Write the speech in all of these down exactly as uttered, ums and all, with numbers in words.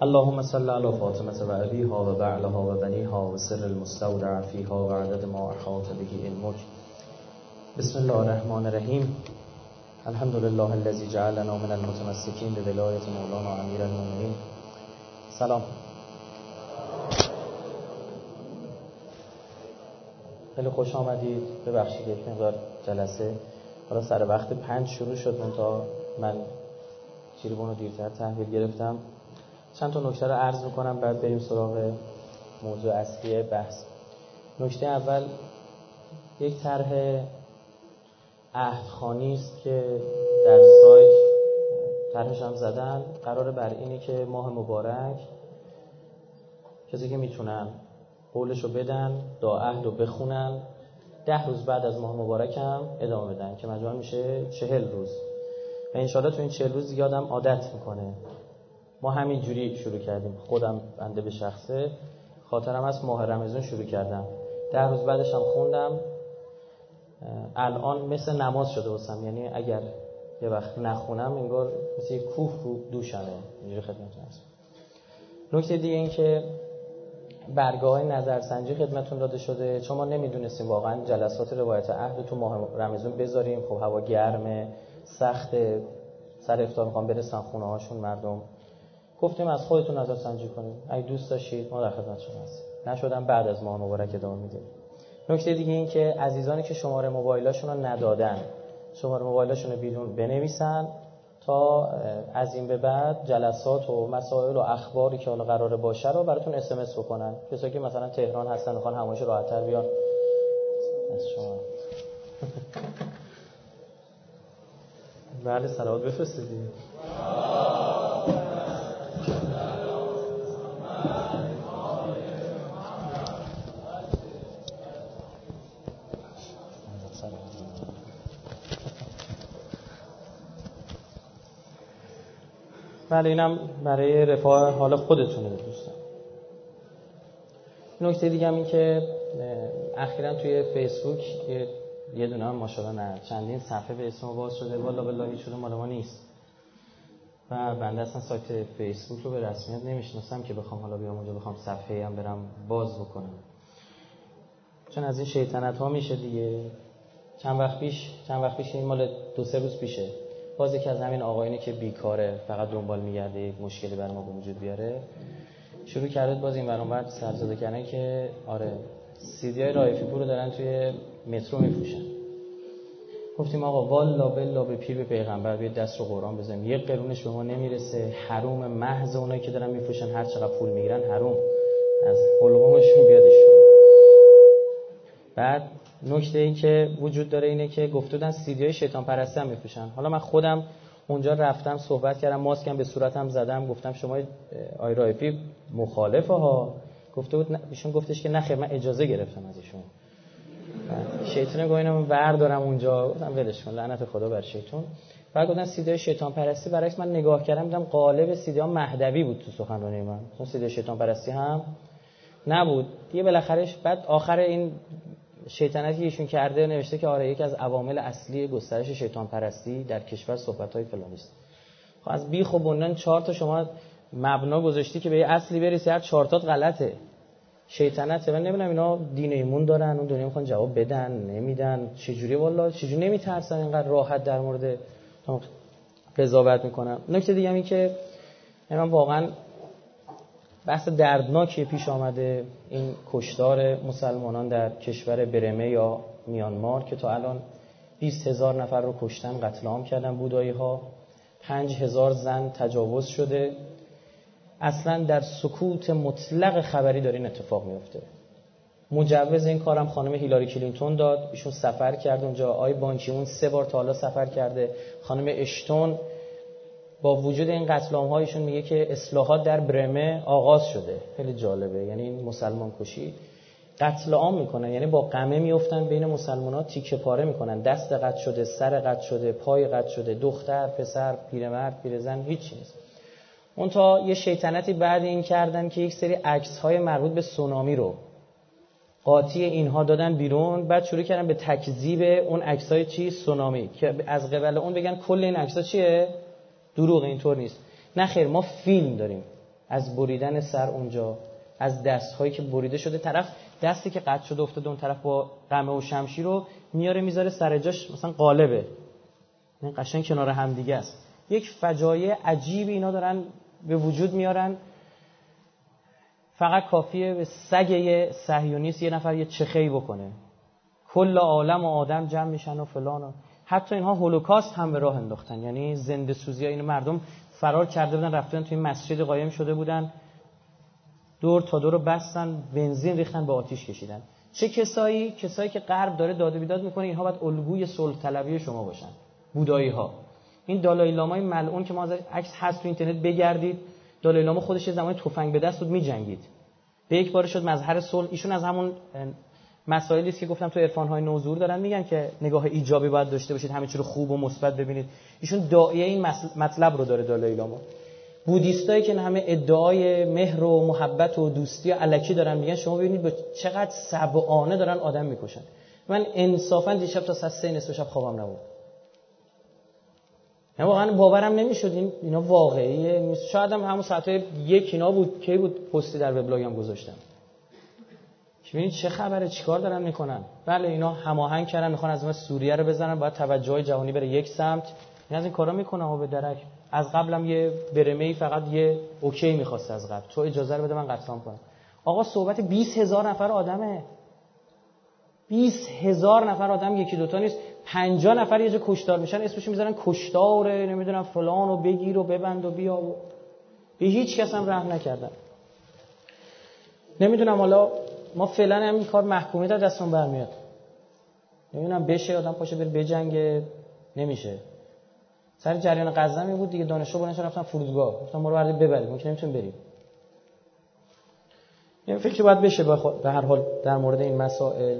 اللهم صل علی فاطمه و ابیها و بعلها و بنیها و سر المستودع فیها و عدد ما احاط به علمک. بسم الله الرحمن الرحیم. الحمد لله الذی جعلنا من المتمسکین به ولایت مولانا امیرالمؤمنین. سلام. خیلی خوش آمدید. ببخشید یک مقدار جلسه حالا سر وقت پنج شروع شد، منتها من چیربون رو دیرتر تحویل گرفتم. چند تا نکته رو عرض میکنم بعد بریم سراغ موضوع اصلی بحث. نکته اول یک طرح عهدخوانی است که در سایت طرحش هم زدن. قراره بر اینه که ماه مبارک کسی که میتونن قولشو بدن، دعا عهد رو بخونن، ده روز بعد از ماه مبارک هم ادامه بدن که مجموعاً میشه چهل روز و انشالله تو این چهل روز یادم عادت میکنه. ما همین جوری شروع کردیم. خودم بنده به شخصه خاطرم از ماه رمضان شروع کردم، ده روز بعدش هم خوندم. الان مثل نماز شده واسم، یعنی اگر یه وقت نخونم انگار مثل یک کوه رو دوشمه. اینجوری خدمتتون هستم. نکته دیگه این که برگاه نظرسنجی خدمتتون داده شده، چون ما نمیدونستیم واقعا جلسات روایت عهد تو ماه رمضان بذاریم. خب هوا گرمه، سخته، سر افطار میخوام برسن خونه هاشون مردم. گفتیم از خودتون نظرسنجی کنید، اگه دوست داشتید ما در خدمت شما هستیم. نشدم بعد از ماه مبارک ادامه میدیم. نکته دیگه این که عزیزانی که شماره موبایلاشون رو ندادن، شماره موبایلاشون رو بیرون بنویسن تا از این به بعد جلسات و مسائل و اخباری که حالا قراره باشه رو براتون اس ام اس بکنن. کسایی که مثلا تهران هستن میخوان همایش راحت‌تر بیان از شما. بله صلوات بفرستید. بله اینم برای رفاه حال خودتونه دوستان. نکته دیگه هم این که اخیراً توی فیسبوک یه دونه هم ماشاءالله نه چندین صفحه به اسم باز شده. والا بالله هیچ کدوم مال ما نیست و بنده اصلا سایت فیسبوک رو به رسمیت نمیشناسم که بخوام حالا بیام اونجا بخوام صفحه‌ای هم برم باز بکنم، چون از این شیطنت ها میشه دیگه. چند وقت پیش چند وقت پیش این مال دو سه روز پیشه، باز یکی از همین آقایونی که بیکاره فقط دنبال میگرده یک مشکلی برای ما به وجود بیاره شروع کرده باز این برام بعد سرزده کردن که آره سیدیای رایفی پور رو دارن توی مترو میفروشن. گفتیم آقا والا بالله به پیر به پیغمبر بیاد دست رو قرآن بزنیم، یک قرونش به ما نمیرسه. حروم محض اونایی که دارن میفروشن، هر چقدر پول میگیرن حروم، از حلقومشون بیادشون. بعد نکته این که وجود داره اینه که گفته بودن سیدیای شیطان پرستی هم میفروشن. حالا من خودم اونجا رفتم صحبت کردم، ماسکم به صورتم زدم، گفتم شما آی رایفی مخالفه ها. گفته بود ایشون گفتش که نه خیر من اجازه گرفتم از ایشون. شیطان گفت اینو من بردارم اونجا، گفتم ولش کن لعنت خدا بر شیطان. بعد گفتن سیدیای شیطان پرستی، برعکس من نگاه کردم دیدم قالب سیدی‌ها مهدوی بود تو سخنرانی من، اون سیدیای شیطان پرستی هم نبود دیگه. بالاخره بعد آخر این شیطنتی ایشون کرده نوشته که آره یکی از عوامل اصلی گسترش شیطان پرستی در کشور صحبت‌های فلانی است. خب از بیخ و بنان چهار تا شما مبنا گذاشتی که به یه اصلی برسی، هر چهار تات غلطه. شیطنته. من نمیدونم اینا دین ایمون دارن، اون دنیا میخوان جواب بدن نمیدن، چجوری والله چجوری نمیترسن اینقدر راحت در مورد قضاوت میکنن. نکته دیگه همین که من واقعا بحث دردناکی پیش آمده، این کشتار مسلمانان در کشور برمه یا میانمار که تا الان بیست هزار نفر رو کشتن، قتل عام کردن بودایی ها، پنج هزار زن تجاوز شده. اصلا در سکوت مطلق خبری داره این اتفاق میفته. مجوز این کارم خانم هیلاری کلینتون داد، ایشون سفر کرد اونجا. آی بان کی مون سه بار تا حالا سفر کرده. خانم اشتون با وجود این قتل عام هایشون میگه که اصلاحات در برمه آغاز شده. خیلی جالبه، یعنی این مسلمان کشی قتل عام میکنن، یعنی با قمه میافتن بین مسلمان‌ها، تیکه پاره میکنن، دست قطع شده، سر قطع شده، پای قطع شده، دختر، پسر، پیرمرد، پیرزن، هیچ نیست. اون تا یه شیطنتی بعد این کردن که یک سری عکس‌های مربوط به سونامی رو قاطی اینها دادن بیرون، بعد شروع کردن به تکذیب اون عکس‌های چی سونامی که از قبل اون بگن کل این عکس‌ها چیه؟ دروغ، اینطور نیست. نه خیر، ما فیلم داریم. از بریدن سر اونجا، از دست‌هایی که بریده شده، طرف دستی که قطع شده افتاده اون طرف با قمه و شمشیر رو میاره میذاره سر جاش، مثلا قالبه، این قشنگ کنار هم دیگه است. یک فجایع عجیبی اینا دارن به وجود میارن. فقط کافیه به سگ صهیونیست یه نفر یه چخهی بکنه، کل عالم و آدم جمع میشن و فلان و حتی اینها هولوکاست هم به راه انداختن، یعنی زنده سوزی ها. این مردم فرار کرده بودن رفتن توی مسجد قایم شده بودن، دور تا دور رو بستن، بنزین ریختن، به آتیش کشیدن. چه کسایی؟ کسایی که غرب داره داد و بیداد میکنه اینها باید الگوی صلح طلبی شما باشن، بودایی ها. این دالای لامای ملعون که ما از عکس هست تو اینترنت بگردید، دالای لاما خودش یه زمانی تفنگ به دست بود میجنگید، به یک بار شد مظهر صلح. ایشون از همون مسائلی است که گفتم تو عرفان‌های نوظهور دارن میگن که نگاه ایجابی باید داشته باشید، همه چی رو خوب و مثبت ببینید. ایشون داعیه این مطلب رو داره دالای لاما. بودیستایی که همه ادعای مهر و محبت و دوستی و الکی دارن میگن شما ببینید با چقدر سبعانه دارن آدم میکشن. من انصافا دیشب تا ساعت سه نصف شب خوابم نبود. من واقعا باورم نمیشد این اینا واقعیه. شاید هم همون ساعت یک اینا بود کی بود پستی در وبلاگم گذاشتم. ببینید چه خبره، چیکار دارن میکنن. بله اینا هماهنگ کردن میخوان از ما سوریه رو بزنن، باید توجه جهانی بره یک سمت. این از این کارا میکنه ها به درک. از قبلم یه برمه‌ای فقط یه اوکی می‌خواست از قبل، تو اجازه رو بده من قتلام کنم. آقا صحبت بیست هزار نفر آدمه، بیست هزار نفر آدم، یکی دوتا نیست، پنجاه نفر یه جا کشتار میشن، اسمشو میذارن کشتاره، نمیدونم فلان و بگیر و ببند و بیا و به هیچ کس هم رحم نکردن. نمیدونم حالا ما فعلا هم این کار محکومیت از دستون برمیاد، نمیدونم بشه آدم پاشه بره بجنگه، نمیشه. سر جریان قزمی بود دیگه، دانشجو بلند شدن رفتن فرودگاه، گفتن ما رو برید ببرید، ما که نمیتونیم بریم. این فکری باید بشه به هر حال در مورد این مسائل.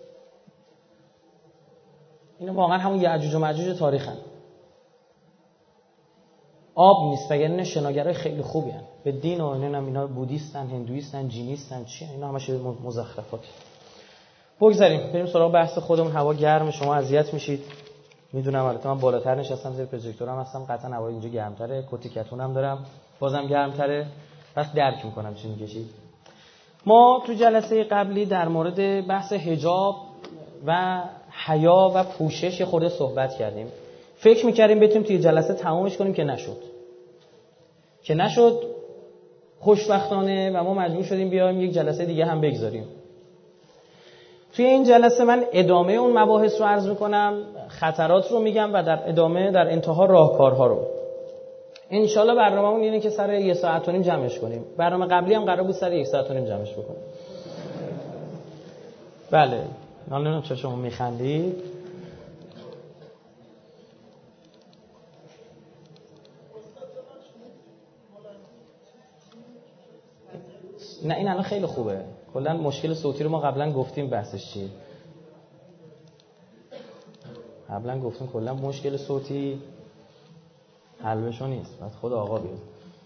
اینا واقعا همون یعجوج و معجوج تاریخن، آب نیست، وگرنه شناگرای خیلی خوبی هن به دین و اینا. اینا بودیستن، هندویستن، جینیستن، چی اینا همش مزخرفات. بگذاریم بریم سراغ بحث خودمون. هوا گرم، شما اذیت میشید میدونم، البته من بالاتر نشستم زیر پروژکتورم هستم، قطعا هوا اینجا گرمتره، کتی کتونم دارم بازم گرمتره، پس درک میکنم چی میگید. ما تو جلسه قبلی در مورد بحث حجاب و حیا و پوشش خورده صحبت کردیم. فکر میکردیم بتونیم توی جلسه تمامش کنیم که نشد که نشد خوشبختانه، و ما مجبور شدیم بیایم یک جلسه دیگه هم بگذاریم. توی این جلسه من ادامه اون مباحث رو عرض میکنم، خطرات رو میگم و در ادامه در انتها راهکارها رو. انشالله برنامه‌مون اینه که سر یک ساعت و نیم جمعش کنیم. برنامه قبلی هم قرار بود سر یک ساعت و نیم جمعش بکنیم. بله من نمیدونم چرا شما میخندید. نه این الان خیلی خوبه. کلا مشکل صوتی رو ما قبلا گفتیم بحثش چیه. قبلا گفتیم کلا مشکل صوتی حلبشو نیست، بعد خود آقا بیاد.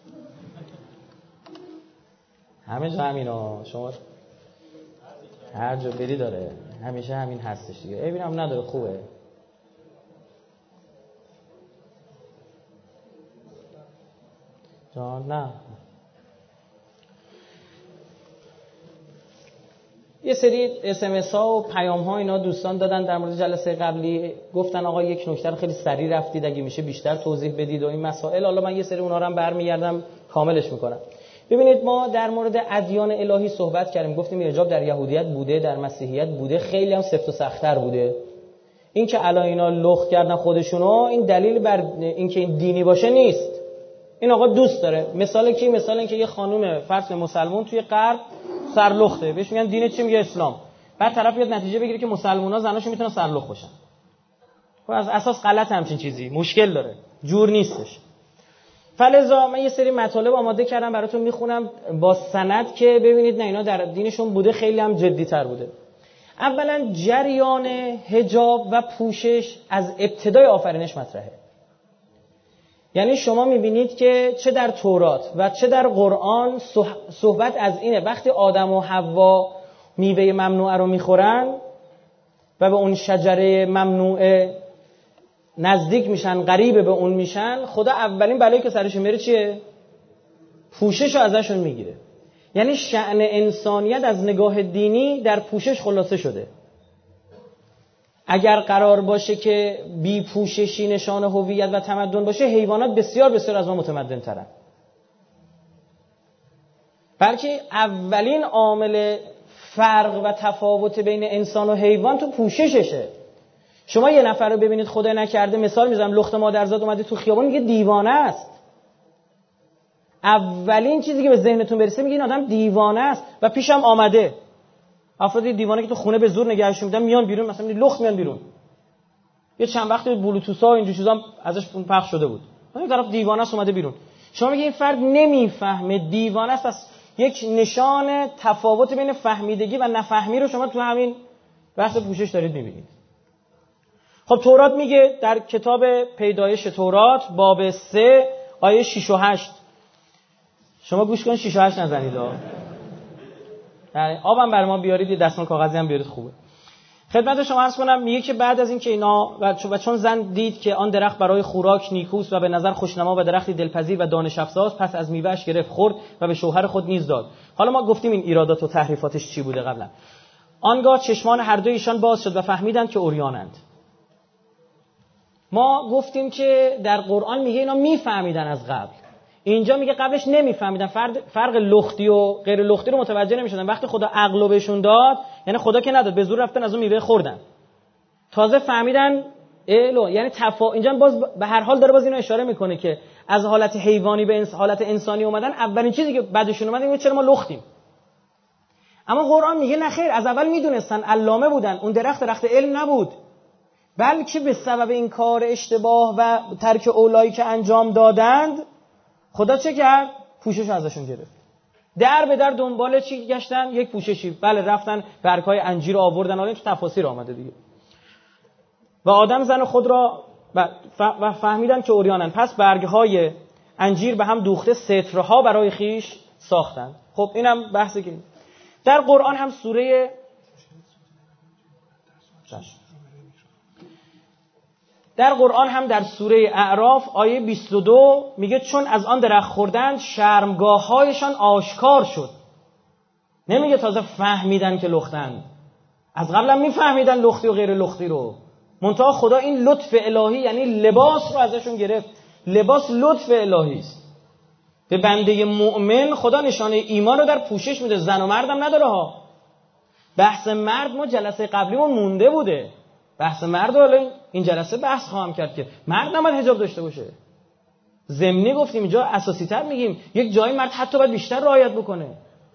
همه جا همینا، شما هر جا بری داره، همیشه همین هستش دیگه. ببینم نداره خوبه. جان نه یه سری اس ام اس ها و پیام ها اینا دوستان دادن در مورد جلسه قبلی، گفتن آقا یک نکته رو خیلی سریع رفتید، اگه میشه بیشتر توضیح بدید و این مسائل. حالا من یه سری اونها رو هم برمیگردم کاملش میکنم. ببینید ما در مورد ادیان الهی صحبت کردیم، گفتیم حجاب در یهودیت بوده، در مسیحیت بوده، خیلی هم سفت و سخت‌تر بوده. این که الان اینا لخت کردن خودشونو، این دلیل بر اینکه این دینی باشه نیست. این آقا دوست داره. مثال کی؟ مثال اینکه یه خانم فرض مسلمان توی غرب سرلخته، بهش میگن دین چی؟ میگه اسلام. بعد طرف بیاد نتیجه بگیره که مسلمان‌ها زناشون میتونن سرلخت باشن. خب از اساس غلط همچین چیزی، مشکل داره، جور نیستش. فلذا من یه سری مطالب آماده کردم براتون میخونم با سند که ببینید نه اینا در دینشون بوده، خیلی هم جدی‌تر بوده. اولا جریان حجاب و پوشش از ابتدای آفرینش مطرحه. یعنی شما میبینید که چه در تورات و چه در قرآن صحبت از اینه وقتی آدم و حوا میوه ممنوعه رو میخورن و به اون شجره ممنوعه نزدیک میشن، قریب به اون میشن، خدا اولین بلایی که سرش میاره چیه؟ پوشش رو ازشون میگیره. یعنی شأن انسانیت از نگاه دینی در پوشش خلاصه شده. اگر قرار باشه که بی پوششی نشان هویت و تمدن باشه، حیوانات بسیار بسیار از ما متمدن ترن. بلکه اولین عامل فرق و تفاوت بین انسان و حیوان تو پوشششه. شما یه نفر رو ببینید خدای نکرده، مثال میزنم، لخت مادرزاد اومده تو خیابان میگه دیوانه است. اولین چیزی که به ذهنتون برسه میگه این آدم دیوانه است. و پیشم آمده افرادی دیوانه که تو خونه به زور نگهشون میدن میان بیرون، مثلا لخت میان بیرون. یه چند وقت بلوتوث ها اینجور چیزا ازش پخش شده بود، اون طرف دیوانه است اومده بیرون. شما میگه این فرد نمیفهمه دیوانه است. پس یک نشان تفاوت بین فهمیدگی و نفهمی رو شما تو همین بحث پوشش دارید میبینید. خب تورات میگه در کتاب پیدایش تورات باب سه آیه شش و هشت، شما گوش کن شش و هشت نزنید ها. آبم بر ما بیارید، یه دستمال کاغذی هم بیارید خوبه. خدمت شما عرض کنم میگه که بعد از این که اینا و چون زن دید که آن درخت برای خوراک نیکوست و به نظر خوشنما و درختی دلپذیر و دانش افزاست، پس از میوه‌اش گرفت خورد و به شوهر خود نیز داد. حالا ما گفتیم این ایرادات و تحریفاتش چی بوده قبلا. آنگاه چشمان هر دو ایشان باز شد و فهمیدند که عریانند. ما گفتیم که در قرآن میگه اینا میفهمیدن از قبل، اینجا میگه قبلش نمیفهمیدن. فرق لختی و غیر لختی رو متوجه نمیشدن. وقتی خدا عقل بهشون داد، یعنی خدا که نداد، به زور رفتن از اون میوه خوردن، تازه فهمیدن الو. یعنی تفا اینجا باز به هر حال داره باز اینو اشاره میکنه که از حالت حیوانی به حالت انسانی اومدن. اولین چیزی که بعدشون اومد اینه چرا ما لختیم. اما قرآن میگه نه خیر، از اول میدونستن، علامه بودن. اون درخت درخت علم نبود، بلکه به سبب این کار اشتباه و ترک اولایی که انجام دادند، خدا چه کرد؟ پوشش ازشون گرفت. در به در دنبال چی گشتن؟ یک پوششی. بله رفتن برگ‌های انجیر آوردن، حالا تو تفاسیر آمده دیگه. و آدم زن خود را و فهمیدن که عریانن، پس برگ‌های انجیر به هم دوخته سترها برای خیش ساختن. خب اینم بحثی که در قرآن هم سوره در قرآن هم در سوره اعراف آیه بیست و دو میگه چون از آن درخت خوردند شرمگاه‌هایشان آشکار شد. نمیگه تازه فهمیدن که لختند، از قبل هم میفهمیدن لختی و غیر لختی رو، منتها خدا این لطف الهی یعنی لباس رو ازشون گرفت. لباس لطف الهی است. به بنده مؤمن خدا نشانه ایمان رو در پوشش میده. زن و مردم نداره ها. بحث مرد ما جلسه قبلیمون مونده بوده. بحث مرد رو این جلسه بحث خواهم کرد که مرد نباید حجاب داشته باشه. ضمنی گفتیم اینجا اساسی تر میگیم یک جای مرد حتی باید بیشتر رعایت بکنه.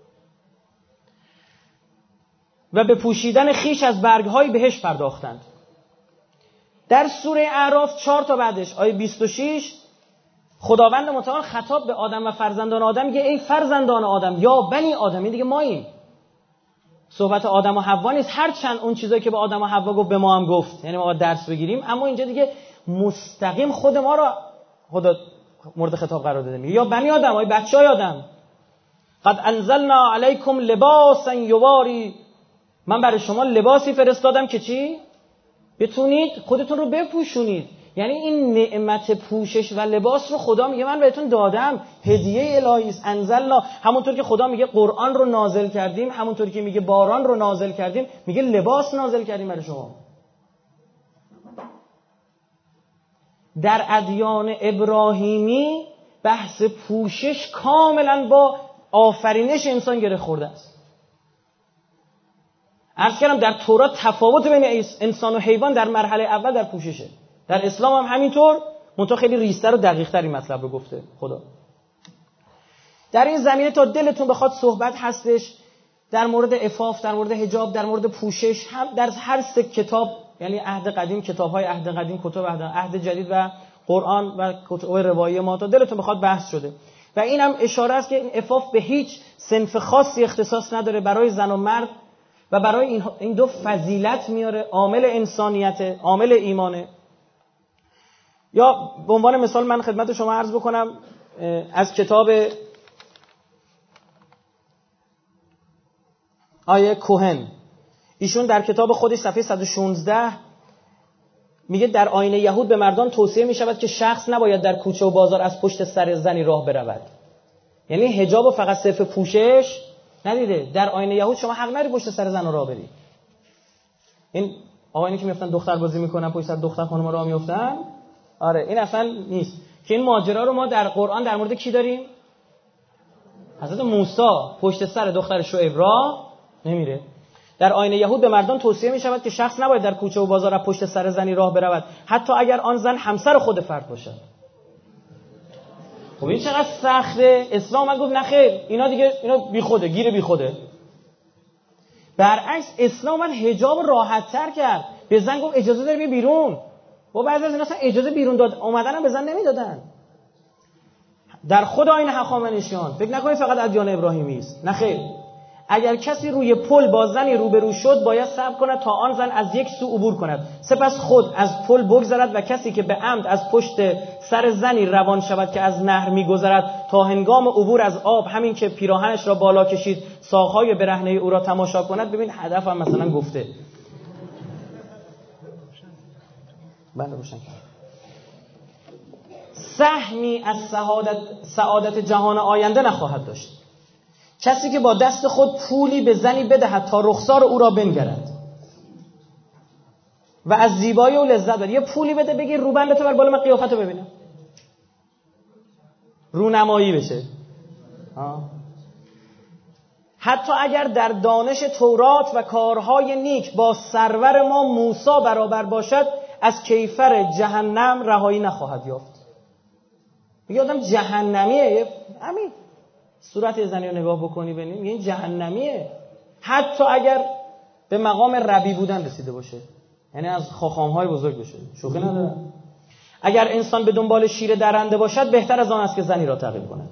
و به پوشیدن خیش از برگ‌های بهشت پرداختند. در سوره اعراف چهار تا بعدش آیه بیست و شش خداوند متعال خطاب به آدم و فرزندان آدم میگه ای فرزندان آدم یا بنی آدم. این دیگه ماییم. صحبت آدم و حوا نیست، هر چند اون چیزایی که به آدم و حوا گفت به ما هم گفت، یعنی ما باید درس بگیریم، اما اینجا دیگه مستقیم خود ما را خدا مورد خطاب قرار داده. میگه یا بنی آدم، ای بچهای آدم، قد انزلنا علیکم لباسا یواری، من برای شما لباسی فرستادم که چی؟ بتونید خودتون رو بپوشونید. یعنی این نعمت پوشش و لباس رو خدا میگه من بهتون دادم، هدیه الهی است. انزلنا، همونطور که خدا میگه قرآن رو نازل کردیم، همونطور که میگه باران رو نازل کردیم، میگه لباس نازل کردیم برای شما. در ادیان ابراهیمی بحث پوشش کاملا با آفرینش انسان گره خورده است. عرض کردم در تورات تفاوت بین انسان و حیوان در مرحله اول در پوششه. در اسلام هم همینطور، منتها خیلی ریزتر و دقیق‌تر این مطلب رو گفته خدا. در این زمینه تا دلتون بخواد صحبت هستش در مورد عفاف، در مورد حجاب، در مورد پوشش، هم در هر سه کتاب، یعنی عهد قدیم، کتاب‌های عهد قدیم، کتاب عهد, عهد جدید و قرآن و کتب روایی ما، تا دلتون بخواد بحث شده. و این هم اشاره است که این عفاف به هیچ صنف خاصی اختصاص نداره، برای زن و مرد و برای این دو فضیلت میاره، عامل انسانیت، عامل ایمانه. یا به عنوان مثال من خدمت شما عرض بکنم از کتاب آیه کوهن، ایشون در کتاب خودش صفحه صد و شانزده میگه در آیین یهود به مردان توصیه میشود که شخص نباید در کوچه و بازار از پشت سر زنی راه برود. یعنی حجاب رو فقط صرف پوشش ندیده. در آیین یهود شما حق نداری پشت سر زن راه بری. این آقایانی که میافتن دختر بازی میکنن پشت سر دختر خانم راه میافتن، آره این اصلا نیست. که این ماجرا رو ما در قرآن در مورد کی داریم؟ حضرت موسی پشت سر دختر شعیب راه نمیره. در آیین یهود به مردان توصیه می شود که شخص نباید در کوچه و بازار پشت سر زنی راه برود، حتی اگر آن زن همسر خود فرد باشد. خب این چقدر سخته. اسلام هم گفت نه خیر، اینا دیگه اینا بی خوده، گیر بی خوده. برعکس اسلام من حجاب راحت تر کرد. به زن گفت اجازه داری بی بیرون. و بعضی از اینا اصلا اجازه بیرون داد اومدن هم به زن نمیدادن. در خود آیین هخامنشیان فکر نکنید فقط ادیان ابراهیمی است، نه خیر. اگر کسی روی پل با زنی روبرو شد باید صبر کند تا آن زن از یک سو عبور کند، سپس خود از پل بگذرد و کسی که به عمد از پشت سر زنی روان شود که از نهر میگذرد تا هنگام عبور از آب همین که پیراهنش را بالا کشید ساقهای برهنه او را تماشا کند. ببین هدف هم مثلا گفته بله روشن کرد سهمی از سعادت سعادت جهان آینده نخواهد داشت کسی که با دست خود پولی به زنی بدهد تا رخسار او را بنگرد و از زیبایی او لذت ببرد. یه پولی بده بگی روبندتو بر بالا من قیافتو ببینم، رونمایی بشه. آه. حتی اگر در دانش تورات و کارهای نیک با سرور ما موسی برابر باشد از کیفر جهنم رهایی نخواهد یافت. میگه آدم جهنمیه، همین صورت زنی رو نگاه بکنی ببینیم این جهنمیه، حتی اگر به مقام ربی بودن رسیده باشه، یعنی از خاخام‌های بزرگ بشه. شوخی نداره. اگر انسان به دنبال شیر درنده باشد بهتر از آن است که زنی را تعقیب کند.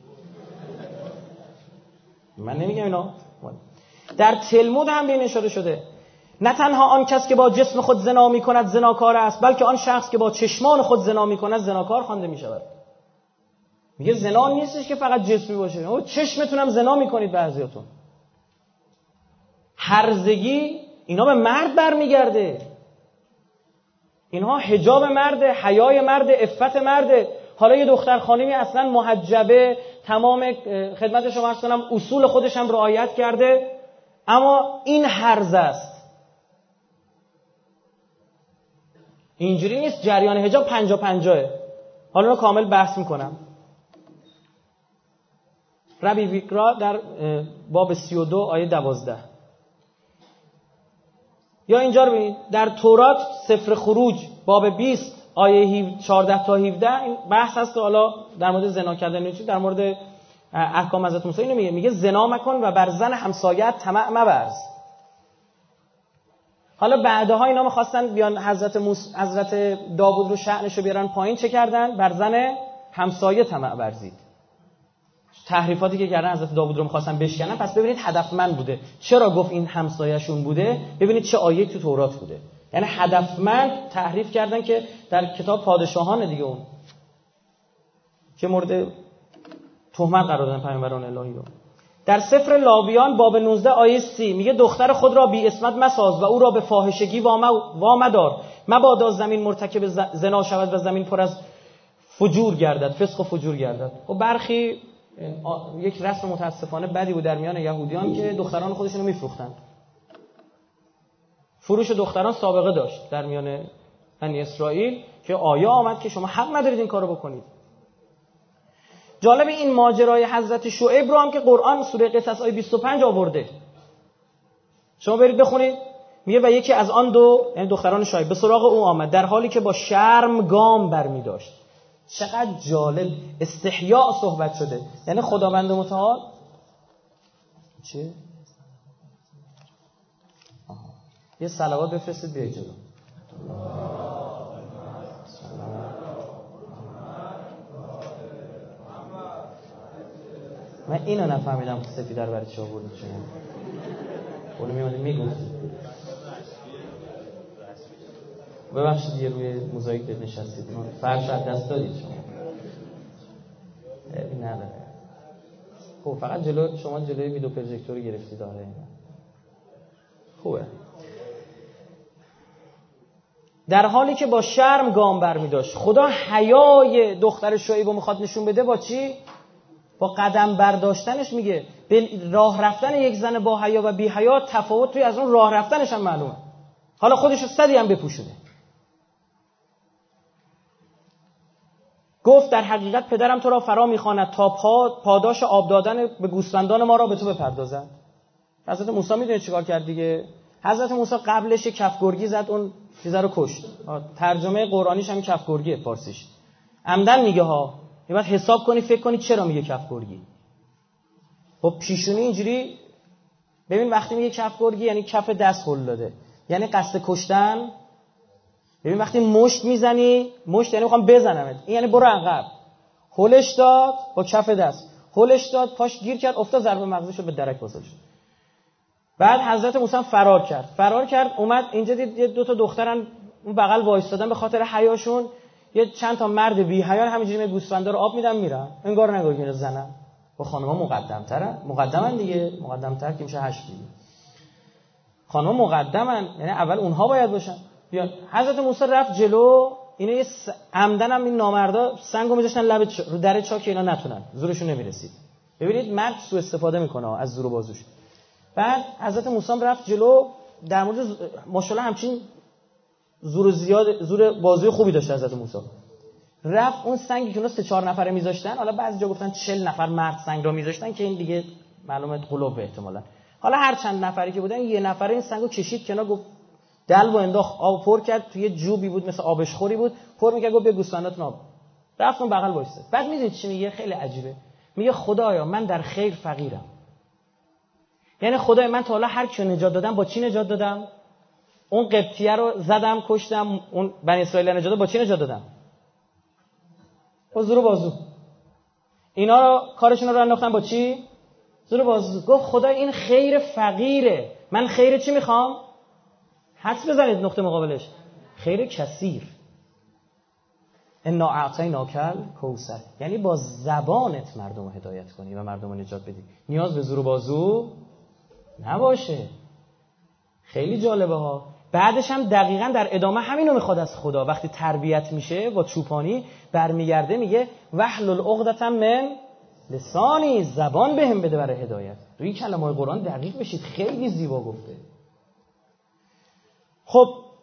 من نمیگم اینا. در تلمود هم به این اشاره شده نه تنها آن کس که با جسم خود زنا می‌کند زناکار است، بلکه آن شخص که با چشمان خود زنا می‌کند زناکار خوانده می‌شود. میگه زنا نیستش که فقط جسمی باشه، او چشمتونم زنا میکنید بعضیاتون. هرزگی اینا به مرد برمیگرده، اینها حجاب مرده، حیای مرده، عفت مرده. حالا یه دختر خانمی اصلا محجبه، تمام خدمت شما عرض کنم اصول خودش هم رعایت کرده، اما این هرز است. اینجوری نیست جریان حجاب پنجا پنجاه. حالا رو کامل بحث میکنم. ربی ویکرا در باب سی و دو آیه دوازده یا اینجا رو ببینید در تورات سفر خروج باب بیست آیه چهارده تا هفده این بحث هست. حالا در مورد زنا کردن چی در مورد احکام حضرت موسی اینو میگه، میگه زنا مکن و بر زن همسایه‌ات طمع مورز. حالا بعدها اینا می‌خواستن بیان حضرت موسی حضرت داوود رو شأنشو بیارن پایین، چه کردن؟ بر زن همسایه طمع ورزید. تحریفاتی که کردن حضرت داوود رو می‌خواستن بشکنن. پس ببینید هدفمند بوده. چرا گفت این همسایه‌شون بوده؟ ببینید چه آیه تو تورات بوده. یعنی هدفمند تحریف کردن که در کتاب پادشاهان دیگه اون که مورد تهمت قرار دادن پیامبران الهی رو. در سفر لاویان باب نوزده آیه سی میگه دختر خود را بی عصمت مساز و او را به فاحشگی وامدار، مبادا زمین مرتکب زنا شود و زمین پر از فجور گردد، فسق و فجور گردد. و برخی یک رسم متاسفانه بدی بود در میان یهودیان که دختران خودشونو میفروختن. فروش دختران سابقه داشت در میان بنی اسرائیل که آیه آمد که شما حق ندارید این کارو بکنید. جالب این ماجرای حضرت شعیب رو هم که قرآن سوره قصص آیه بیست و پنج آورده. شما برید بخونید، میگه و یکی از آن دو یعنی دختران شعیب به سراغ او آمد در حالی که با شرم گام برمی داشت. چقدر جالب، استحیاء صحبت شده. یعنی خداوند متعال چی؟ آها. یه صلوات بفرستید به جلو. من اینو نفهمیدم که سفیده رو برای چه آوردید شما. اونو میمونید میگفتید. ببخشید یه روی موزاییک دید نشستید. فرش از دست دادید شما. این نداره. خب فقط جلو شما جلوی ویدیو پروژکتور گرفتید. داره این خوبه. در حالی که با شرم گام برمی داشت. خدا حیای دختر شعیب رو میخواد نشون بده با چی؟ با قدم برداشتنش میگه. به راه رفتن یک زن با حیا و بی حیا تفاوت توی از اون راه رفتنش هم معلومه. حالا خودش رو صدی هم بپوشونه. گفت در حقیقت پدرم تو را فرا میخواند تا پا پاداش آب دادن به گوسفندان ما را به تو بپردازد. حضرت موسی میدونه چیکار کرد دیگه. حضرت موسی قبلش کف گرگی زد، اون چیزا رو کشت. ترجمه قرآنیش هم کف گرگیه فارسیش. عمدن میگه ها. باید حساب کنی فکر کنی چرا میگه کف گرگی. خب پیشونی اینجوری ببین وقتی میگه کف گرگی یعنی کف دست هل داده، یعنی قصد کشتن. ببین وقتی مشت میزنی، مشت یعنی میخوام بزنمت، این یعنی برو عقب. هلش داد با کف دست، هلش داد پاش گیر کرد افتاد ضربه مغزی شد به درک وصل شد. بعد حضرت موسی فرار کرد فرار کرد اومد اینجا دید یه دو تا دخترن اون بغل وایستادن به خاطر حیاشون، یه چند تا مرد بی حیا همینجوری به گوسفندا رو آب میدن میرن، انگار نگار میره زنن. با خانم‌ها مقدم‌ترن، مقدمن دیگه، مقدم‌تر که میشه هشت دیگه. خانم‌ها مقدمن، یعنی اول اونها باید باشن. بیان حضرت موسی رفت جلو، اینا یه س... عمدن هم این نامردا سنگو میذاشتن لب چ... رو در چاک اینا نتونن، زورشون نمیرسید. ببینید مرد سوء استفاده میکنه از زور و بازوش. بعد حضرت موسی رفت جلو، در مورد ز... ماشاءالله همچین زور زیاد، زور بازوی خوبی داشت حضرت موسی. رفت اون سنگی که اونا سه چهار نفره میذاشتن، حالا بعضی جا گفتن چهل نفر مرد سنگ رو میذاشتن که این دیگه معلومه قلوب احتمالاً. حالا هر چند نفری که بودن یه نفره این سنگو کشید کنار، گفت دلو انداخت، آب پر کرد توی جوبی بود مثل آبشخوری بود، پر می‌کرد، گفت به گوسفنداتون آب. رفت اون بغل وایساد. بعد میدونید چی میگه؟ خیلی عجیبه. میگه خدایا من در خیر فقیرم. یعنی خدای من تا حالا هر کیو نجات دادم با چی نجات دادم؟ اون قبطیه رو زدم کشتم، اون بنی اسرائیل نجات دادم با چی نجات دادم؟ با زور و بازو. اینا رو کارشون رو انداختم با چی؟ زور و بازو. گفت خدا این خیر فقیره، من خیر چی میخوام؟ حدس بزنید نقطه مقابلش خیر کثیر. انا اعطیناکل کوثر، یعنی با زبانت مردم رو هدایت کنی و مردم رو نجات بدی، نیاز به زور و بازو نباشه. خیلی جالبه ها. بعدش هم دقیقاً در ادامه همینو میخواد از خدا. وقتی تربیت میشه با چوپانی برمیگرده میگه وحلل عقدة من لسانی، زبان بهم بده برای هدایت. روی کلمات قرآن دقیق بشید، خیلی زیبا گفته. خب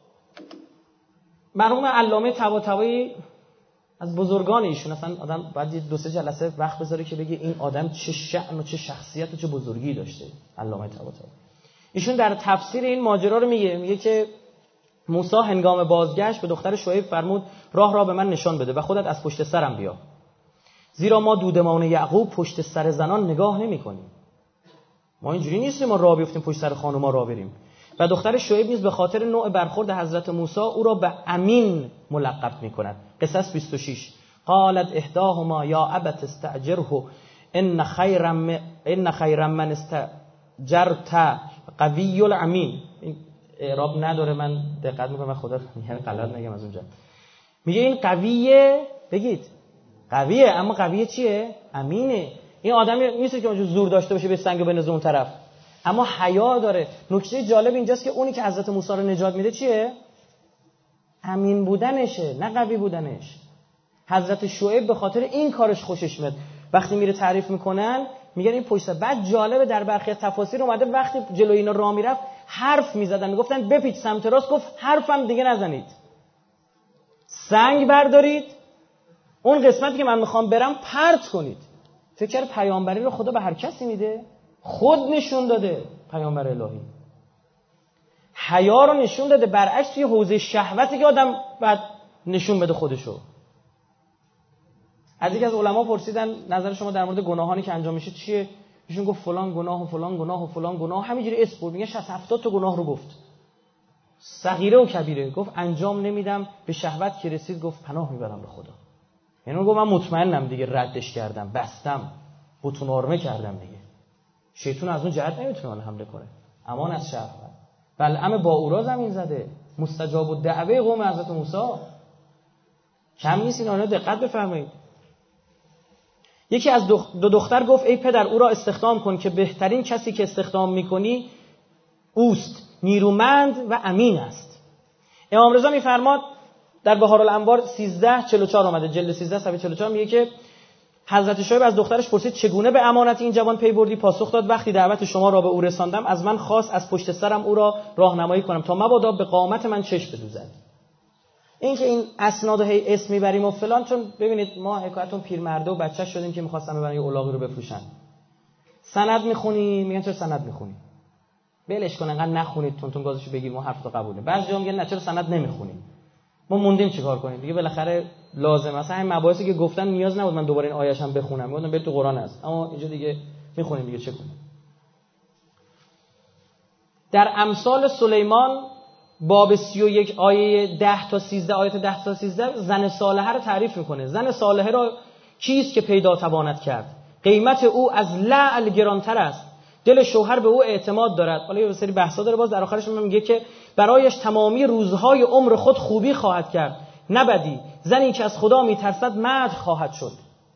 مرحوم علامه طباطبایی از بزرگان ایشون، اصلا آدم باید دو سه جلسه وقت بذاره که بگه این آدم چه شأن و چه شخصیت و چه بزرگی داشته. علامه طباطبایی ایشون در تفسیر این ماجرا رو میگه، میگه که موسی هنگام بازگشت به دختر شعیب فرمود راه را به من نشان بده و خودت از پشت سرم بیا، زیرا ما دودمان یعقوب پشت سر زنان نگاه نمی‌کنیم. ما اینجوری نیستیم ما راه بیفتیم پشت سر خانوما راه بریم. و دختر شعیب نیز به خاطر نوع برخورد حضرت موسی او را به امین ملقب می‌کند. قصص بیست و شش. قالت احداهما یا ابت استاجره ان خیر من ان خیر من استاجرت قوی الامین. این اعراب نداره، من دقت می‌کنم خدا میگه غلط نگم از اونجا. میگه این قویه، بگید قویه، اما قویه چیه؟ امینه. این آدمی نیست که اونجا زور داشته باشه به سنگ بندازه اون طرف، اما حیا داره. نکته جالب اینجاست که اونی که حضرت موسی رو نجات میده چیه؟ امین بودنشه، نه قوی بودنش. حضرت شعیب به خاطر این کارش خوشش میاد. وقتی میره تعریف میکنن میگن این پشت. بعد جالبه در برخی تفاسیر اومده وقتی جلوی اینا راه میرفت حرف میزدن، میگفتن بپیچ سمت راست، گفت حرفم دیگه نزنید، سنگ بردارید، اون قسمتی که من میخوام برم پرت کنید. فکر پیامبری رو خدا به هر کسی میده؟ خود نشون داده پیامبر الهی. حیا رو نشون داده، برعکس توی حوزه شهوتی که آدم بعد نشون بده خودشو. از یکی از علما پرسیدن نظر شما در مورد گناهانی که انجام میشه چیه؟ ایشون گفت فلان گناه و فلان گناه و فلان گناه، همینجوری اسم برد. میگه شصت هفتاد تا گناه رو گفت، صغیره و کبیره. گفت انجام نمیدم، به شهوت که رسید گفت پناه میبرم به خدا. یعنی گفت من مطمئنم دیگه، ردش کردم، بستم، بتون آرمه کردم دیگه. شیطان از اون جهت نمیتونه حمله کنه. امان از شهوت. بلعم با اورا زمین زده، مستجاب الدعوه قوم حضرت موسی. کم نیست اینا رو دقت بفرمایید. یکی از دو دختر گفت ای پدر او را استخدام کن که بهترین کسی که استخدام میکنی اوست، نیرومند و امین است. امام رضا میفرماد در بهارالانوار سیزده چهل و چهار اومده، جلد سیزده صفحه چهل و چهار، میگه که حضرت شعیب از دخترش پرسید چگونه به امانت این جوان پی بردی؟ پاسخ داد وقتی دعوت شما را به او رساندم از من خواست از پشت سرم او را راهنمایی کنم تا مبادا به قامت من چشم بدوزد. این که این اسناد و هی اسم میبریم و فلان، چون ببینید ما حکایتون پیرمرده و بچه شدیم که می‌خواستن ببرن یه الاغی رو بفروشن. سند میخونی میگن چرا سند میخونی؟ بلش کن انقدر نخونید تون تون گازشو بگیر ما حرف تو قبوله. بعضیا میگن نه چرا سند نمیخونی؟ ما موندیم چیکار کنیم دیگه، بالاخره لازم مثلا این مباحثی که گفتن نیاز نبود من دوباره این آیه‌اش هم بخونم، گفتم برید تو قرآن هست، اما اینجا دیگه میخونیم دیگه چه کنیم. در امثال سلیمان باب سی و یک آیه ده تا سیزده، آیات ده تا سیزده زن صالحه رو تعریف میکنه. زن صالحه را کیست که پیدا تواند کرد؟ قیمت او از لعل گرانتر است. دل شوهر به او اعتماد دارد. حالا یه سری بحثا داره، باز در آخرش میگه که برایش تمامی روزهای عمر خود خوبی خواهد کرد، نه بدی. زنی که از خدا میترسد مدح خواهد شد.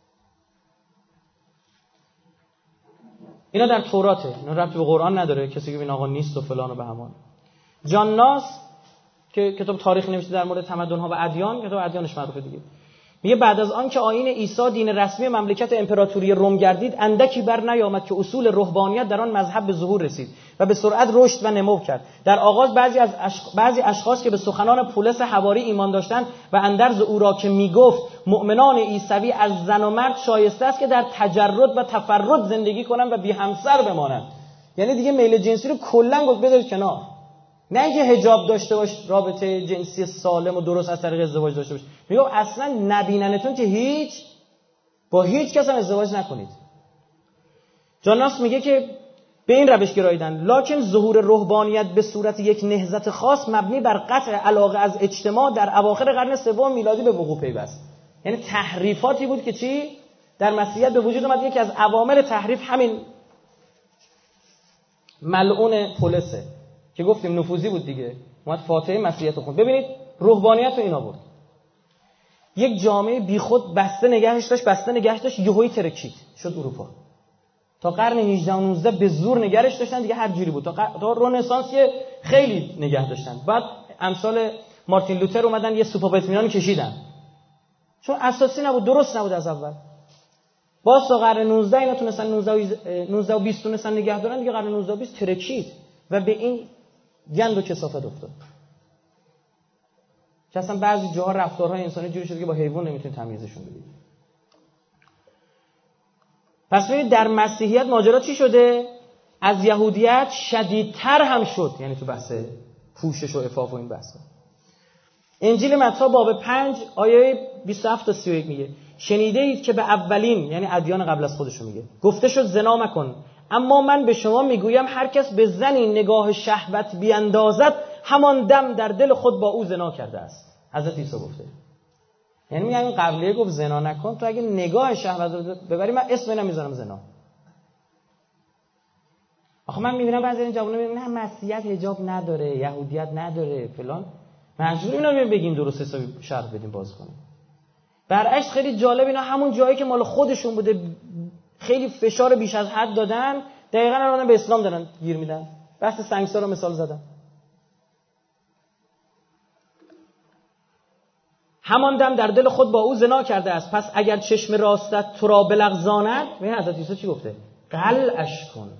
اینا در توراته، اینا ربطی به قرآن نداره. کسی که این آقا نیست و فلان و به همان. جان ناس که کتاب تاریخ نوشته در مورد تمدن‌ها و ادیان، کتاب ادیانش معروفه دیگه، میگه بعد از آن که آیین عیسی دین رسمی مملکت امپراتوری روم گردید، اندکی بر نیامد که اصول رهبانیت در آن مذهب به ظهور رسید و به سرعت رشد و نمو کرد. در آغاز بعضی از اشخ... بعضی اشخاص که به سخنان پولس حواری ایمان داشتند و اندرز او را که میگفت مؤمنان عیسوی از زن و مرد شایسته است که در تجرد و تفرد زندگی کنند و بی همسر بمانند. یعنی دیگه میل جنسی رو کلا گفت بذارید کنار، نه اینکه حجاب داشته باش، رابطه جنسی سالم و درست از طریق ازدواج داشته باش. میگم اصلا نبیننتون که هیچ با هیچ کس هم ازدواج نکنید. جاناس میگه که به این روش گراییدن، لکن ظهور رهبانیت به صورت یک نهضت خاص مبنی بر قطع علاقه از اجتماع در اواخر قرن سوم میلادی به وقوع پیوست. یعنی تحریفاتی بود که چی در مسیحیت به وجود اومد. یکی از عوامل تحریف همین ملعون پولسه که گفتیم نفوذی بود دیگه، اومد فاتحه مسیحیت رو خوند. ببینید رهبانیت رو اینا بود. یک جامعه بیخود بسته نگهش داشت بسته نگهش داشت یهویی ترکید شد اروپا. تا قرن هجدهم و نوزدهم به زور نگرش داشتن دیگه، هر جوری بود. تا ق... تا رنسانس خیلی نگه داشتن. بعد امثال مارتین لوتر اومدن یه سوپا اطمینان کشیدن، چون اساسی نبود، درست نبود از اول. باز تا قرن نوزدهم اینا تونستن نوزده و بیست تونستن نگه دارن دیگه. قرن نوزده و بیست ترکید و به این گند و کثافت افتاد که اصلا بعضی جاها رفتارهای انسانی جوری شده که با حیوان نمیتونی تمیزشون بدید. پس ببینید در مسیحیت ماجرا چی شده؟ از یهودیت شدیدتر هم شد، یعنی تو بحث پوشش و عفاف و این بحثا. انجیل متی باب پنج آیه بیست و هفت تا سی و یک میگه شنیده اید که به اولین، یعنی ادیان قبل از خودشون میگه، گفته شد زنا مکن، اما من به شما میگویم هر کس به زنی نگاه شهوت بیاندازد همان دم در دل خود با او زنا کرده است. حضرت عیسی گفته. یعنی میگه این قبلیه گفت زنا نکن، تو اگه نگاه شهوت رو ببری من اسم نمیذارم زنا. آخه من میبینم بعضی این جوونا میگن نه مسیحیت حجاب نداره، یهودیت نداره فلان، مجبوریم اینا بگیم درست حسابی شرح بدیم باز کنیم. برعکس خیلی جالب، اینا همون جایی که مال خودشون بوده خیلی فشار بیش از حد دادن، دقیقاً الان به اسلام دارن گیر میدن. بحث سنگسار رو مثال زدم. همان دم در دل خود با او زنا کرده است. پس اگر چشم راستت تو را بلغزاند، ببین حضرت عیسی چی گفته؟ قلعش کن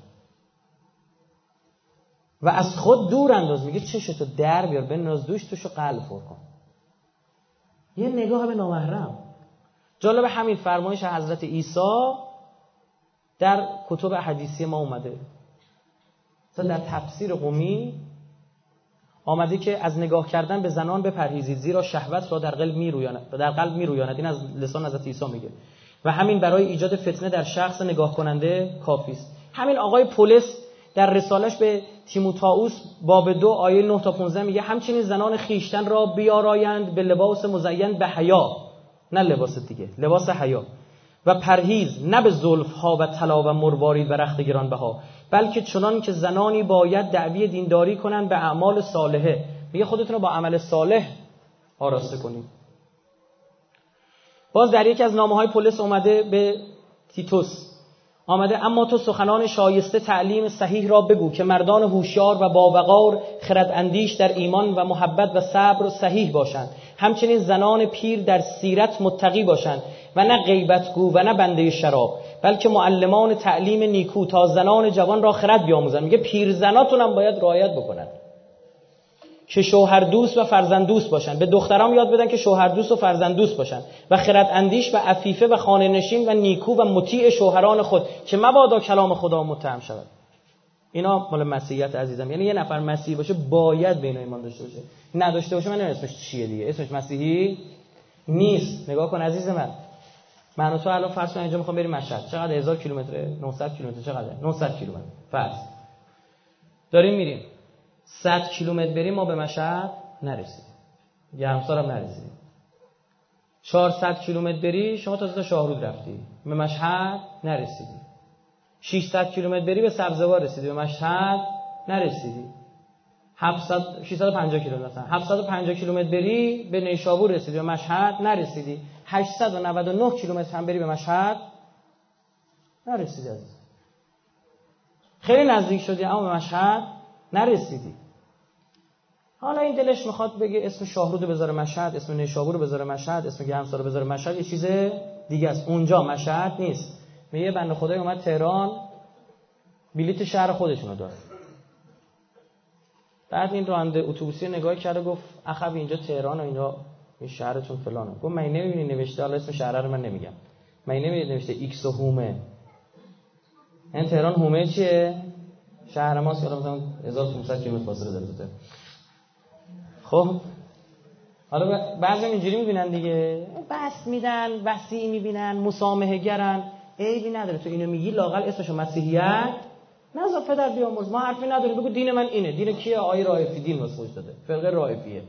و از خود دور انداز. میگه چشتو در بیار بنداز دوش، توشو قلع پر کن. یه نگاه به نامحرم. جالب همین فرمایش حضرت عیسی در کتب حدیثی ما اومده. مثلا در تفسیر قمی آمده که از نگاه کردن به زنان بپرهیزید زیرا شهوت را در قلب میرویاند، در قلب میرویاند. این از لسان حضرت عیسی میگه و همین برای ایجاد فتنه در شخص نگاه کننده کافی است. همین آقای پولس در رسالش به تیموتائوس باب دو آیه نه تا پانزده میگه همچنین زنان خیشتن را بیارایند به لباس مزین به حیا، نه لباس دیگه، لباس حیا، و پرهیز، نه به زلفها و طلا و مروارید و رخت گرانبها، بلکه چنان که زنانی باید دعوی دینداری کنند به اعمال صالحه. میگه خودتون رو با عمل صالح آراسته کنید. باز در یکی از نامه‌های پولس اومده به تیتوس آمده اما تو سخنان شایسته تعلیم صحیح را بگو که مردان هوشیار و باوقار خرد اندیش در ایمان و محبت و صبر صحیح باشند، همچنین زنان پیر در سیرت متقی باشند و نه غیبتگو و نه بنده شراب، بلکه معلمان تعلیم نیکو تا زنان جوان را خرد بیاموزند. میگه پیر زناتون هم باید رعایت بکنن که شوهر دوست و فرزند دوست باشن. به دخترام یاد بدن که شوهر دوست و فرزند دوست باشن و خرد اندیش و عفیفه و خانه نشین و نیکو و مطیع شوهران خود که مبادا کلام خدا متهم شود. اینا مال مسیحیت عزیزم. یعنی یه نفر مسیحی باشه باید به اینا ایمان داشته باشه، نداشته باشه من نمیدونم اسمش چیه دیگه، اسمش مسیحی نیست. نگاه کن عزیز من، من و تو الان فرض کن اینجا میخوام بریم مشهد، چقدر؟ هزار کیلومتره، نهصد کیلومتر، چقدر؟ نهصد کیلومتر فرض داریم میریم. صد کیلومتر بریم ما به مشهد نرسیدیم، گرمسار هم نرسیدیم. چهارصد کیلومتر بری شما تا شاهرود رفتی، به مشهد نرسیدی. ششصد کیلومتر بری به سبزوار رسیدی، به مشهد نرسیدی. هفتصد ششصد و پنجاه کیلومتر مثلا هفتصد و پنجاه کیلومتر بری به نیشابور رسیدی، به مشهد نرسیدی. هشتصد و نود و نه کیلومتر هم بری به مشهد نرسیدی. خیلی نزدیک شدی اما به مشهد نرسیدی. حالا این دلش میخواد بگه اسم شاهرود رو بذاره مشهد، اسم نیشابور رو بذاره مشهد، اسم گرمسار رو بذاره مشهد، یه چیز دیگه است. اونجا مشهد نیست. میگه بنده خدای اومد تهران، بلیت شهر خودشونو داره. بعد این راننده اتوبوسی نگاه کرده گفت اخوی اینجا تهران و اینجا این شهرتون فلانه. گفت من نمیبینی نوشته، حالا اسم شهر رو من نمیگم، من نمیبینی نوشته ایکس و هومه. این تهران هومه چیه؟ شهر ماست که مثلا هزار و پانصد کیلومتر فاصله داره. خب حالا بعضی اینجوری میبینن دیگه، بس میدن، وسیع میبینن، مسامحه گرن. عیبی نداره تو اینو میگی، لااقل اسمشو مسیحیت نذار پدر بیامرز، ما حرفی نداریم، بگو دین من اینه. دین کیه؟ آقای رائفی دین واسه خودش داده، فرقه رائفیه.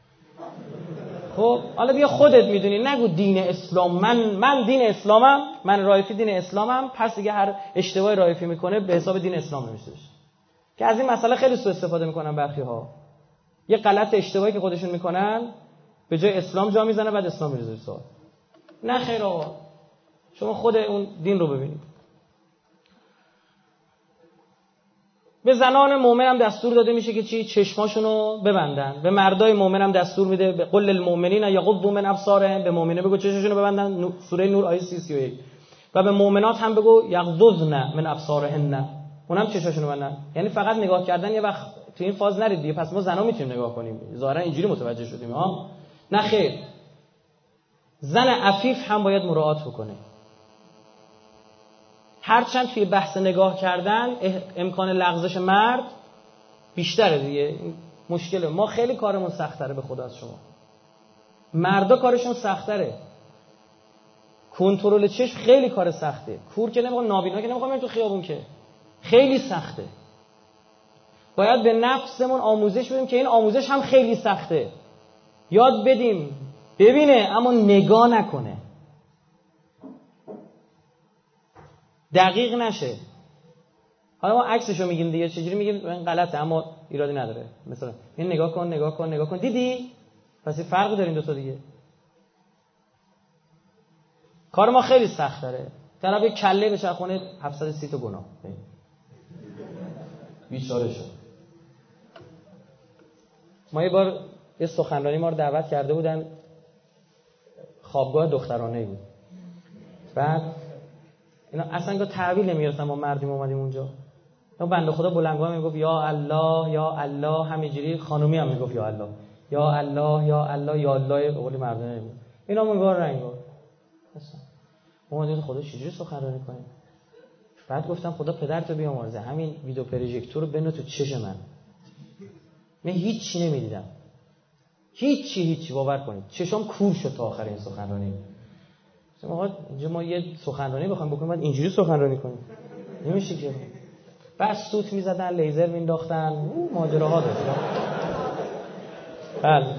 خب حالا بیا خودت میدونی، نگو دین اسلام، من من دین اسلامم، من رائفی دین اسلامم، پس دیگه هر اشتباهی رائفی میکنه به حساب دین اسلام نمیشه. که از این مسئله خیلی سوء استفاده میکنن برخی‌ها. یه غلط اشتباهی که خودشون میکنن به جای اسلام جا میزنه بعد اسلام میریزه سوال. نه خیر آقا، شما خود اون دین رو ببینید. به زنان مؤمن هم دستور داده میشه که چی؟ چشماشونو ببندن. به مردای مؤمن هم دستور میده به قل للمؤمنین یغضوا من ابصارهم، به مؤمنه بگو چشماشونو ببندن، سوره نور آیه سی و یک. و به مؤمنات هم بگو یغضضن من ابصارهن، اونم چشماشونو ببندن. یعنی فقط نگاه کردن یه وقت تو این فاز نرید دیگه، پس ما زنا میتونیم نگاه کنیم، ظاهرا اینجوری متوجه شدیم ها. نه خیر، زن عفیف هم باید مراعات بکنه. هرچند توی بحث نگاه کردن امکان لغزش مرد بیشتره دیگه، مشکله. ما خیلی کارمون سخت‌تره به خدا از شما. مردا کارشون سخت‌تره. کنترل چشم خیلی کار سخته. کور که نمیخوام، نابینا که نمیخوام تو خیابون، که خیلی سخته. باید به نفسمون آموزش بدیم که این آموزش هم خیلی سخته. یاد بدیم ببینه اما نگاه نکنه، دقیق نشه. حالا ما عکسشو میگیم دیگه، چجوری میگیم این غلطه اما ایرادی نداره. مثلا این نگاه کن نگاه کن نگاه کن، دیدی؟ پس این فرق داره این دو تا دیگه. کار ما خیلی سخت داره. طرف یک کله به چرخونه هفتصد و سی تا گناه. بیچاره شد. ما یه بار یه سخنرانی ما رو دعوت کرده بودن، خوابگاه دخترانه بود. بعد اینا اصلا که تحویل نمی‌گرفتن، ما مردیم اومدیم اونجا. اون بنده خدا بلندگو میگفت یا الله یا الله، همینجوری خانومی هم میگفت یا الله یا الله یا الله یا الله، به قول مردانه میگفت. اینا منگار رنگار. اصلا ما دیدیم خدا چجوری سخنرانی کنه. بعد گفتم خدا پدرتو بیامرزه، همین ویدیو پروژکتور رو بنو تو چش من. من هیچی نمیدیدم، هیچی هیچی باور کنید، چشام کور شد تا آخر این سخنرانی. آقا اینجا ما یه سخنرانی بخوایم بکنیم بعد اینجوری سخنرانی کنیم نمیشه که. بعد سوت میزدن، لیزر مینداختن، ماجراها داشتن. بله.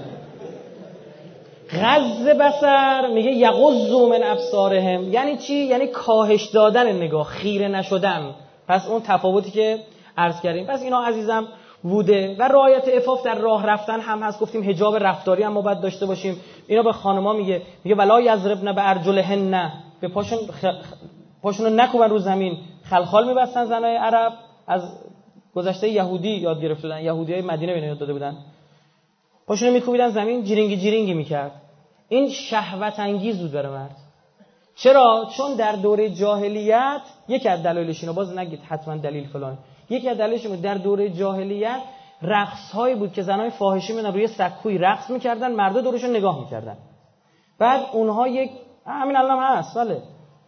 غض بصر میگه یغضوا من ابصارهم، یعنی چی؟ یعنی کاهش دادن نگاه، خیره نشدن. پس اون تفاوتی که عرض کردیم. پس اینا عزیزم بوده. و رعایت عفاف در راه رفتن هم هست. گفتیم حجاب رفتاری هم ما باید داشته باشیم. اینا به خانم‌ها میگه میگه ولا یضربن بارجلهن، به پاشون خ... پاشونو نکوبن رو زمین، خلخال می‌بستن زنای عرب، از گذشته یهودی یاد گرفته بودن، یهودیای مدینه به یاد داده بودن. پاشونو میکوبیدن زمین، جیرینگی جیرینگی میکرد. این شهوت انگیز بود برای مرد. چرا؟ چون در دوره جاهلیت یکی از دلایلش اینو، باز نگید حتما دلیل فلان، یکی از دلایلش بود در دوره جاهلیت رقص‌هایی بود که زنای فاحشه میان روی سکوی رقص میکردن، مردا دورشون نگاه میکردن. بعد اونها یک همین الان هم هست، بله.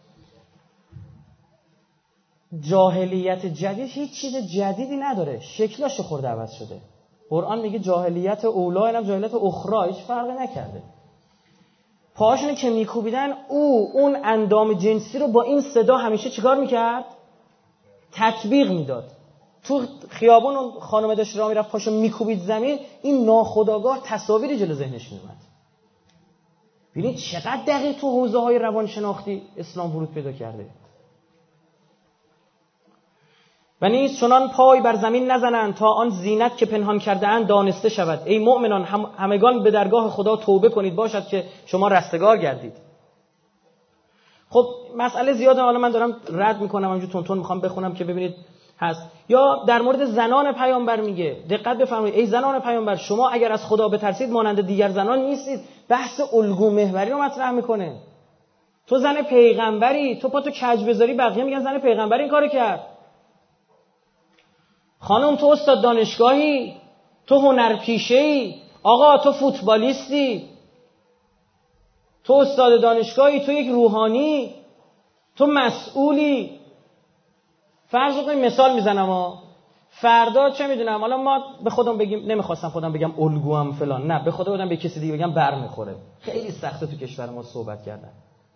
جاهلیت جدید هیچ چیز جدیدی نداره، شکلش خورده عوض شده. قرآن میگه جاهلیت اولا، اینم جاهلیت اخرى، هیچ فرقی نکرده. پاهاشونو که میکوبیدن، او اون اندام جنسی رو با این صدا همیشه چیکار میکرد؟ تطبیق میداد. تو خیابون اون خانم داشت راه میرفت پاشو میکوبید زمین، این ناخودآگاه تصاویری جلو ذهنش میومد. ببینید چقدر دقیق تو حوزه های روانشناختی اسلام ورود پیدا کرده. و نیز چنان پای بر زمین نزنند تا آن زینت که پنهان کرده اند دانسته شود. ای مؤمنان هم همگان به درگاه خدا توبه کنید باشد که شما رستگار گردید. خب مسئله زیاده، حالا من دارم رد میکنم، همینجور تون تون میخوام بخونم که ببینید هست. یا در مورد زنان پیامبر میگه، دقت بفرمایید، ای زنان پیامبر شما اگر از خدا بترسید مانند دیگر زنان نیستید. بحث الگو محوری رو مطرح میکنه. تو زن پیغمبری، تو پا تو کج بذاری بقیه میگن زن پیغمبر این کارو کرد. خانم تو استاد دانشگاهی، تو هنرپیشه‌ای، آقا تو فوتبالیستی، تو استاد دانشگاهی، تو یک روحانی، تو مسئولی. فرض کنیم مثال میزنم ها، فردا چه میدونم، حالا ما به خودم بگیم، نمیخواستم خودم بگم الگوام فلان، نه به خدا بودم به کسی دیگه بگم برمیخوره. خیلی سخته تو کشور ما صحبت کردن.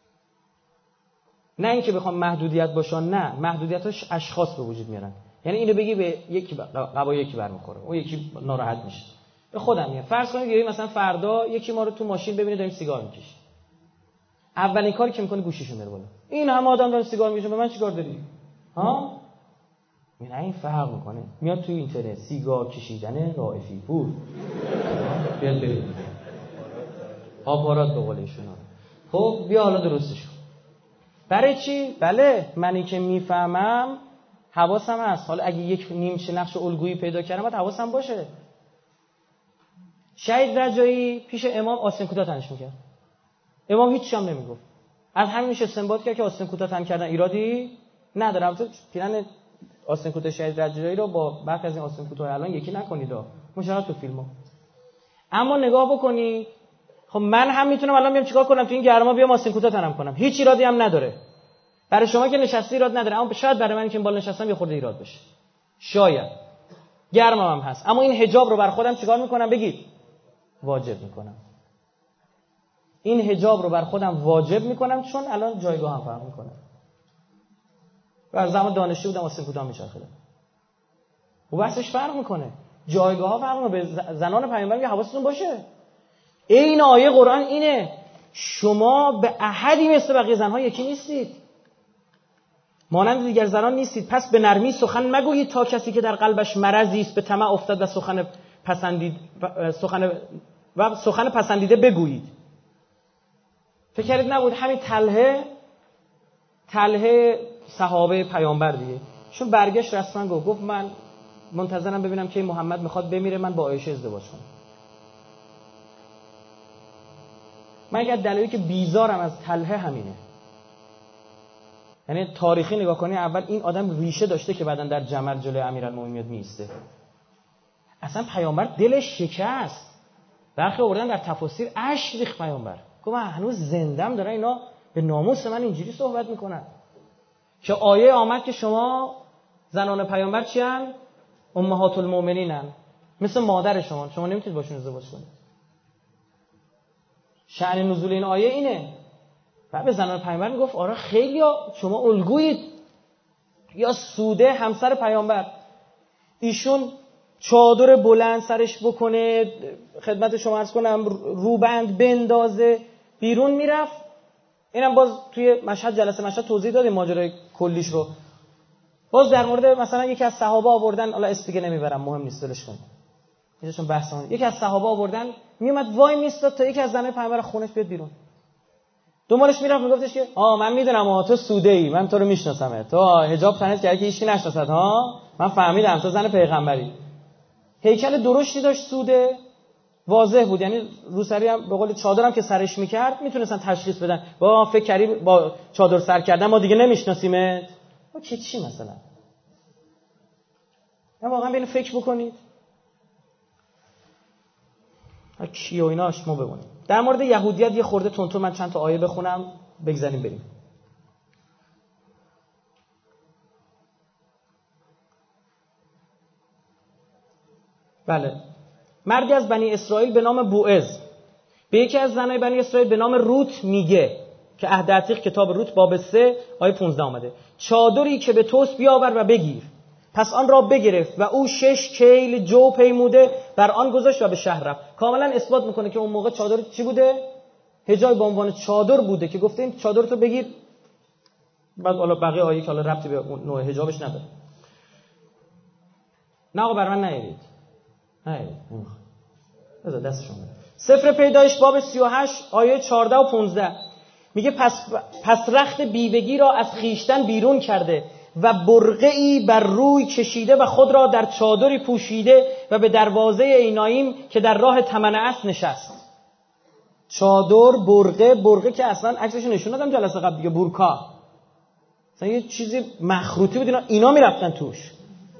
نه اینکه بخوام محدودیت باشن، نه، محدودیتاش اشخاص به وجود میارن. یعنی اینو بگی به یکی قبا یکی برمیخوره، اون یکی ناراحت میشه. به خودم میگم فرض کنید یه مثلا فردا یکی ما رو تو ماشین ببینه داریم سیگار میکشیم، اولین کاری که میکنه گوشیشو میاره بالا. این همه آدم دارن سیگار میکشن، به من چیکار داری؟ ها؟ این این فرق میکنه. میاد تو اینترنت سیگار کشیدن رائفی پور، بیاد برید آپارات به قول ایشون. خب بیا حالا درستش کن. برای چی؟ بله منی که میفهمم حواسم هست. حالا اگه یک نیمچه نقش الگویی پیدا کردم باید حواسم باشه. شهید رجایی پیش امام آستین کوتاه تنش میکرد، امام هیچ هم نمیگفت. از همینش استنباط کرد که آستین کوتاه تن کردن ایرادی نداره. البته پیرن آستین کوتاه شهید رجایی رو با برخی از این آستین کوتاه الان یکی نکنید، مشاهده تو فیلم‌ها. اما نگاه بکنی، خب من هم میتونم الان بیام چیکار کنم تو این گرما، بیام آستین کوتاه تنم کنم، هیچ ایرادی هم نداره. برای شما که نشستی ایراد نداره، اما شاید برای من که این بالا نشستم یه خورده ایراد بشه، شاید گرمم هم هست. اما این حجاب رو بر خودم چیکار میکنم بگید؟ واجب میکنم. این حجاب رو بر خودم واجب میکنم چون الان جایگاه هم فرق میکنه. و زمان دانشجو بودم آستین کوتاه میچرخیدم، و بحثش فرق میکنه، جایگاه ها فرق میکنه. به زنان پیامبر میگه حواستون باشه. این آیه قرآن اینه، شما به احدی مثل بقیه زنها یکی نیستید، مانند دیگر زنان نیستید. پس به نرمی سخن مگویید تا کسی که در قلبش مرضی است به طمع افتاد و سخن پسندید سخن و سخن پسندیده بگویید. فکر کردید نبود همین طلحه طلحه صحابه پیامبر دیگه، چون برگشت رسما گفت گفت من منتظرم ببینم که محمد میخواد بمیره من با عایشه ازدواج کنم. من اگه دلیلی که بیزارم از طلحه همینه. یعنی تاریخی نگاه کنی، اول این آدم ریشه داشته که بعدن در جمل جلوی امیرالمومنین میسته. اصلا پیامبر دلش شکست. برخی آوردن در تفاسیر اشک ریخت پیامبر، گفت من هنوز زندم دارن اینا به ناموس من اینجوری صحبت میکنن. که آیه آمد که شما زنان پیامبر چی ان؟ امهات المؤمنینن، مثل مادر شما، شما نمیتونید باشون ازدواج کنید. شأن نزول این آیه اینه. بعد به زنان پیامبر میگفت آره خیلی ها شما الگویید. یا سوده همسر پیامبر، ایشون چادر بلند سرش بکنه، خدمت شما عرض کنم روبند بندازه بیرون میرفت. اینم باز توی مشهد جلسه مشهد توضیح دادیم ماجرای کلیش رو. باز در مورد مثلا یکی از صحابه آوردن، حالا اسم دیگه نمیبرم مهم نیست ولش کن، اینشون بحثمون. یکی از صحابه آوردن میومد وای میستاد تا یکی از زنای پیامبر خونش بیاد بیرون. دنبالش میرفت میگفتش که آ من میدونم آ تو سوده ای، من تو رو میشناسمه، تو حجاب تنت کردی که هیچکی نشناسد ها، من فهمیدم تو زن پیغمبری. هیکل درشتی داشت، سوده، واضح بود. یعنی روسری هم به قول چادرم که سرش میکرد میتونستن تشخیص بدن با فکر کردی با چادر سر کردن ما دیگه نمیشناسیمت. ما چه چی مثلا؟ نه واقعا ببین فکر بکنید کی و ایناش ما ببینیم. در مورد یهودیت یه خورده تونتون من چند تا آیه بخونم بگذاریم بریم. بله، مردی از بنی اسرائیل به نام بوعز به یکی از زنای بنی اسرائیل به نام روت میگه که عهد عتیق کتاب روت باب سه آیه پانزده آمده چادری که به توست بیاور و بگیر. پس آن را بگرفت و او شش کیل جو پیموده بر آن گذاشت و به شهر رفت. کاملا اثبات میکنه که اون موقع چادر چی بوده؟ حجاب به عنوان چادر بوده که گفته این چادر تو بگیر. بعد حالا بقیه آیه که حالا ربطی به نوع حجابش نداره. نه آقا بر من نیارید. نیارید. بذار دستشون بده. سفر پیدایش باب سی و هشت آیه چهارده و پانزده میگه پس پس رخت بیوگی را از خیشتن بیرون کرده و برقعی بر روی کشیده و خود را در چادری پوشیده و به دروازه ایناییم که در راه تمنعس نشست. چادر، برقه، برقه که اصلا عکسش نشون دادم جلسه قبل دیگه، بورکا اصلا یه چیزی مخروطی بود، اینا, اینا میرفتن توش.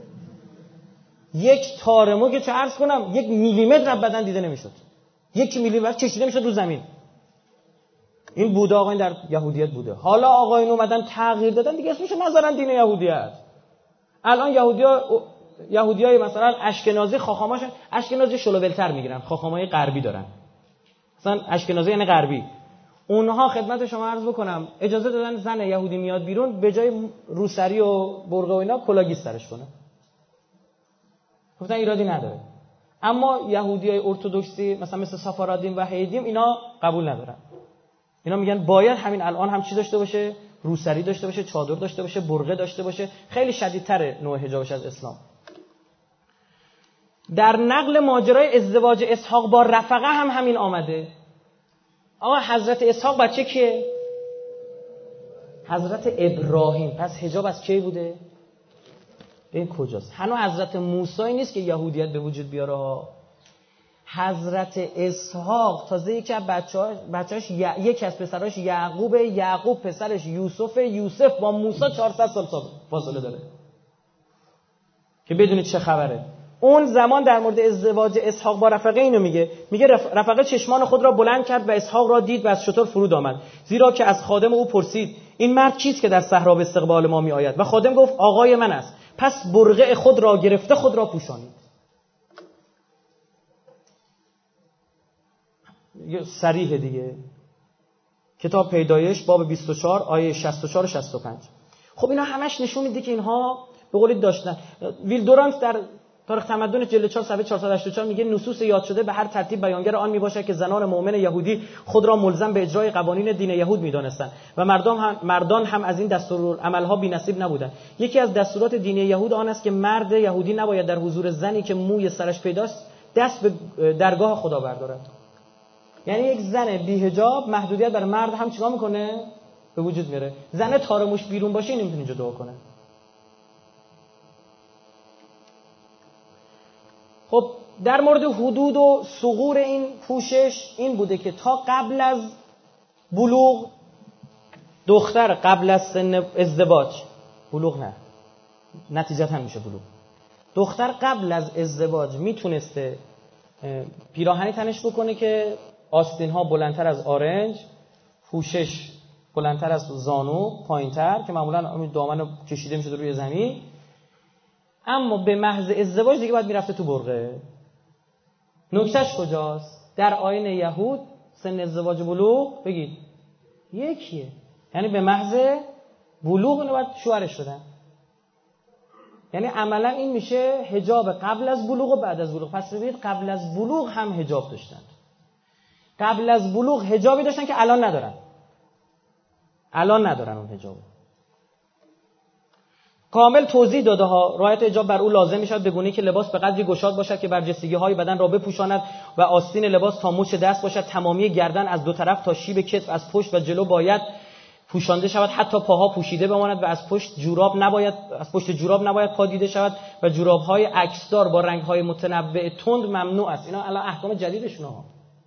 یک تارمو که چه عرض کنم یک میلیمتر بدن دیده نمیشد، یک میلیمتر کشیده میشد رو زمین. این بوده آقایون در یهودیت بوده. حالا آقایون اومدن تغییر دادن دیگه اسمش نذارن دین یهودیت. الان یهودیا یهودیای مثلا اشکنازی خاخاماشون اشکنازی شلوولتر میگیرن، خاخامای غربی دارن. مثلا اشکنازی یعنی غربی. اونها خدمت شما عرض بکنم اجازه دادن زن یهودی میاد بیرون به جای روسری و برقه و اینا کلاگی سرش کنه. گفتن ایرادی نداره. اما یهودیای ارتدوکسی مثلا مثل سفارادیم و هیدیم اینا قبول ندارن. اینا میگن باید همین الان هم چی داشته باشه؟ روسری داشته باشه، چادر داشته باشه، برقه داشته باشه. خیلی شدیدتره نوع حجابش از اسلام. در نقل ماجرای ازدواج اسحاق با رفقه هم همین آمده. آقا حضرت اسحاق بچه کیه؟ حضرت ابراهیم. پس حجاب از کی بوده؟ این کجاست؟ هنوز حضرت موسی نیست که یهودیت به وجود بیاره. حضرت اسحاق تازه یکی از بچه‌هاش بچه‌اش ی... یکی از پسراش یعقوب، یعقوب پسرش یوسف، یوسف با موسی چهارصد سال فاصله داره که بدونید چه خبره. اون زمان در مورد ازدواج اسحاق با رفقه اینو میگه، میگه رف... رفقه چشمان خود را بلند کرد و اسحاق را دید و از شتر فرود آمد، زیرا که از خادم او پرسید این مرد کیست که در صحرا به استقبال ما می آید؟ و خادم گفت آقای من است. پس برقع خود را گرفته خود را پوشانید. صریح دیگه. کتاب پیدایش باب بیست و چهار آیه شصت و چهار و شصت و پنج. خب اینا همش نشون میده که اینها به قولی داشتن. ویل دورانت در تاریخ تمدن جلد چهار صفحه چهارصد و هشتاد و چهار میگه نصوص یاد شده به هر ترتیب بیانگر آن میباشد که زنان مؤمن یهودی خود را ملزم به اجرای قوانین دین یهود میدانستند و مردم هم مردان هم از این دستورالعملها بی‌نصیب نبودند. یکی از دستورات دین یهود آن است که مرد یهودی نباید در حضور زنی که موی سرش پیداست دست به درگاه خدا بردارد. یعنی یک زن بی حجاب محدودیت برای مرد هم چیکار میکنه؟ به وجود میاره. زن تارموش بیرون باشه نمیتونه اینجا دعا کنه. خب در مورد حدود و ثغور این پوشش این بوده که تا قبل از بلوغ دختر قبل از سن ازدواج، بلوغ نه نتیجتا میشه بلوغ، دختر قبل از ازدواج میتونسته پیراهنی تنش بکنه که آستین ها بلندتر از آرنج، پوشش بلندتر از زانو، پایینتر که معمولا دامن کشیده میشه روی زمین. اما به محض ازدواج دیگه باید میرفته تو برقه. نکتهش کجاست؟ در آیین یهود سن ازدواج بلوغ بگید یکیه، یعنی به محض بلوغ اینو باید شوهرش شدن. یعنی عملا این میشه حجاب قبل از بلوغ و بعد از بلوغ. پس ببینید قبل از بلوغ هم حجاب داشتن، قبل از بلوغ حجابی داشتن که الان ندارن. الان ندارن اون حجابو. کامل توضیح داده ها. رعایت حجاب بر او لازم میشد به گونه‌ای که لباس به قدری گشاد باشد که برجستگی‌های بدن را بپوشاند و آستین لباس تا مچ دست باشد. تمامی گردن از دو طرف تا شیب کتف از پشت و جلو باید پوشانده شود، حتی پاها پوشیده بماند و از پشت جوراب نباید از پشت جوراب نباید پا دیده شود و جوراب‌های عکسدار با رنگ‌های متنوع تند ممنوع است. اینا الان احکام جدیدشونه ها.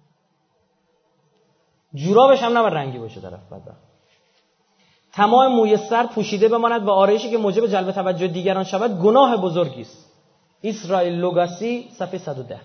جورابش هم نباید رنگی باشه طرف بدبخت. تمام موی سر پوشیده بماند و آرایشی که موجب جلب توجه دیگران شود گناه بزرگی است. اسرائیل لوگاسی صفحه صد و ده.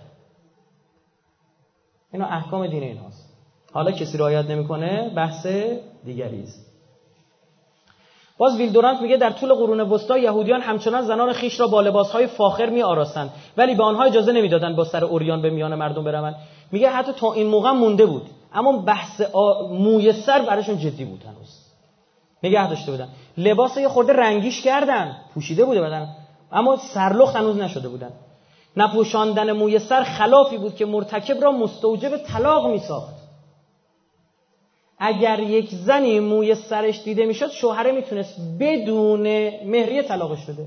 اینا احکام دین ایناست. حالا کسی رعایت نمیکنه بحث دیگری است. باز ویلدورانت میگه در طول قرون وسطا یهودیان همچنان زنان خیش را با لباسهای فاخر میآراستند ولی به آنها اجازه نمیدادند با سر عریان به میان مردم بروند. میگه حتی تا این موقع مونده بود، اما بحث موی سر براشون جدی بود، هنوز نگه داشته بودن. لباس یه خورده رنگیش کردن، پوشیده بوده بدن، اما سرلخت هنوز نشده بودن. نپوشاندن موی سر خلافی بود که مرتکب را مستوجب طلاق میساخت. اگر یک زنی موی سرش دیده میشد شوهره میتونست بدون مهریه طلاقش بده،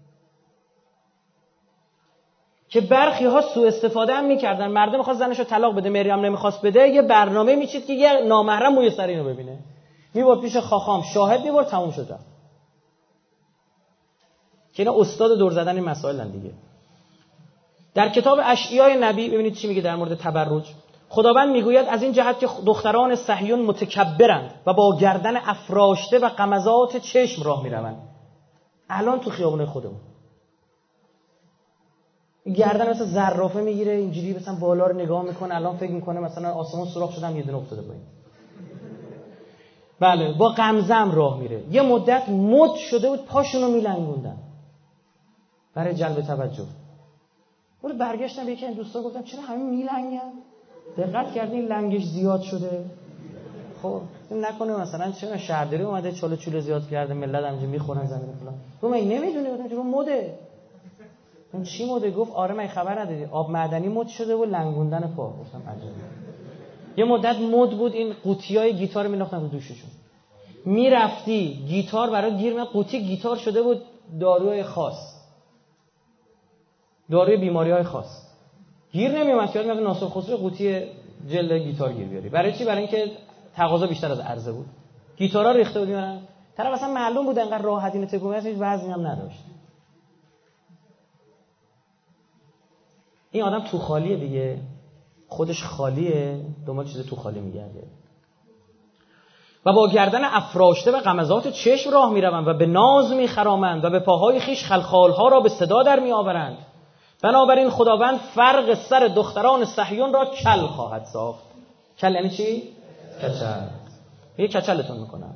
که برخی ها سوء استفاده هم میکردن. مرد میخواست زنش رو طلاق بده، مهریه هم نمیخواست بده، یه برنامه میچید که یه نامحرم موی سر اینو ببینه، میبرد پیش خاخام، شاهد میبرد، تموم شد. که اینا استاد دور زدن این مسائلن دیگه. در کتاب اشعیای نبی ببینید چی میگه در مورد تبرج. خداوند میگوید از این جهت که دختران صهیون متکبرند و با گردن افراشته و غمزات چشم راه میروند. الان تو خیابون خودمون گردن مثلا زرافه میگیره اینجوری مثلا بالا رو نگاه میکنه، الان فکر میکنه مثلا آسمون سوراخ شدم یه دونه افتاده پایین. بله، با غمزم راه میره. یه مدت مد شده بود پاشونو میلنگوندن برای جلب توجه. اون برگشتم به یکی از دوستا گفتم چرا همه میلنگن؟ دقت کردین لنگش زیاد شده؟ خب نکنه مثلا چرا شهرداری اومده چاله چوله زیاد کرده، ملت همینجوری میخورن زمین فلان. تو من نمیدونی گفتم چرا مده؟ اون چی مده؟ گفت آره من خبر ندادی آب معدنی مد شده و لنگوندن پا. گفتم عجب. یه مدت مد بود این قوطیای گیتار مینداختن رو دوششون. میرفتی گیتار برای گیر من قوطی گیتار شده بود داروی خاص، داروی بیماری‌های خاص. گیر نمیومد که مثلا ناصر خسرو قوطی جلد گیتار گیر بیاری. برای چی؟ برای اینکه تقاضا بیشتر از عرضه بود. گیتارا ریخته بودن. طرف اصلا معلوم بود انقدر راحت اینو تکون می‌داد، هیچ وزنی هم نداشت. این آدم تو خالیه دیگه، خودش خالیه، دنبال چیز تو خالی میگرده. و با گردن افراشته و غمزات چشم راه میروند و به ناز میخرامند و به پاهای خیش خلخالها را به صدا در میآورند. بنابراین خداوند فرق سر دختران صهیون را کل خواهد ساخت. کل یعنی چی؟ کچل. یه کچلتون میکنم،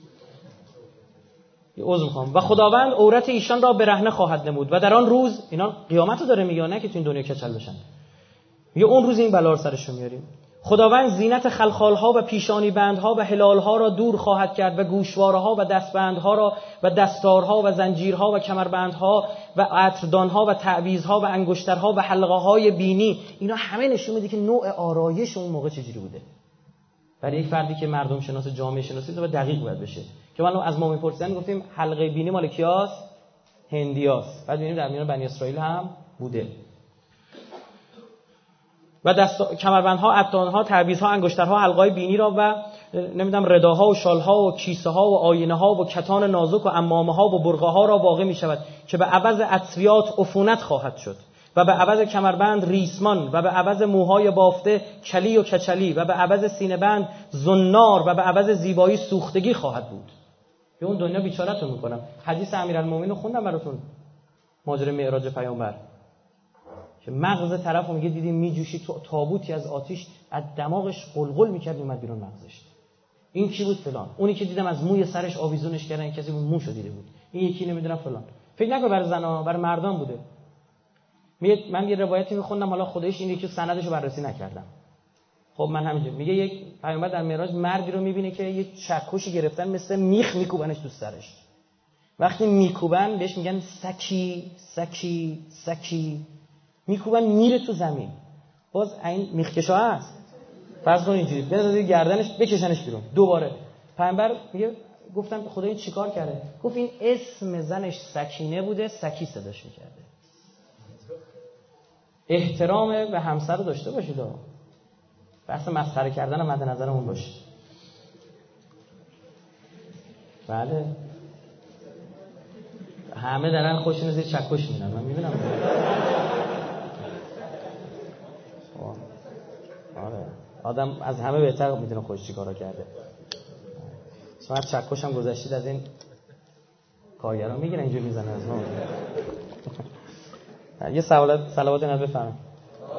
یه عذر میخوام. و خداوند عورت ایشان را برهنه خواهد نمود و در آن روز، اینا قیامت رو داره میگه نه که تو این دنیا کچل بشن، یه اون روز این بلا رو سرشون میاریم. خداوند زینت خلخالها و پیشانی بندها و هلالها را دور خواهد کرد و گوشوارها و دستبندها را و دستارها و زنجیرها و کمربندها و عطردانها و تعویذها و انگشترها و حلقه‌های بینی. اینا همه نشون میده که نوع آرایش اون موقع چجوری بوده. برای یک فردی که مردم شناس جامعه شناسی تو دقیق باید بشه. که ما از ما میپرسیدن گفتیم حلقه بینی مال کیاست؟ هندیاست. بعد می‌بینیم در میان بنی اسرائیل هم بوده. و دست کمربندها، عطارها، تعویذها، انگشترها، حلقه‌های بینی را و نمیدونم رداها و شالها و کیسه‌ها و آینه‌ها و کتان نازک و عمامه‌ها و برقه‌ها را واقع می‌شود که به عوض عطریات عفونت خواهد شد و به عوض کمربند ریسمان و به عوض موهای بافته کلی و کچلی و به عوض سینه‌بند زنار و به عوض زیبایی سوختگی خواهد بود. به اون دنیا بیچاره‌تون می‌کنم. حدیث امیرالمومنین رو خوندم براتون، ماجرای معراج پیامبر، که مغز طرفو میگه دیدیم میجوشی، تو تابوتی از آتش از دماغش قلقل میکرد اومد بیرون مغزش. این کی بود فلان. اونی که دیدم از موی سرش آویزونش کردن، این کسی بود موشو دیده بود. این یکی نمیدونم فلان. فکر نکن برای زنا، برای مردان بوده. من یه روایتی میخوندم، حالا خودش این یکی سندشو بررسی نکردم. خب من همینجوری میگه یک پیامبر در معراج مردی رو میبینه که یه چکشی گرفتن مثل میخ میکوبنش تو سرش. وقتی میکوبن بهش میگن سکی سکی سکی، میکوبن میره تو زمین. باز این میخکشا هست، فرض کن اینجوری بندازید گردنش بکشنش بیرون. دوباره پیامبر میگه گفتم خدا این چیکار کرده؟ گفت این اسم زنش سکینه بوده، سکی صداش میکرده. احترام به همسر رو داشته باشید. بحث مسخره کردن مد نظرمون باشه. بله همه دارن خوشینو زیر چکش میرن، من میبینم. آره آدم از همه بهتر میدونه خودش چی کارا کرده. شما از چکش هم گذشتید، از این کارگران میگیرن اینجور میزنن از ما. یه سوالات صلوات نبی بفرمایید.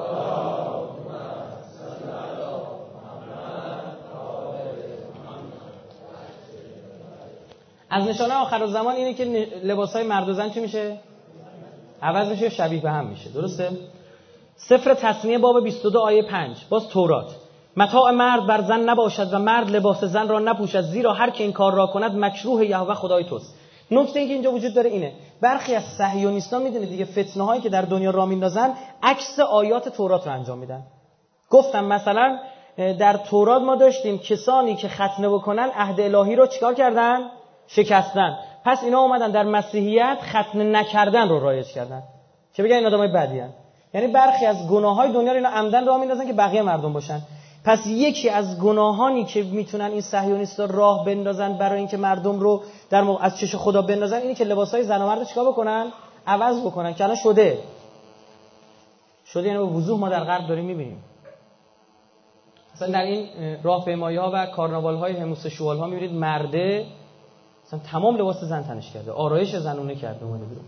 از نشانه آخر الزمان اینه که لباسای مرد و زن چی میشه؟ عوض میشه، شبیه به هم میشه. درسته؟ سفر تثنیه باب بیست و دو آیه پنج، باز تورات: متاع مرد بر زن نباشد و مرد لباس زن را نپوشد، زیرا هر که این کار را کند مکروه یهوه خدای توست. نکته ای که اینجا وجود داره اینه، برخی از صهیونیست‌ها میدونه دیگه فتنه هایی که در دنیا راه میندازن عکس آیات تورات رو انجام میدن. گفتم مثلا در تورات ما داشتیم کسانی که ختنه بکنن عهد الهی رو چیکار کردن؟ شکستن. پس اینا اومدن در مسیحیت ختنه نکردن رو رایج کردن که بگن این آدمای بدی ان. یعنی برخی از گناههای دنیا رو اینا عمدن راه میندازن که بقیه مردم باشن. پس یکی از گناهانی که میتونن این صهیونیست‌ها راه بندازن برای اینکه مردم رو در موقع از چش خدا بندازن اینه که لباسای زن و مرد چیکار بکنن؟ عوض بکنن. که الان شده. شده یعنی به وضوح ما در غرب داریم میبینیم. مثلا در این راهپیمایی‌ها و کارناوال‌های هموسکسوال‌ها میبینید مرده مثلا تمام لباس زن تنش کرده، آرایش زنونه کرده اومده بیرون.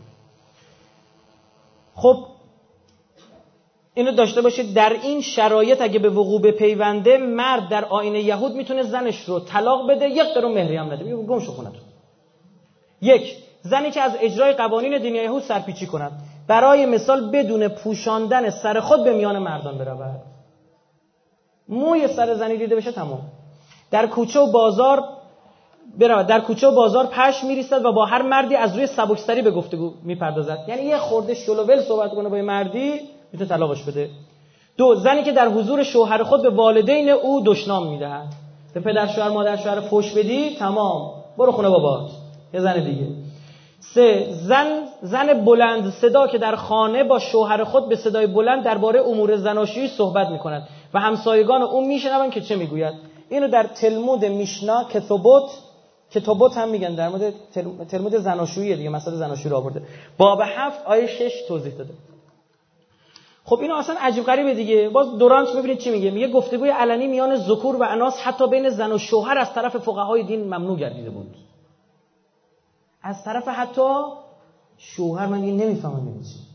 خب اینو داشته باشید در این شرایط اگه به وقوع بپیونده، مرد در آیین یهود میتونه زنش رو طلاق بده، یک قرون مهری هم نده، میگه گم شو خونتون. یک، زنی که از اجرای قوانین دین یهود سرپیچی کند، برای مثال بدون پوشاندن سر خود به میان مردان برود. موی سر زنی دیده بشه تمام. در کوچه و بازار برود، در کوچه و بازار پشم میریزد و با هر مردی از روی سبکسری به گفتگو میپردازد. یعنی یه خورده شلوول صحبت کنه با مردی میتونه طلاقش بده. دو، زنی که در حضور شوهر خود به والدین او دشنام میدهد. به پدر شوهر مادر شوهر فحش بدی تمام، برو خونه بابات. یه زن دیگه. سه، زن زن بلند صدا که در خانه با شوهر خود به صدای بلند درباره امور زناشویی صحبت میکند و همسایگان او میشنوند که چه میگوید. اینو در تلمود میشنا کتوبوت کتوبوت هم میگن، در مورد تلمود زناشویی دیگه، مسئله زناشویی رو آورده. باب هفت آیه شش توضیح داده. خب اینو اصلا عجیب غریبه دیگه. باز دورانت میبینید چی میگه؟ میگه گفتگوی علنی میان ذکور و اناث حتی بین زن و شوهر از طرف فقهای دین ممنوع گردیده بود. از طرف حتی شوهر. من این نمیفهمم این چی.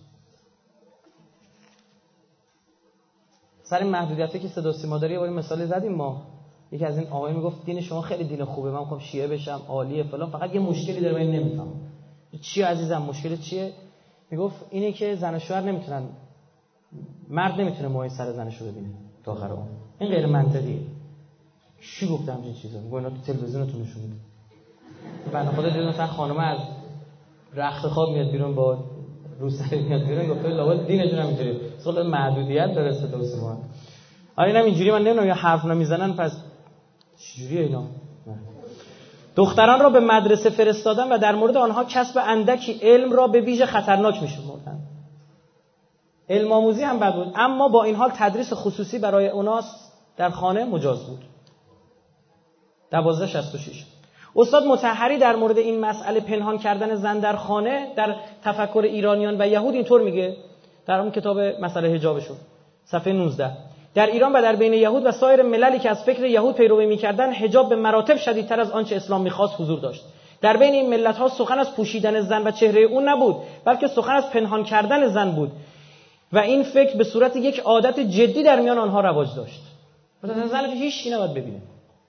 سر محدودیتی که صدا سیما داره یه بار مثال زدیم ما. یکی از این آقایون میگفت دین شما خیلی دین خوبه، من میخوام شیعه بشم، عالیه فلان، فقط یه مشکلی داره من نمیفهمم. چیه عزیزم مشکل چیه؟ میگفت اینه که زن و شوهر نمیتونن، مرد نمیتونه موهای سر زنش رو ببینه تا آخر عمر. این غیر منطقیه. چی گفتم این چیزا؟ میگه اینا تو تلویزیونتون نشون میده. بنده خدا دیدم مثلا خانم از رخت خواب میاد بیرون با روسری میاد بیرون، گفت لاول دینتون هم اینجوریه. اصلا محدودیت داره صدا و سیما. آ اینم اینجوری من نمیدونم یا حرف نمیزنن پس چجوریه اینا؟ دختران را به مدرسه فرستادن و در مورد آنها کسب اندکی علم را به ویژه خطرناک می‌شمردند. علم آموزی هم بد بود، اما با این حال تدریس خصوصی برای اوناس در خانه مجاز بود. دوازده شصت و شش. استاد مطهری در مورد این مسئله پنهان کردن زن در خانه در تفکر ایرانیان و یهود اینطور میگه در اون کتاب مسئله حجابشون صفحه نوزده: در ایران و در بین یهود و سایر مللی که از فکر یهود پیروی می‌کردند، حجاب به مراتب شدیدتر از آنچه اسلام می‌خواست حضور داشت. در بین این ملت‌ها سخن از پوشیدن زن و چهره او نبود، بلکه سخن از پنهان کردن زن بود و این فکر به صورت یک عادت جدی در میان آنها رواج داشت. مثلا زن رو هیچ کی نباید ببینه.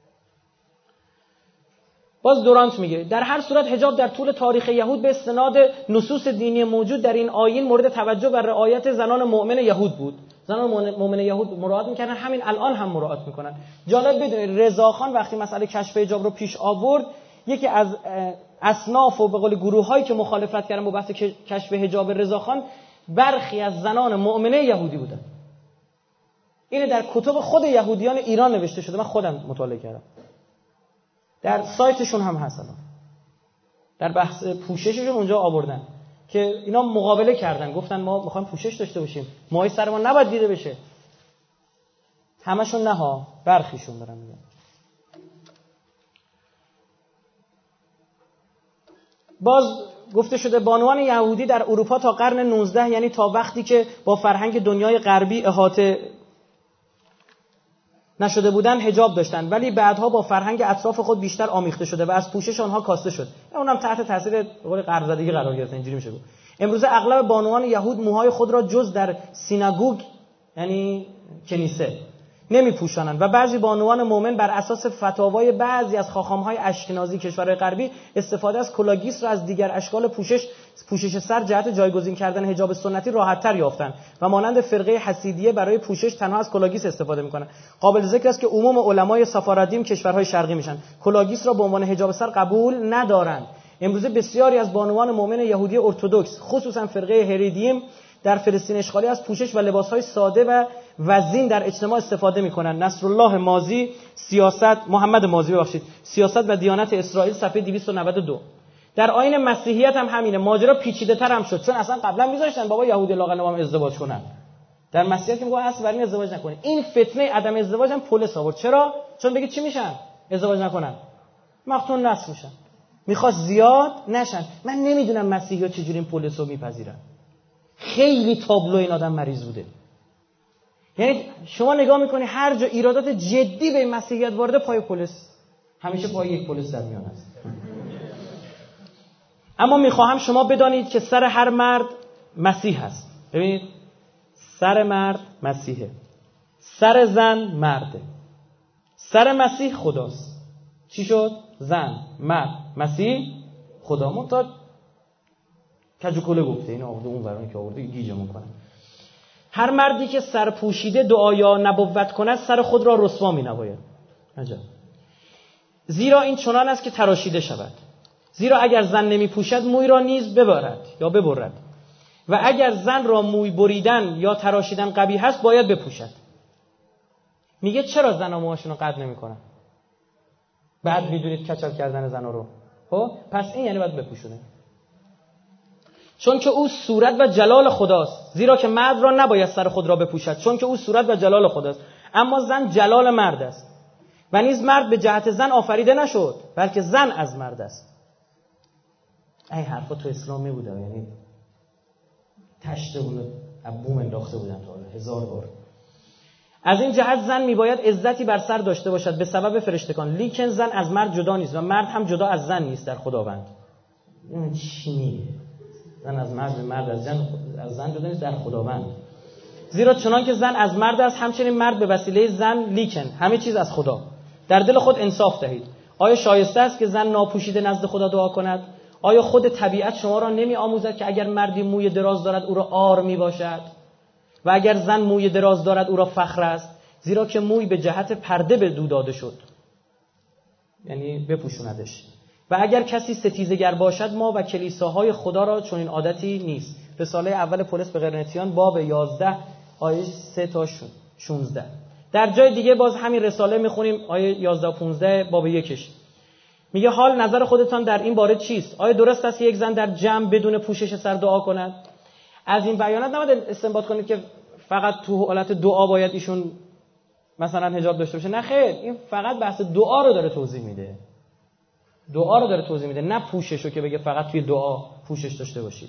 باز دورانت میگه در هر صورت حجاب در طول تاریخ یهود به استناد نصوص دینی موجود در این آیین مورد توجه و رعایت زنان مؤمن یهود بود. زنان مؤمن یهود مراعات میکردن، همین الان هم مراعات میکنن. جالب بدونید رضاخان وقتی مسئله کشف حجاب رو پیش آورد، یکی از اصناف و به قول گروهایی که مخالفت کردن با بحث کشف حجاب رضاخان برخی از زنان مؤمنه یهودی بودن. اینه در کتب خود یهودیان ایران نوشته شده، من خودم مطالعه کردم. در سایتشون هم هست الان. در بحث پوشششون اونجا آوردن که اینا مقابله کردن، گفتن ما میخوایم پوشش داشته باشیم، ماهی سر ما نباید دیده بشه. همشون نه ها، برخیشون دارن میگن. باز گفته شده بانوان یهودی در اروپا تا قرن نوزدهم، یعنی تا وقتی که با فرهنگ دنیای غربی احاطه نشده بودن، حجاب داشتن، ولی بعدها با فرهنگ اطراف خود بیشتر آمیخته شده و از پوشش آنها کاسته شد. اونم تحت تاثیر قول غرب زدگی قرار گرفت. اینجوری میشه گفت. امروزه اغلب بانوان یهود موهای خود را جز در سیناگوگ، یعنی کنیسه، نمیپوشانند و بعضی بانوان مؤمن بر اساس فتاوای بعضی از خاخام‌های اشکنازی کشورهای غربی استفاده از کلاگیس را از دیگر اشکال پوشش پوشش سر جهت جایگزین کردن حجاب سنتی راحت‌تر یافتند و مانند فرقه حسیدیه برای پوشش تنها از کلاگیس استفاده می‌کنند. قابل ذکر است که عموم علمای سفاردیم کشورهای شرقی میشن، کلاگیس را به عنوان حجاب سر قبول ندارند. امروزه بسیاری از بانوان مؤمن یهودی ارتدوکس، خصوصا فرقه هریدیم، در فلسطین اشغالی از پوشش و لباس‌های ساده و وزین در اجتماع استفاده می‌کنند. نصرالله مازی، سیاست محمد مازی ببخشید سیاست و دیانت اسرائیل، صفحه دویست و نود و دو. در آیین مسیحیت هم همینه. ماجرا پیچیده‌تر هم شد، چون اصلا قبلا می‌ذاشتن بابا یهودی لااقل با هم ازدواج کنن. در مسیحیت میگه اصلا برین ازدواج نکنید. این فتنه عدم ازدواج هم پولس آورد. چرا؟ چون بگید چی میشن؟ ازدواج نکنن، مقتول نسل میشن. میخواد زیاد نشن. من نمیدونم مسیحی‌ها چجوری این پولس رو میپذیرن. خیلی تابلو این آدم مریض بوده. یعنی شما نگاه میکنی هر جا ایرادات جدی به مسیحیت وارده، پای پولس، همیشه پای یک پولس در میان است. اما میخواهم شما بدانید که سر هر مرد مسیح هست. ببینید، سر مرد مسیحه، سر زن مرده. سر مسیح خداست. چی شد؟ زن، مرد، مسیح، خدا. منتها کجوکله گفته، این آورده اون ورانی که آورده گیجمون کنه. هر مردی که سر پوشیده دعا یا نبوت کند سر خود را رسوا می نماید. عجب. زیرا این چنان است که تراشیده شود. زیرا اگر زن نمی پوشد موی را نیز ببرد یا ببرد، و اگر زن را موی بریدن یا تراشیدن قبیح است باید بپوشد. میگه چرا زن‌ها موهاشون رو قطع نمی‌کنن؟ بعد میدونید کچل کردن زن‌ها رو. خب پس این یعنی باید بپوشونه. چون که او صورت و جلال خداست. زیرا که مرد را نباید سر خود را بپوشد، چون که او صورت و جلال خداست. اما زن جلال مرد است. و نیز مرد به جهت زن آفریده نشد، بلکه زن از مرد است. این حرفا تو اسلام می بوده، یعنی تشته بوده، بوم انداخته بودن تا حالا هزار بار. از این جهت زن میباید عزتی بر سر داشته باشد به سبب فرشتگان، لیکن زن از مرد جدا نیست و مرد هم جدا از زن نیست در خداوند. این چی میگه؟ زن از مرد، مرد از زن از زن جدا نیست در خداوند. زیرا چنان که زن از مرد است همچنین مرد به وسیله زن، لیکن همه چیز از خدا. در دل خود انصاف دهید. آیا شایسته است که زن ناپوشیده نزد خدا دعا کند؟ آیا خود طبیعت شما را نمی آموزد که اگر مردی موی دراز دارد او را عار می باشد و اگر زن موی دراز دارد او را فخر است؟ زیرا که موی به جهت پرده به دو داده شد، یعنی بپوشوندش. و اگر کسی ستیزگر باشد ما و کلیساهای خدا را چون این عادتی نیست. رساله اول پولس به قرنتیان باب یازده آیه سه تا شانزده. در جای دیگه باز همین رساله میخونیم آیه یازده و پانزده باب یکش. میگه حال نظر خودتان در این باره چیست؟ آیا درست است که یک زن در جمع بدون پوشش سر دعا کند؟ از این بیانات نباید استنباط کنید که فقط تو حالت دعا باید ایشون مثلا حجاب داشته باشه. نه خیر، این فقط بحث دعا رو داره توضیح میده. دعا رو داره توضیح میده، نه پوشش رو که بگه فقط توی دعا پوشش داشته باشید.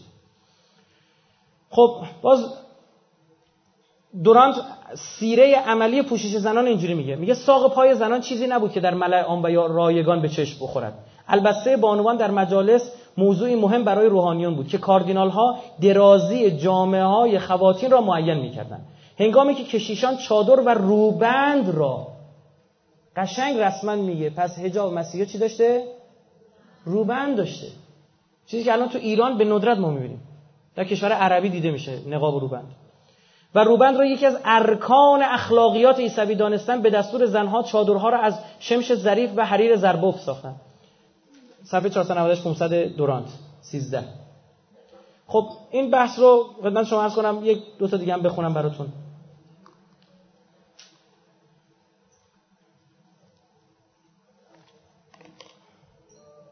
خب باز دورانت سیره عملی پوشش زنان اینجوری میگه. میگه ساق پای زنان چیزی نبود که در ملأ عام و یا رایگان به چشم بخورد. البته بانوان در مجالس موضوعی مهم برای روحانیون بود که کاردینال ها درازی جامعه های خواتین را معین میکردند، هنگامی که کشیشان چادر و روبند را قشنگ رسما میگه. پس حجاب مسیحی چی داشته؟ روبند داشته. چیزی که الان تو ایران به ندرت ما میبینیم، در کشور عربی دیده میشه نقاب و روبند. و روبند را یکی از ارکان اخلاقیات عیسوی دانستن، به دستور زنها چادرها را از شمش ظریف و حریر زربفت ساختن. صفحه چهارصد و نود و هشت پانصد دورانت سیزده. خب این بحث رو خدمت شما عرض کنم، یک دو تا دیگه هم بخونم براتون.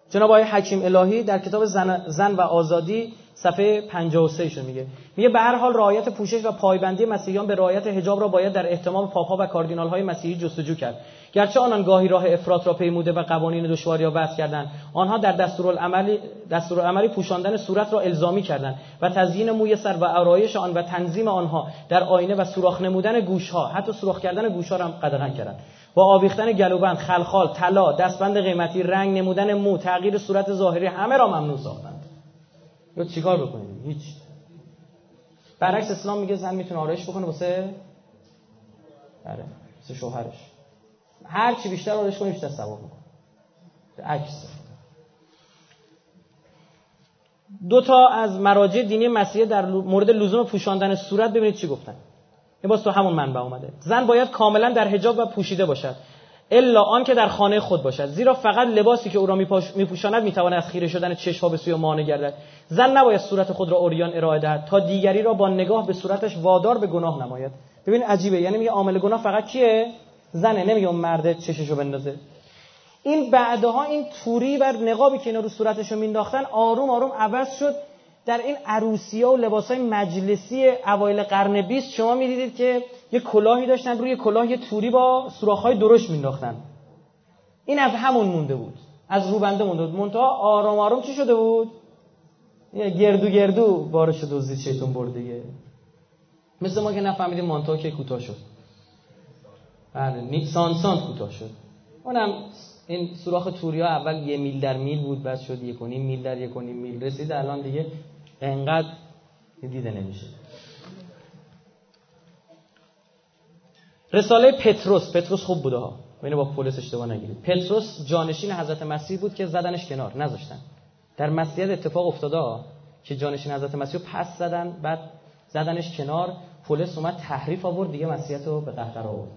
جناب آقای حکیم الهی در کتاب زن, زن و آزادی صفحه پنجاه و سه شون میگه میگه به هر حال رعایت پوشش و پایبندی مسیحیان به رعایت حجاب را باید در اهتمام پاپ‌ها و کاردینال‌های مسیحی جستجو کرد. گرچه آنان گاهی راه افراط را پیموده و قوانین دشواری را وضع کردند، آنها در دستورالعملی دستورالعملی پوشاندن صورت را الزامی کردند و تزیین موی سر و آرایش آن و تنظیم آنها در آینه و سوراخ نمودن گوش‌ها، حتی سوراخ کردن گوش‌ها را هم قدغن کردند. با آویختن گلوبند، خلخال، طلا، دستبند قیمتی، رنگ نمودن مو، تغییر صورت ظاهری همه را ممنوع ساختند. یا چیکار بکنید؟ هیچ. برعکس اسلام میگه زن میتونه آرایش بکنه واسه آره واسه شوهرش. هر چی بیشتر آرایش کنه بیشتر ثواب میکنه. عکس. دو تا از مراجع دینی مسیحی در مورد لزوم پوشاندن صورت ببینید چی گفتن. این باز تو همون منبع اومده. زن باید کاملا در حجاب و پوشیده باشد، الا آن که در خانه خود باشد، زیرا فقط لباسی که او را میپوشاند میتواند از خیره شدن چشم‌ها به سوی مانع گردد. زن نباید صورت خود را عریان ارائه دهد تا دیگری را با نگاه به صورتش وادار به گناه نماید. ببین عجیبه، یعنی میگه عامل گناه فقط کیه؟ زنه، نمیگه اون مرده چششو بندازه. این بعدها این توری بر نقابی که اینا رو صورتشو مینداختن آروم آروم عوض شد. در این عروسی‌ها و لباسای مجلسی اوایل قرن بیست شما می‌دیدید که یه کلاهی داشتن، روی کلاه یه توری با سوراخ‌های درشت مینداختن. این از همون مونده بود، از روبنده مونده بود. منتها آرام آرام چی شده بود؟ یه گردو گردو بارش دزدید شیطون برد دیگه. مثل ما که نفهمیدیم مانتو که کوتاه شد. بله، سان سان کوتاه شد. اونم این سوراخ توریا اول یه میل در میل بود، بعد شد یک و نیم میل در یک و نیم میل، رسید الان دیگه انقدر دیده نمیشه. رساله پتروس، پتروس خوب بوده ها، اینو با پولس اشتباه نگیرید. پتروس جانشین حضرت مسیح بود که زدنش کنار، نذاشتن. در مسیحیت اتفاق افتاده که جانشین حضرت مسیح رو پس زدن، بعد زدنش کنار. پولس اومد تحریف آورد دیگه، مسیحیت رو به قهقرا آورد.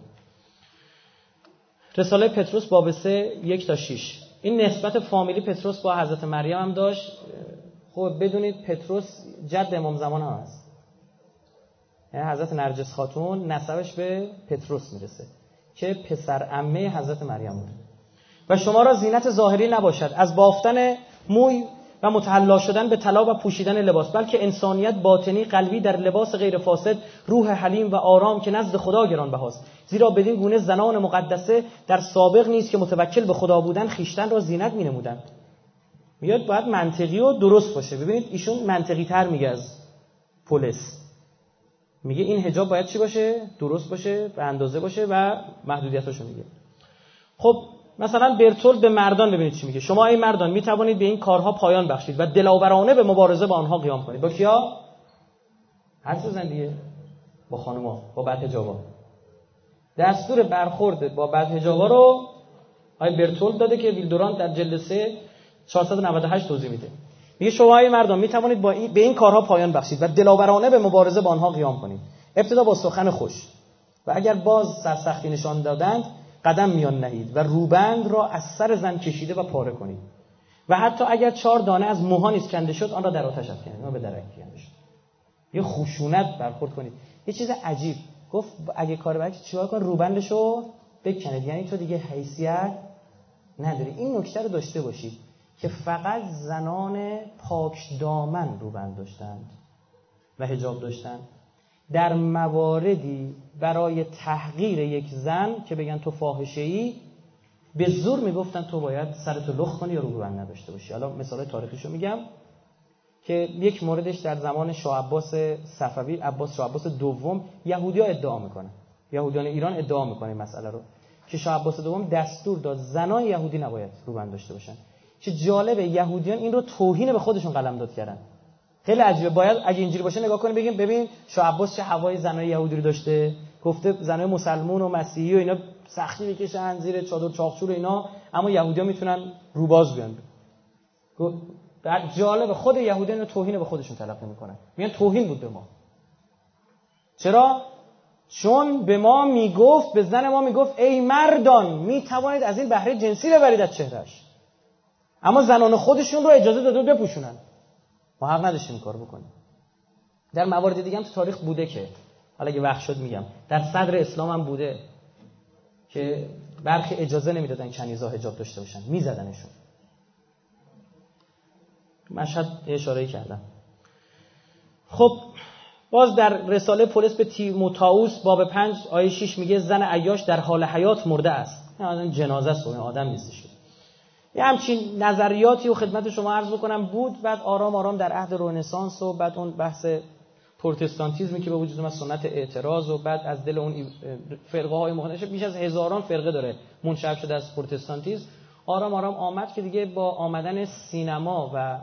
رساله پتروس باب سه یک تا شش. این نسبت فامیلی پتروس با حضرت مریم هم داشت. خب بدونید پتروس جد امام زمان هم هست. یعنی حضرت نرجس خاتون نسبش به پتروس میرسه که پسر عمه حضرت مریم بود. و شما را زینت ظاهری نباشد از بافتن موی و متحلا شدن به طلا و پوشیدن لباس، بلکه انسانیت باطنی قلبی در لباس غیر فاسد، روح حلیم و آرام که نزد خدا گرانبهاست. زیرا بدین گونه زنان مقدسه در سابق نیست که متوکل به خدا بودن خیشتن را زینت می‌نمودند. میاد باید منطقی و درست باشه. ببینید ایشون منطقی تر میگه از پولس. میگه این حجاب باید چی باشه؟ درست باشه، به اندازه باشه و محدودیتاشو میگه. خب مثلا برتولد به مردان ببینید چی میگه. شما ای مردان میتوانید به این کارها پایان بخشید و دلاورانه به مبارزه با آنها قیام کنید. با کیا؟ هر چه زندگی با خانم‌ها، با بدحجابا. دستور برخورد با بدحجابا رو آی برتولد داده که ویلدورانت در جلد سه چهارصد و نود و هشت توضیح میده. میگه شما ای مردان میتوانید با این به این کارها پایان بخشید و دلاورانه به مبارزه با آنها قیام کنید. ابتدا با سخن خوش و اگر باز سرسختی نشان دادند قدم میان نهید و روبند را از سر زن کشیده و پاره کنید و حتی اگر چهار دانه از موها نیز کنده شد آن را در آتش افکنید. ما به درک کنید. یه خشونت برخورد کنید. یه چیز عجیب گفت اگه کار بکنید چیکار کن؟ روبندشو بکنید. یعنی تو دیگه حیثیت نداری. این نکته رو داشته باشید که فقط زنان پاک دامن روبند داشتند و حجاب داشتند. در مواردی برای تحقیر یک زن که بگن تو فاحشه‌ای به زور میگفتن تو باید سرتو لخ کنی یا روبند نداشته باشی. حالا مثال تاریخیشو میگم که یک موردش در زمان شاه عباس صفوی، عباس شاه عباس دوم، یهودی‌ها ادعا میکنن، یهودیان ایران ادعا میکنن این مسئله رو که شاه عباس دوم دستور داد زنان یهودی نباید روبند داشته باشن. چه جالبه یهودیان این رو توهین به خودشون قلمداد کردن. خیلی عجیبه. باید اگه اینجوری باشه نگاه کنیم بگیم ببین شاه عباس چه هوای زنای یهودی رو داشته. گفته زنای مسلمان و مسیحی و اینا سختی میکشن زیر چادر چاقچور و اینا، اما یهودی‌ها میتونن روباز بیان. در جالب خود یهودیان رو توهین به خودشون تلقی میکنن. میگن توهین بود به ما. چرا؟ چون به ما میگفت، به زن ما میگفت ای مردان میتوانید از این بهره جنسی ببرید از چهرهش، اما زنان خودشون رو اجازه داده بود بپوشونن. ما حق نداشتیم کار بکنیم. در موارد دیگه هم تو تاریخ بوده که حالا اگه وقت شد میگم، در صدر اسلام هم بوده که برخی اجازه نمیدادن کنیزا حجاب داشته باشن، میزدنشون. مشهد اشاره کردم. خب باز در رساله پولس به تیموتائوس باب پنج آیه شش میگه زن عیاش در حال حیات مرده است. این جنازه است و آدم نیستش. یه همچین نظریاتی و خدمت شما عرض بکنم بود. بعد آرام آرام در عهد رنسانس و بعد اون بحث پروتستانتیزمی که به وجود اومد، سنت اعتراض، و بعد از دل اون فرقه های مختلف، بیش از هزاران فرقه داره منشأ شده از پروتستانتیزم، آرام آرام آمد که دیگه با آمدن سینما و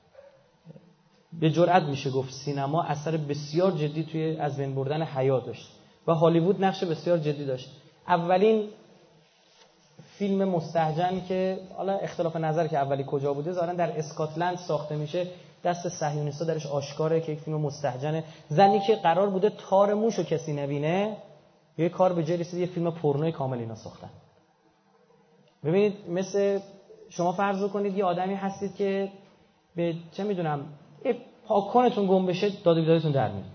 به جرئت میشه گفت سینما اثر بسیار جدی توی از بین بردن حیا داشت و هالیوود نقش بسیار جدی داشت. اولین فیلم مستهجن که حالا اختلاف نظر که اولی کجا بوده، ظاهرا در اسکاتلند ساخته میشه، دست صهیونیست‌ها درش آشکاره که یک فیلم مستهجنه. زنی که قرار بوده تار موشو کسی نبینه، یه کار به جای رسید یه فیلم پورنوی کامل اینا ساختن. ببینید مثل شما فرض کنید یه آدمی هستید که به چه میدونم یه پاکونتون گم بشه داد و بیدادتون در میاد،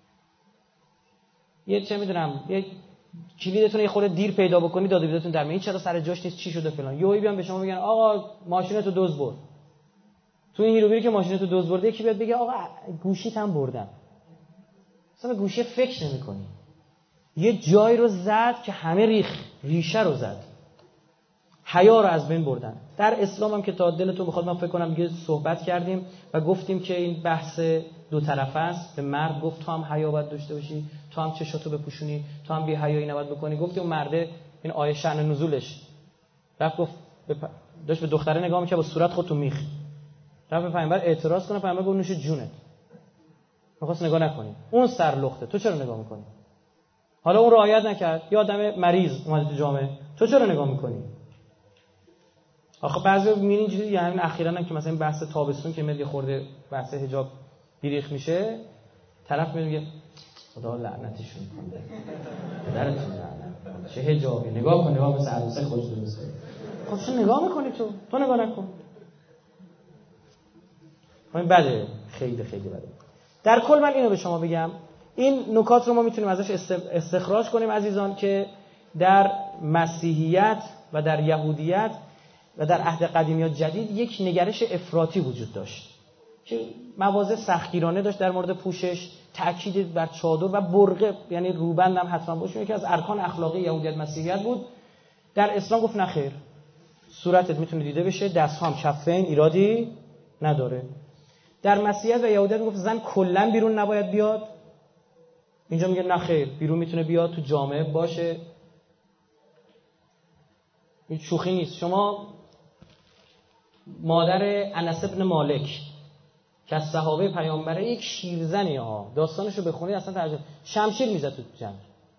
یه چه میدونم یه کلیدتون یه خورده دیر پیدا بکنید داد و بیدادتون در میاد، این چرا سر جاش نیست، چی شده فلان، یهو بیان به شما میگن آقا ماشینتو دزد برد. تو این هیروبیری که ماشینتو دزد برده یکی بیاد بگه آقا گوشیت هم بردن، اصلا گوشی فکر نمی‌کنی. یه جای رو زد که همه ریخ ریشه رو زد، حیا رو از بین بردن. در اسلام هم که تا دلتون بخواد من فکر کنم دیگه صحبت کردیم و گفتیم که این بحث دو طرفه است. به مرد گفت تو هم حیا باید داشته باشی، تو هم چشاتو بپوشونی، تو هم بی حیایی نباید بکنی. گفتیم اون مرده این آیه شأن نزولش رفت گفت داشت به دختره نگاه می‌کرد با صورت خودتو میخ، رفت به پیامبر اعتراض کنه، پیامبر گفت نوش جونت، می‌خواست نگاه نکنی، اون سرلخته، تو چرا نگاه می‌کنی؟ حالا اون رعایت نکرد، یه آدم مریض اومد تو جامعه، تو چرا نگاه می‌کنی؟ آخه بعضی میبینین اینجوری، یعنی اخیراً هم که مثلا این بحث تابستون که میاد یه خورده بحث حجاب بیریخ میشه، طرف میگه خدا لعنتشون کنه، پدرتون لعنت، چه حجابی، نگاه کن، نگاه مثل عروسه خوش درست کنه. خب چون نگاه میکنی تو تو نگاه نکن. این بده، خیلی خیلی بده. در کل من اینو به شما بگم، این نکات رو ما میتونیم ازش استخراج کنیم عزیزان که در مسیحیت و در یهودیت و در عهد قدیم یا جدید یک نگرش افراطی وجود داشت که مواضع سختگیرانه داشت در مورد پوشش، تأکید بر چادر و برقه، یعنی روبند هم حتما باشه، یکی از ارکان اخلاقی یهودیت مسیحیت بود. در اسلام گفت نه خیر، صورتت میتونه دیده بشه، دست‌ها هم کفین، ایرادی نداره. در مسیحیت و یهودیت گفت زن کلا بیرون نباید بیاد، اینجا میگه نه خیر، بیرون میتونه بیاد، تو جامعه باشه. این شوخی نیست. شما مادر انس ابن مالک که از صحابه پیامبره، یک شیرزنی ها، داستانشو بخونید اصلا تعجب، شمشیر میزد تو جنگ،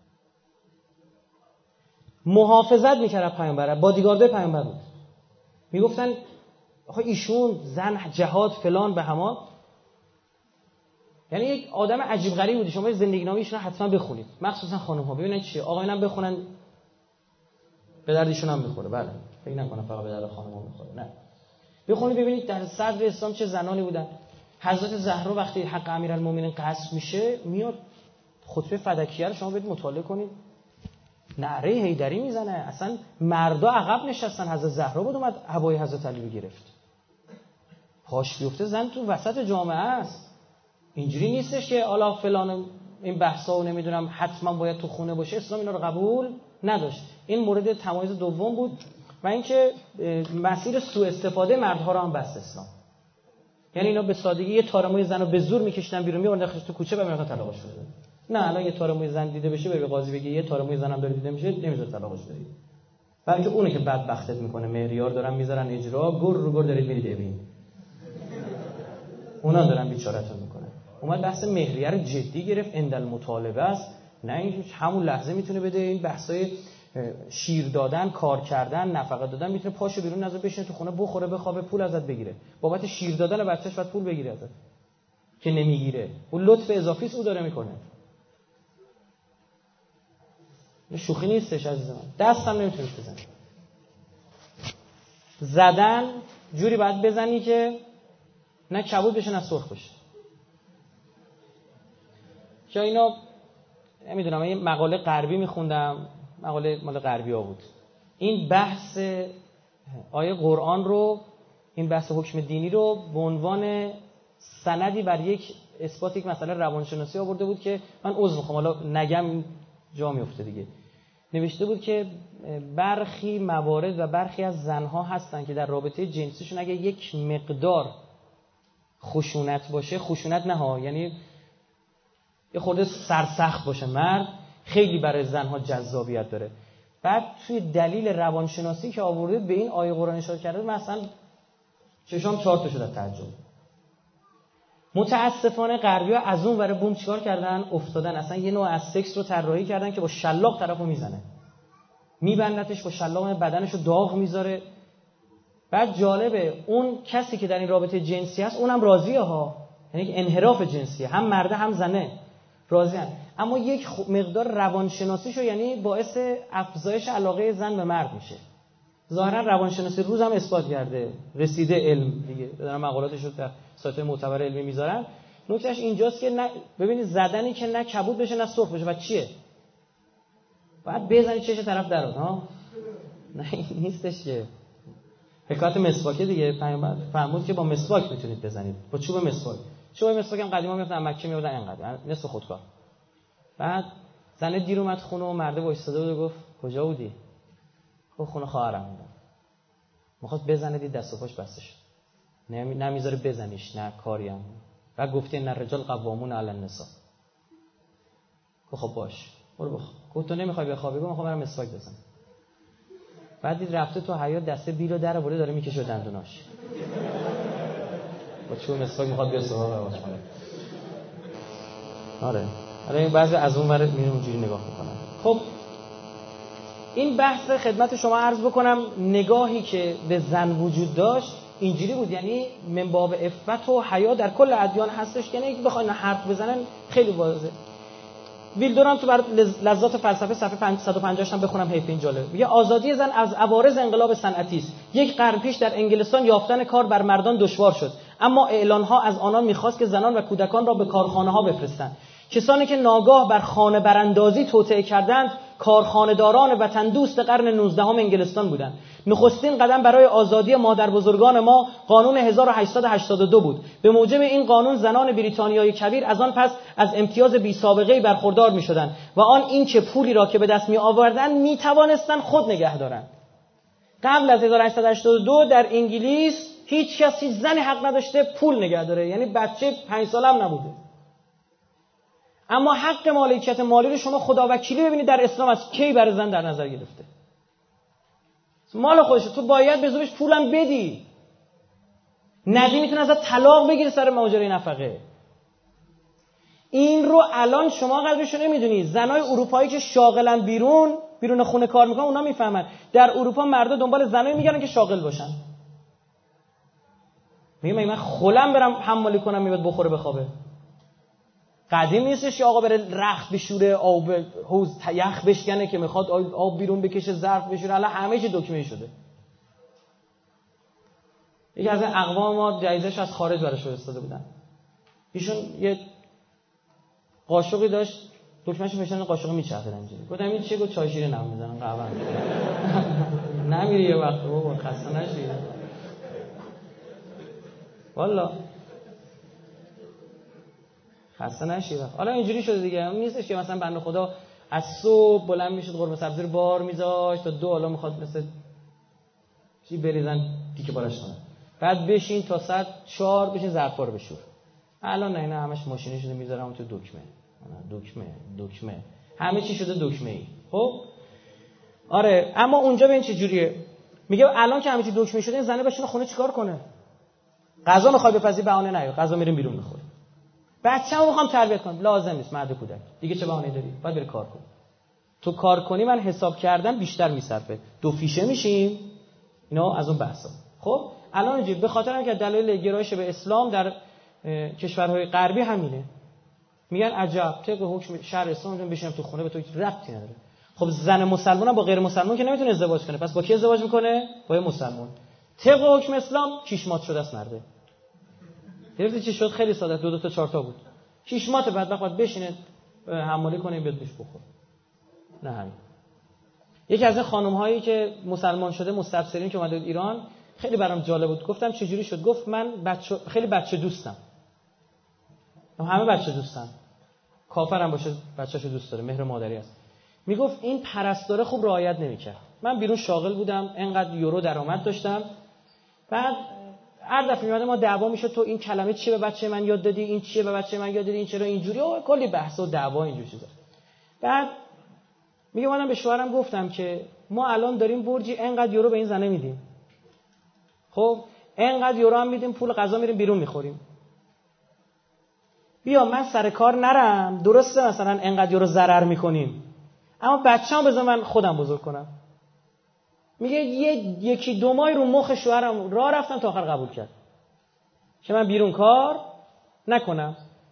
محافظت میکرد پیامبره، بادیگارد پیامبر بود. میگفتن آخه ایشون زن جهاد فلان به همان، یعنی یک آدم عجیب غریب بود. شما زندگی نامه ایشون حتما بخونید، مخصوصا خانم ها، ببینن چیه، آقایان هم بخونن به درد ایشون هم میخوره. بله فکر نکنم فقط به درد خانم ها میخوره، نه بخونید ببینید در صدر اسلام چه زنانی بودن. حضرت زهرا وقتی حق امیرالمومنین قصد میشه میاد خطبه فدکیه رو شما برید مطالعه کنید، نعره حیدری میزنه، اصلا مردا عقب نشستن، حضرت زهرا بود اومد عبای حضرت علی رو گرفت. پاش بیفته زن تو وسط جامعه است. اینجوری نیستش که حالا فلان این بحثا و نمیدونم حتما باید تو خونه باشه، اسلام اینا رو قبول نداشت. این مورد تمایز دوم بود. و اینکه مسیر سوء استفاده مردها رو هم بست اسلام، یعنی اینا به سادگی یه تارموی زن رو به زور میکشیدن بیرون، میوردن تو کوچه بعد میگفتن طلاقش بده. نه الان یه تارموی زن دیده بشه بره به قاضی بگه یه تارموی زنم داره دیده میشه، نمیذاره طلاقش بده، بلکه اونه که بدبختت میکنه، معیار دارن میذارن اجرا، گر رو گر دارید میرید ببین، اونا دارن بیچارهتون میکنن. اومد بحث مهریه رو جدی گرفت، اندل مطالبه است، نه این همون لحظه میتونه بده. این بحثای شیر دادن، کار کردن، نفقه دادن، میتونه پاشو بیرون نذاره بشینه تو خونه بخوره بخوابه پول ازت بگیره، بابت شیر دادن بچه‌ش بعد پول بگیره ازت که نمیگیره، اون لطف اضافی است او داره میکنه. شوخی نیستش عزیزم، دست هم نمیتونی بزنی. زدن جوری باید بزنی که نه کبود بشه نه سرخ بشه. چون اینا نمیدونم، من یه مقاله غربی میخوندم، مقاله مال غربی ها بود، این بحث آیه قرآن رو این بحث حکم دینی رو به عنوان سندی بر یک اثبات یک مسئله روانشناسی آورده بود که من عذر میخوام حالا نگم جا میفته دیگه. نوشته بود که برخی موارد و برخی از زنها هستن که در رابطه جنسیشون اگه یک مقدار خشونت باشه، خشونت نه ها، یعنی یه خورده سرسخت باشه مرد، خیلی برای زنها جذابیت داره. بعد توی دلیل روانشناسی که آورده به این آیه قرآن اشاره کرده، مثلا چشام چهار تا شد از تعجب. متاسفانه غربی‌ها از اون ور بوم چیکار کردن؟ افتادن اصلا یه نوع از سکس رو طراحی کردن که با شلاق طرفو میزنه، میبندتش با شلاق، بدنشو داغ میذاره. بعد جالبه اون کسی که در این رابطه جنسی هست اونم راضیه ها، یعنی انحراف جنسیه، هم مرده هم زنه راضی‌ان، اما یک مقدار روانشناسیشو یعنی باعث افزایش علاقه زن به مرد میشه. ظاهرا روانشناسی روز هم اثبات کرده، رسیده علم دیگه، دارن مقالاتش رو در سایت معتبر علمی میذارن. نکتهش اینجاست که نه ببینید زدنی که نه کبود بشه نه سرخ بشه، و چیه؟ باید بزنید چش طرف درات ها، نه نیستش که حکایت مسواک دیگه. پیامبر فرمود که با مسواک میتونید بزنید، با چوب مسواک. چوب مسواک هم قدیما میگفتن مکه میوردن اینقدر نصف خودکار. بعد زنه دیر اومد خونه و مرده وایساده بود و گفت کجا بودی؟ گفت خونه خواهرم بودم. میخواد بزنه دید دست و پاش بسته شد، نمیذاره بزنیش، نه کاری هم. بعد گفتی ان الرجال قوامون علی النساء. گفت خب باش برو بخواب. گفت تو نمیخوای بخوابی؟ گفت میخوام برم مسواک بزنم. بعد دید رفته تو حیاط دسته بیلو در آورده داره میکشه دندوناش، با چوب مسواک میخواد بیا سراغ آواز کنه. آره آره این بعضی از اون ور میرن اونجوری نگاه میکنن. خب این بحث خدمت شما عرض بکنم، نگاهی که به زن وجود داشت اینجوری بود، یعنی من باب عفت و حیا در کل ادیان هستش، یعنی اگه بخواین حرف بزنن خیلی واضحه. ویلدوران تو بر لذات فلسفه صفحه صد و پنجاه هم بخونم، حیف این جالب. میگه آزادی زن از عوارض انقلاب صنعتی است. یک قرن پیش در انگلستان یافتن کار بر مردان دشوار شد، اما اعلان‌ها از آنان می‌خواست که زنان و کودکان را به کارخانه‌ها بفرستند. کسانی که ناگاه بر خانه براندازی توطئه کردند کارخانه‌داران وطن دوست قرن نوزدهم انگلستان بودند. نخستین قدم برای آزادی مادربزرگان ما قانون هزار و هشتصد و هشتاد و دو بود. به موجب این قانون زنان بریتانیای کبیر از آن پس از امتیاز بی سابقه برخوردار می‌شدند و آن این چه پولی را که به دست می‌آوردند می‌توانستند خود نگه دارند. قبل از هزار و هشتصد و هشتاد و دو در انگلیس هیچ کسی زنی حق نداشته پول نگه داره، یعنی بچه پنج ساله هم نبوده. اما حق مالکیت مالی رو شما خداوکیلی ببینید در اسلام از کی برای زن در نظر گرفته. مال خودش تو باید به زورش پولم بدی، ندی میتونه ازت طلاق بگیره سر ماجرای نفقه. این رو الان شما قدرشو نمیدونی. زنای اروپایی که شاغلن بیرون بیرون خونه کار میکنن اونا میفهمن. در اروپا مردا دنبال زنایی میگردن که شاغل باشن. میگم من خولم برم حمالی کنم میاد بخوره بخوابه. قدیم نیستش که آقا بره رخت بشوره، آب حوض یخ بشکنه که میخواد آب بیرون بکشه، ظرف بشوره. الان همه چی دکمه شده. یکی از اقوام ما جایزش از خارج براش فرستاده بودن. ایشون یه قاشقی داشت، دکمه‌اش میشن قاشق میچرخید اینجوری. گفتم این چیه؟ گفت چای شیرین نم میزنن قهوه. نمیری یه وقت بابا خسته نشی. والا خسته نشی. حالا اینجوری شده دیگه، نیستش که مثلا بنده خدا از صبح بلند میشد قرمه سبزی رو بار میذاشت تا دو حالا میخواد مثل چی بریزن تیکه پارش کنه، بعد بشین تا ساعت چهار بشین ظرفا رو بشور. الان نه، اینا همش ماشینی شده میذارم تو دکمه دکمه دکمه همه چی شده دکمه ای. خب آره، اما اونجا ببین چه جوریه. میگه الان که همه چی دکمه شده، زنه بشینه خونه چیکار کنه؟ غذا میخوای بپزی بهانه نیار، غذا میریم بیرون میخوری. بچه‌مو میخوام تربیت کنم، لازم نیست، مرد کودک دیگه چه بهانه‌ای داری؟ باید بری کار کنی. تو کار کنی من حساب کردم بیشتر میصرفه، دو فیشه میشیم. اینا از اون بحثا. خب الان اینجوری به خاطر اینکه دلایل گرایش به اسلام در کشورهای غربی همینه، میگن عجب طبق حکم شرع اسلام بشینم تو خونه به تو ربطی نداره. خب زن مسلمان با غیر مسلمان که نمیتونه ازدواج کنه، پس با کی ازدواج میکنه؟ با یه مسلمان. طبق حکم اسلام کیشمات شده است مرده. گرفتی چی شد؟ خیلی ساده، دو دو تا چهار تا بود. کیشمات بعد باید بشینه حمالی کنه بیاد بهش بخوره. نه همین. یکی از این خانم هایی که مسلمان شده مستبصرین که اومده ایران خیلی برام جالب بود. گفتم چجوری شد؟ گفت من بچه خیلی بچه دوستم. همه بچه دوستن. کافرم باشه بچه‌شو دوست داره، مهر مادری است. میگفت این پرستاره خوب رعایت نمی‌کرد. من بیرون شاغل بودم، انقدر یورو درآمد داشتم. بعد هر دفعه میاد ما دعوا میشه تو این کلمه چیه به بچه من یاد دادی، این چیه به بچه من یاد دادی، این چرا اینجوری، و کلی بحث و دعوا اینجور چیزا. بعد میگه منم به شوهرم گفتم که ما الان داریم برجی انقدر یورو به این زنه میدیم. خب انقدر یورو هم میدیم، پول غذا میریم بیرون میخوریم. بیا من سر کار نرم، درسته مثلا انقدر یورو ضرر میکنیم، اما بچه‌ام بذار من خودم بزرگ کنم. میگه یه یکی دو ماه رو مخ شوهرم راه رفتم تا آخر قبول کرد که من بیرون کار نکنم.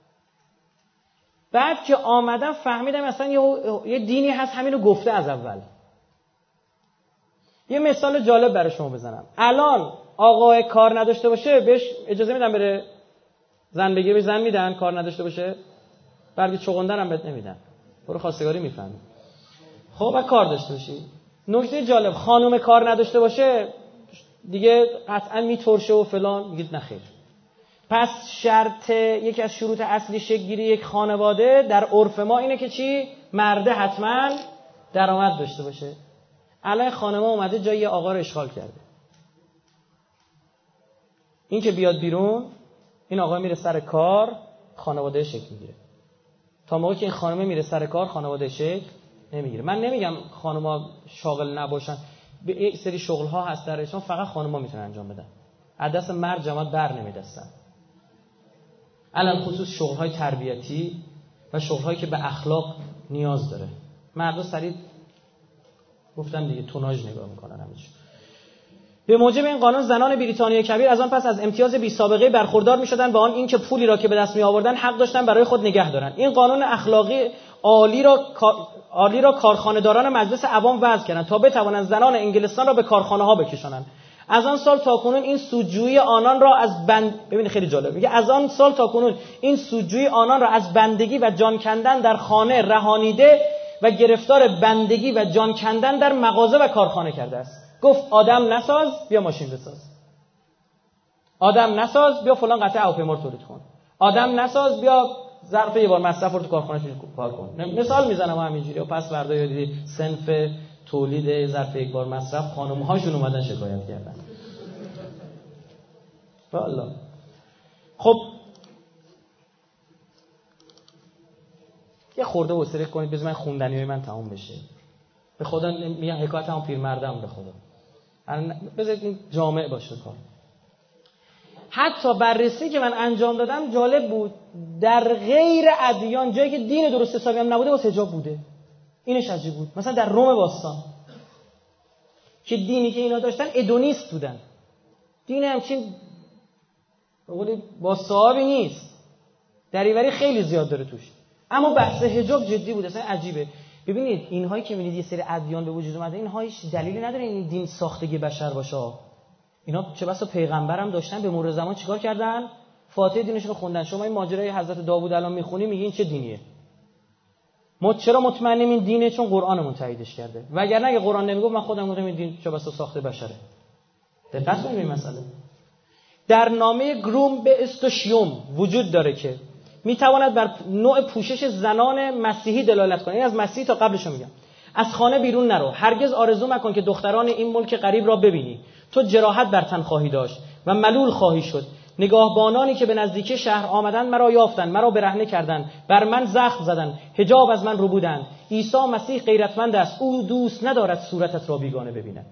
بعد که آمدم فهمیدم اصلا یه, یه دینی هست همینو گفته از اول. یه مثال جالب برای شما بزنم. الان آقای کار نداشته باشه بهش اجازه میدن بره زن بگیره، زن میدن کار نداشته باشه؟ برگ چغندر هم بهت نمیدن، برو خواستگاری میفهمی. خب بعد کار داشته باشی. نکته جالب، خانم کار نداشته باشه دیگه قطعا میترشه و فلان، میگید نخیر. پس شرط، یکی از شروط اصلی شکل‌گیری یک خانواده در عرف ما اینه که چی؟ مرده حتما درآمد داشته باشه. الان خانم‌ها اومده جای آقا رو اشغال کرده. این که بیاد بیرون، این آقا میره سر کار، خانواده شکل میگیره. تا موقعی که این خانمه میره سر کار، خانواده شکل نمیگیره. من نمیگم خانم‌ها شاغل نباشن، به یک سری شغل‌ها هست در ایشون فقط خانم‌ها میتونن انجام بدن. از دست مرد جماعت بر نمیدستن. الان خصوص شغل‌های تربیتی و شغل‌هایی که به اخلاق نیاز داره. مردا سریع گفتم دیگه توناژ نگاه میکنن همینجوری. به موجب این قانون زنان بریتانیای کبیر از آن پس از امتیاز بی سابقه برخوردار می‌شدند و آن اینکه پولی را که به دست می‌آوردند حق داشتند برای خود نگه دارند. این قانون اخلاقی عالی را عالی را کارخانه‌داران مجلس عوام وضع کردند تا بتوانند زنان انگلستان را به کارخانه‌ها بکشانند. از آن سال تا کنون این سودجویی آنان را از بند ببینید خیلی جالب میگه از آن سال تا کنون این سودجویی آنان را از بندگی و جان کندن در خانه رهانیده و گرفتار بندگی و جان کندن در مغازه و کارخانه کرده است. گفت آدم نساز بیا ماشین بساز، آدم نساز بیا فلان قطعه هواپیما تولید کن، آدم نساز بیا ظرف یه بار مصرف رو تو کارخانه کار کن. مثال میزنم همینجوری. و پس فردا یادی صنف تولید ظرف یک بار مصرف خانم‌هاشون اومدن شکایت کردن. والله خب یه خورده وسیله کنید بذار من خوندنیای من تموم بشه. به خدا میگم حکایت هم پیرمردم به خدا. بذارید این جامع باشه کار. حتی بررسی که من انجام دادم جالب بود، در غیر ادیان جایی که دین درست حسابی هم نبوده واسه حجاب بوده. اینش عجیب بود. مثلا در روم باستان که دینی که اینا داشتن ادونیست بودن، دین همچین به قولی با صحابی نیست، دریوری خیلی زیاد داره توش، اما بحث حجاب جدی بود. اصلا عجیبه. ببینید اینهایی که می‌بینید یه سری ادیان به وجود اومده، اینها هیچ دلیلی نداره این دین ساختگی بشر باشه. اینا چه بسا پیغمبرم داشتن، به مرور زمان چیکار کردن؟ فاتحه دینشون رو خوندن. شما این ماجرای حضرت داوود الان میخونی میگین چه دینیه؟ ما چرا مطمئنیم این دینه؟ چون قرآنمون تاییدش کرده. وگرنه اگه قرآن نمیگفت من خودم میگم این دین چه بسا ساخته بشره. دقت کنید این مسئله. در نامه گروم به استوشیوم وجود داره که میتواند بر نوع پوشش زنان مسیحی دلالت کنه. این از مسیحی تا قبلشو میگم. از خانه بیرون نرو، هرگز آرزو مکن که دختران این ملک غریب را ببینی. تو جراحت بر تن خواهی داشت و ملول خواهی شد. نگاهبانانی که به نزدیکی شهر آمدند مرا یافتند، مرا برهنه کردند، بر من زخم زدند، حجاب از من ربودند. عیسی مسیح غیرتمند است، او دوست ندارد صورتت را بیگانه ببیند.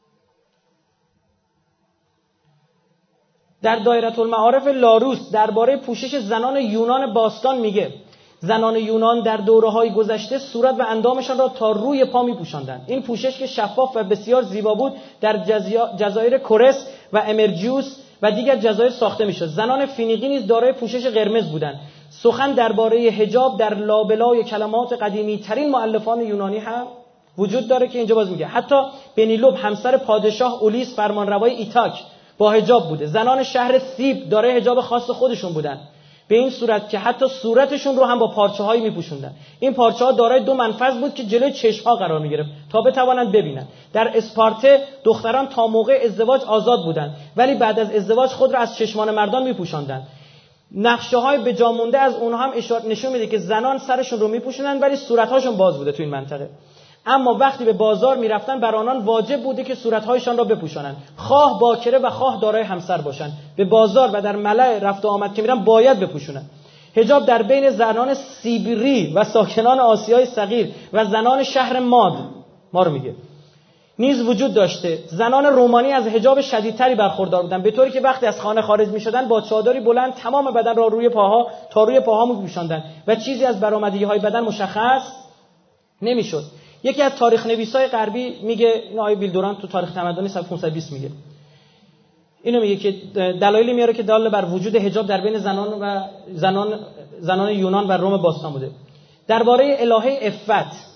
در دایره المعارف لاروس درباره پوشش زنان یونان باستان میگه زنان یونان در دوره‌های گذشته صورت و اندامشان را تا روی پا می‌پوشاندند. این پوشش که شفاف و بسیار زیبا بود در جزایر کورس و امرجیوس و دیگر جزایر ساخته می‌شد. زنان فینیقی نیز دارای پوشش قرمز بودند. سخن درباره حجاب در لابلای کلمات قدیمی ترین مؤلفان یونانی هم وجود داره که اینجا باز میگه حتی پنیلوپ همسر پادشاه اولیس فرمانروای ایتاک با حجاب بوده. زنان شهر ثیب دارای حجاب خاص خودشون بودن. به این صورت که حتی صورتشون رو هم با پارچه‌هایی میپوشوندن. این پارچه‌ها دارای دو منفذ بود که جلوی چشم‌ها قرار می‌گرفت تا بتوانند ببینند. در اسپارته دختران تا موقع ازدواج آزاد بودند، ولی بعد از ازدواج خود را از چشمان مردان میپوشاندند. نقشه‌های به جا مونده از اونها هم اشاره نشون میده که زنان سرشون رو میپوشونن ولی صورت‌هاشون باز بوده تو این منطقه. اما وقتی به بازار میرفتن بر آنان واجب بوده که صورت‌هایشان را بپوشانند، خواه باکره و خواه دارای همسر باشند. به بازار و در ملأ رفت و آمد که میرن باید بپوشونند. حجاب در بین زنان سیبری و ساکنان آسیای صغیر و زنان شهر ماد ما رو میگه نیز وجود داشته. زنان رومانی از حجاب شدیدتری برخوردار بودند، به طوری که وقتی از خانه خارج میشدند با چادری بلند تمام بدن را روی پاها تا روی پاها میپوشاندند و چیزی از برآمدگی‌های بدن مشخص نمیشد. یکی از تاریخ نویسای غربی میگه، این آیه بیلدوران تو تاریخ تمدنی صفحه پانصد و بیست میگه، اینو میگه که دلایلی میاره که دال بر وجود حجاب در بین زنان و زنان زنان یونان و روم باستان بوده. درباره الهه عفت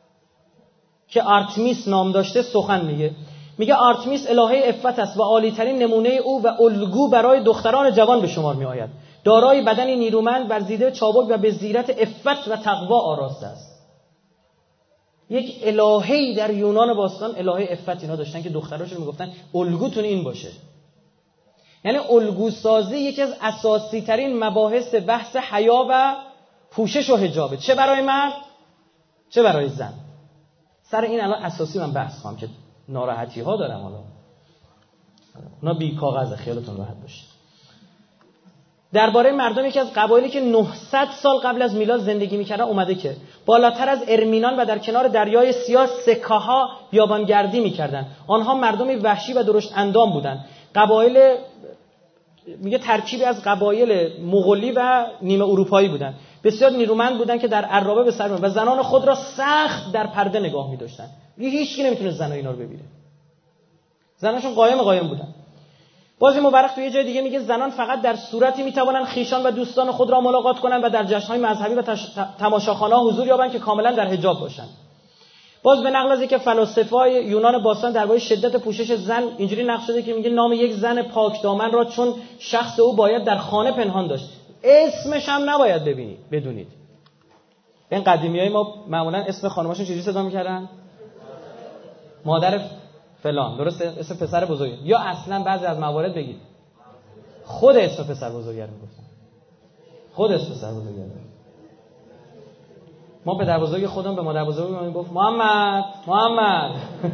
که آرتمیس نام داشته سخن میگه. میگه آرتمیس الهه عفت است و عالی‌ترین نمونه او و الگو برای دختران جوان به شمار میآید. دارای بدنی نیرومند برزیده چابک و به زیرت عفت و تقوا آراسته است. یک الهه‌ای در یونان باستان الهه عفت اینا داشتن که دختراشون میگفتن الگوتون این باشه. یعنی الگو سازی یکی از اساسی ترین مباحث بحث حیا و پوشش و حجابه، چه برای مرد چه برای زن. سر این الان اساسی من بحث کنم که ناراحتی ها دارم، حالا اونا بی کاغذه، خیالتون راحت باشه. درباره مردم یکی از قبایلی که نهصد سال قبل از میلاد زندگی میکردن اومده که بالاتر از ارمینان و در کنار دریای سیاه سکاها بیابانگردی میکردن. آنها مردمی وحشی و درشت اندام بودند. قبایل میگه ترکیبی از قبایل مغولی و نیمه اروپایی بودند. بسیار نیرومند بودند که در عرابه به سر می‌بردند و زنان خود را سخت در پرده نگاه می‌داشتند. هیچ کی نمیتونه زنان اینا رو ببینه. زناشون قایم قایم بودن. باز مورخ تو یه جای دیگه میگه زنان فقط در صورتی میتوانند خیشان و دوستان خود را ملاقات کنند و در جشن‌های مذهبی و تماشاخانه‌ها حضور یابند که کاملا در حجاب باشند. باز به نقل از اینکه فلاسفه‌های یونان باستان درباره شدت پوشش زن اینجوری نقل شده که میگه نام یک زن پاک دامن را چون شخص او باید در خانه پنهان داشت، اسمش هم نباید ببینید بدونید. این قدیمیای ما معمولا اسم خانماشون چجوری صدا می‌کردن؟ مادر فلان، درسته؟ اسم پسر بزرگ، یا اصلا بعضی از موارد بگید خود اسم پسر بزرگ رو میگفتن. خود اسم پسر بزرگ رو. ما پدر بزرگ خودم به مادر بزرگم میگفت محمد محمد.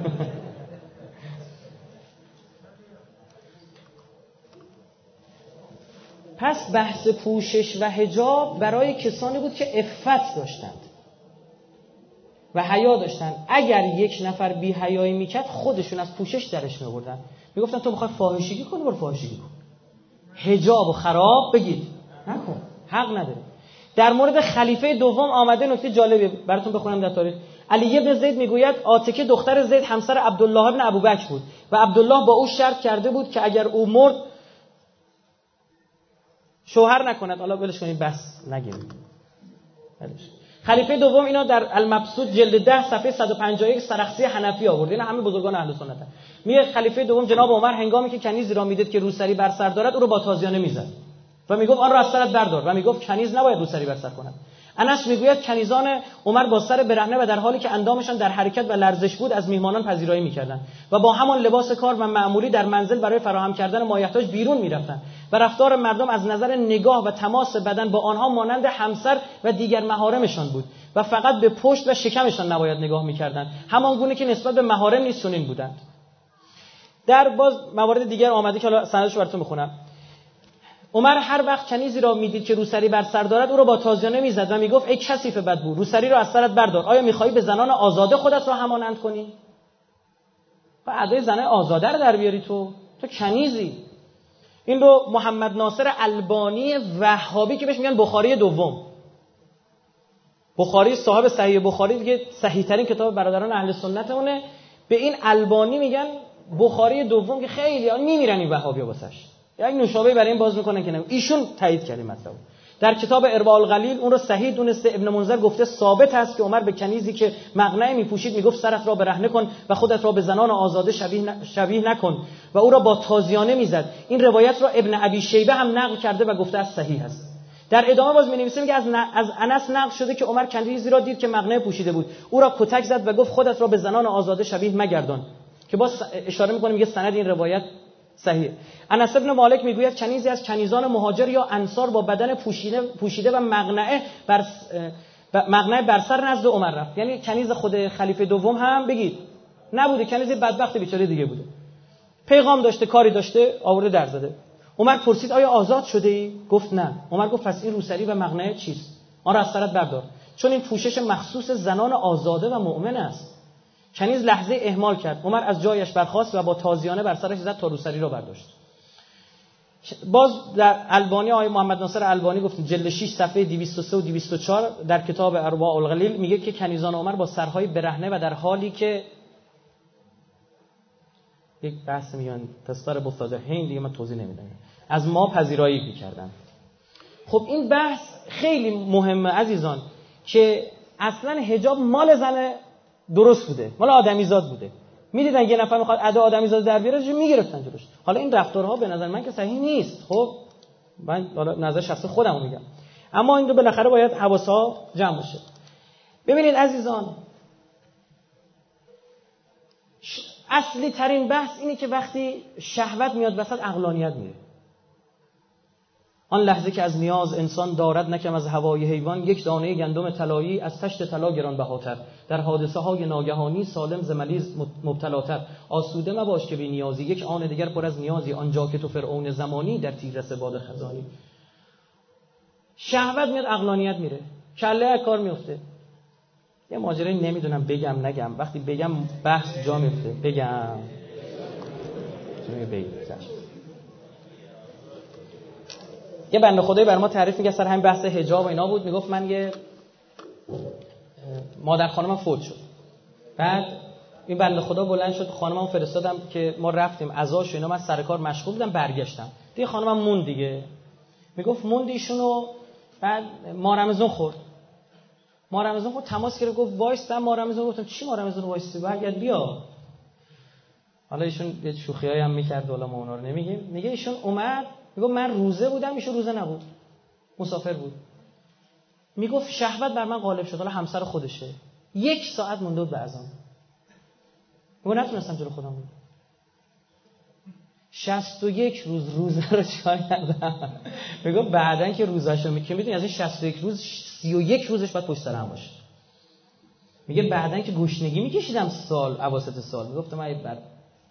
پس بحث پوشش و حجاب برای کسانی بود که عفت داشتند و حیا داشتند. اگر یک نفر بی حیایی میکرد خودشون از پوشش درش میآوردن، میگفتن تو میخوای فاحشگی کنی برو فاحشگی کن، حجاب و خراب بگید نکن، حق نداری. در مورد خلیفه دوم آمده نکته جالبی براتون بخونم در تاریخ. علی ابن زید میگوید عاتکه دختر زید همسر عبدالله ابن ابوبکر بود و عبدالله با او شرط کرده بود که اگر او مرد شوهر نکند. حالا ولش کنید بس نگیرید. خلیفه دوم اینا در المبسوط جلد ده صفحه صد و پنجاه و یک سرخسی حنفی آورد. اینا همه بزرگان اهل سنت هستند. میگه خلیفه دوم جناب عمر هنگامی که کنیزی را میدید که روسری بر سر دارد او رو با تازیانه میزد و میگفت آن را از سرت بردار و میگفت کنیز نباید روسری بر سر کند. انس میگوید کنیزان عمر با سر برهنه و در حالی که اندامشان در حرکت و لرزش بود از میهمانان پذیرایی میکردند و با همان لباس کار و معمولی در منزل برای فراهم کردن مایحتاج بیرون میرفتند و رفتار مردم از نظر نگاه و تماس بدن با آنها مانند همسر و دیگر محارمشان بود و فقط به پشت و شکمشان نباید نگاه میکردند، همان گونه که نسبت به محارم نیز چنین بودند. در باز موارد دیگر آمده که حالا سندش براتون میخونم. عمر هر وقت کنیزی را میدید که روسری بر سر دارد او را با تازیانه میزد و میگفت ای کثیف بدبو، روسری را از سرت بردار. آیا میخواهی به زنان آزاده خودت را همانند کنی؟ و ادای زنان آزاده رو در بیاری تو تو کنیزی. این رو محمد ناصر البانی وهابی که بهش میگن بخاری دوم، بخاری صاحب صحیح بخاری دیگه صحیح ترین کتاب برادران اهل سنتمونه، به این البانی میگن بخاری دوم که خیلی میمیرن این وهابیا واسش. یک نوشابه برای این باز میکنن که نه، ایشون تایید کرده مطلب. در کتاب ارواء الغلیل اون رو صحیح دونسته. ابن منذر گفته ثابت است که عمر به کنیزی که مقنعه میپوشید میگفت سرت را برهنه کن و خودت را به زنان آزاده شبیه شبیه نکن و او را با تازیانه میزد. این روایت را ابن ابی شیبه هم نقل کرده و گفته است صحیح است. در ادامه باز می‌نویسه میگه از ن... از انس نقل شده که عمر کنیزی را دید که مقنعه پوشیده بود، او را کتک زد و گفت خودت را به زنان آزاده شبیه مگردان، که باز اشاره می‌کنه میگه سند این روایت صحیح. انس بن مالک میگوید کنیزی از کنیزان مهاجر یا انصار با بدن پوشیده پوشیده و مقنعه بر مقنعه بر سر نزد عمر رفت. یعنی کنیز خود خلیفه دوم هم بگید نبوده، کنیز بدبخت بیچاره دیگه بوده، پیغام داشته، کاری داشته، آورده در زده. عمر پرسید آیا آزاد شده ای؟ گفت نه. عمر گفت پس این روسری و مقنعه چیست؟ آن را از سرت بردار، چون این پوشش مخصوص زنان آزاده و مؤمن است. کنیز لحظه اهمال کرد. عمر از جایش برخاست و با تازیانه بر سرش زد تا روسری را برداشت. باز در البانی آقای محمد ناصر البانی گفتیم جلد شش صفحه دویست و سه و دویست و چهار در کتاب ارواح الغلیل میگه که کنیزان عمر با سرهای برهنه و در حالی که یک بحث میگن تستار بصادحین دیگه من توضیح نمیدم، از ما پذیرایی میکردن. خب این بحث خیلی مهمه عزیزان که اصلا حجاب مال زن درست بوده، مال آدمیزاد بوده. میدیدن یه نفر میخواد ادا آدمیزاد در بیاره جو میگرفتن جلوش. حالا این رفتارها به نظر من که صحیح نیست. خب من حالا نظر شخصی خودمو میگم، اما این رو بالاخره باید حواسا جمع باشه. ببینید عزیزان، اصلی ترین بحث اینه که وقتی شهوت میاد وسط عقلانیت میره. آن لحظه که از نیاز انسان دارد نکم از هوای حیوان، یک دانه گندم طلایی از تشت طلا گرانبهاتر، در حادثه های ناگهانی سالم ز ملیز مبتلاتر. آسوده مباش که بی نیازی، یک آن دیگر پر از نیازی، آنجا که تو فرعون زمانی در تیررس باد خزانی. شهوت میاد عقلانیت میره، کله از کار میفته. یه ماجرایی نمیدونم بگم نگم، وقتی بگم بحث جا میفته، بگم چه بگم. یه بنده خدایی بر ما تعریف میگه سر همین بحث حجاب و اینا بود، میگفت من یه مادر خانمم فوت شد، بعد این بنده خدا بلند شد خانمم فرستادم که ما رفتیم عزاش و اینا، من سر کار مشغول بودم، برگشتم دیگه خانمم موند دیگه. میگفت موند ایشونو، بعد ما رمضان خورد ما رمضان خورد تماس گرفت گفت وایس، ما رمضان گفتم چی ما رمضان وایسی، برگرد بیا. حالا ایشون یه شوخیایی هم میکرد، والا ما اونا رو نمیگیم. میگه ایشون اومد میگفت من روزه بودم، ایشون روزه نبود، مسافر بود. میگفت شهوت بر من غالب شد، حالا همسر خودشه، یک ساعت مونده بود به اذان، میگه نتونستم جلو خودم بود. شصت و یک روز روزه رو چیکار کردم؟ میگه بعدن که روزاشو میگه میدونی از این شصت و یک روز سی و یک روزش باید پشت سرم باشه. میگه بعدن که گوشنگی میکشیدم سال اواسط سال، میگفتم ای بر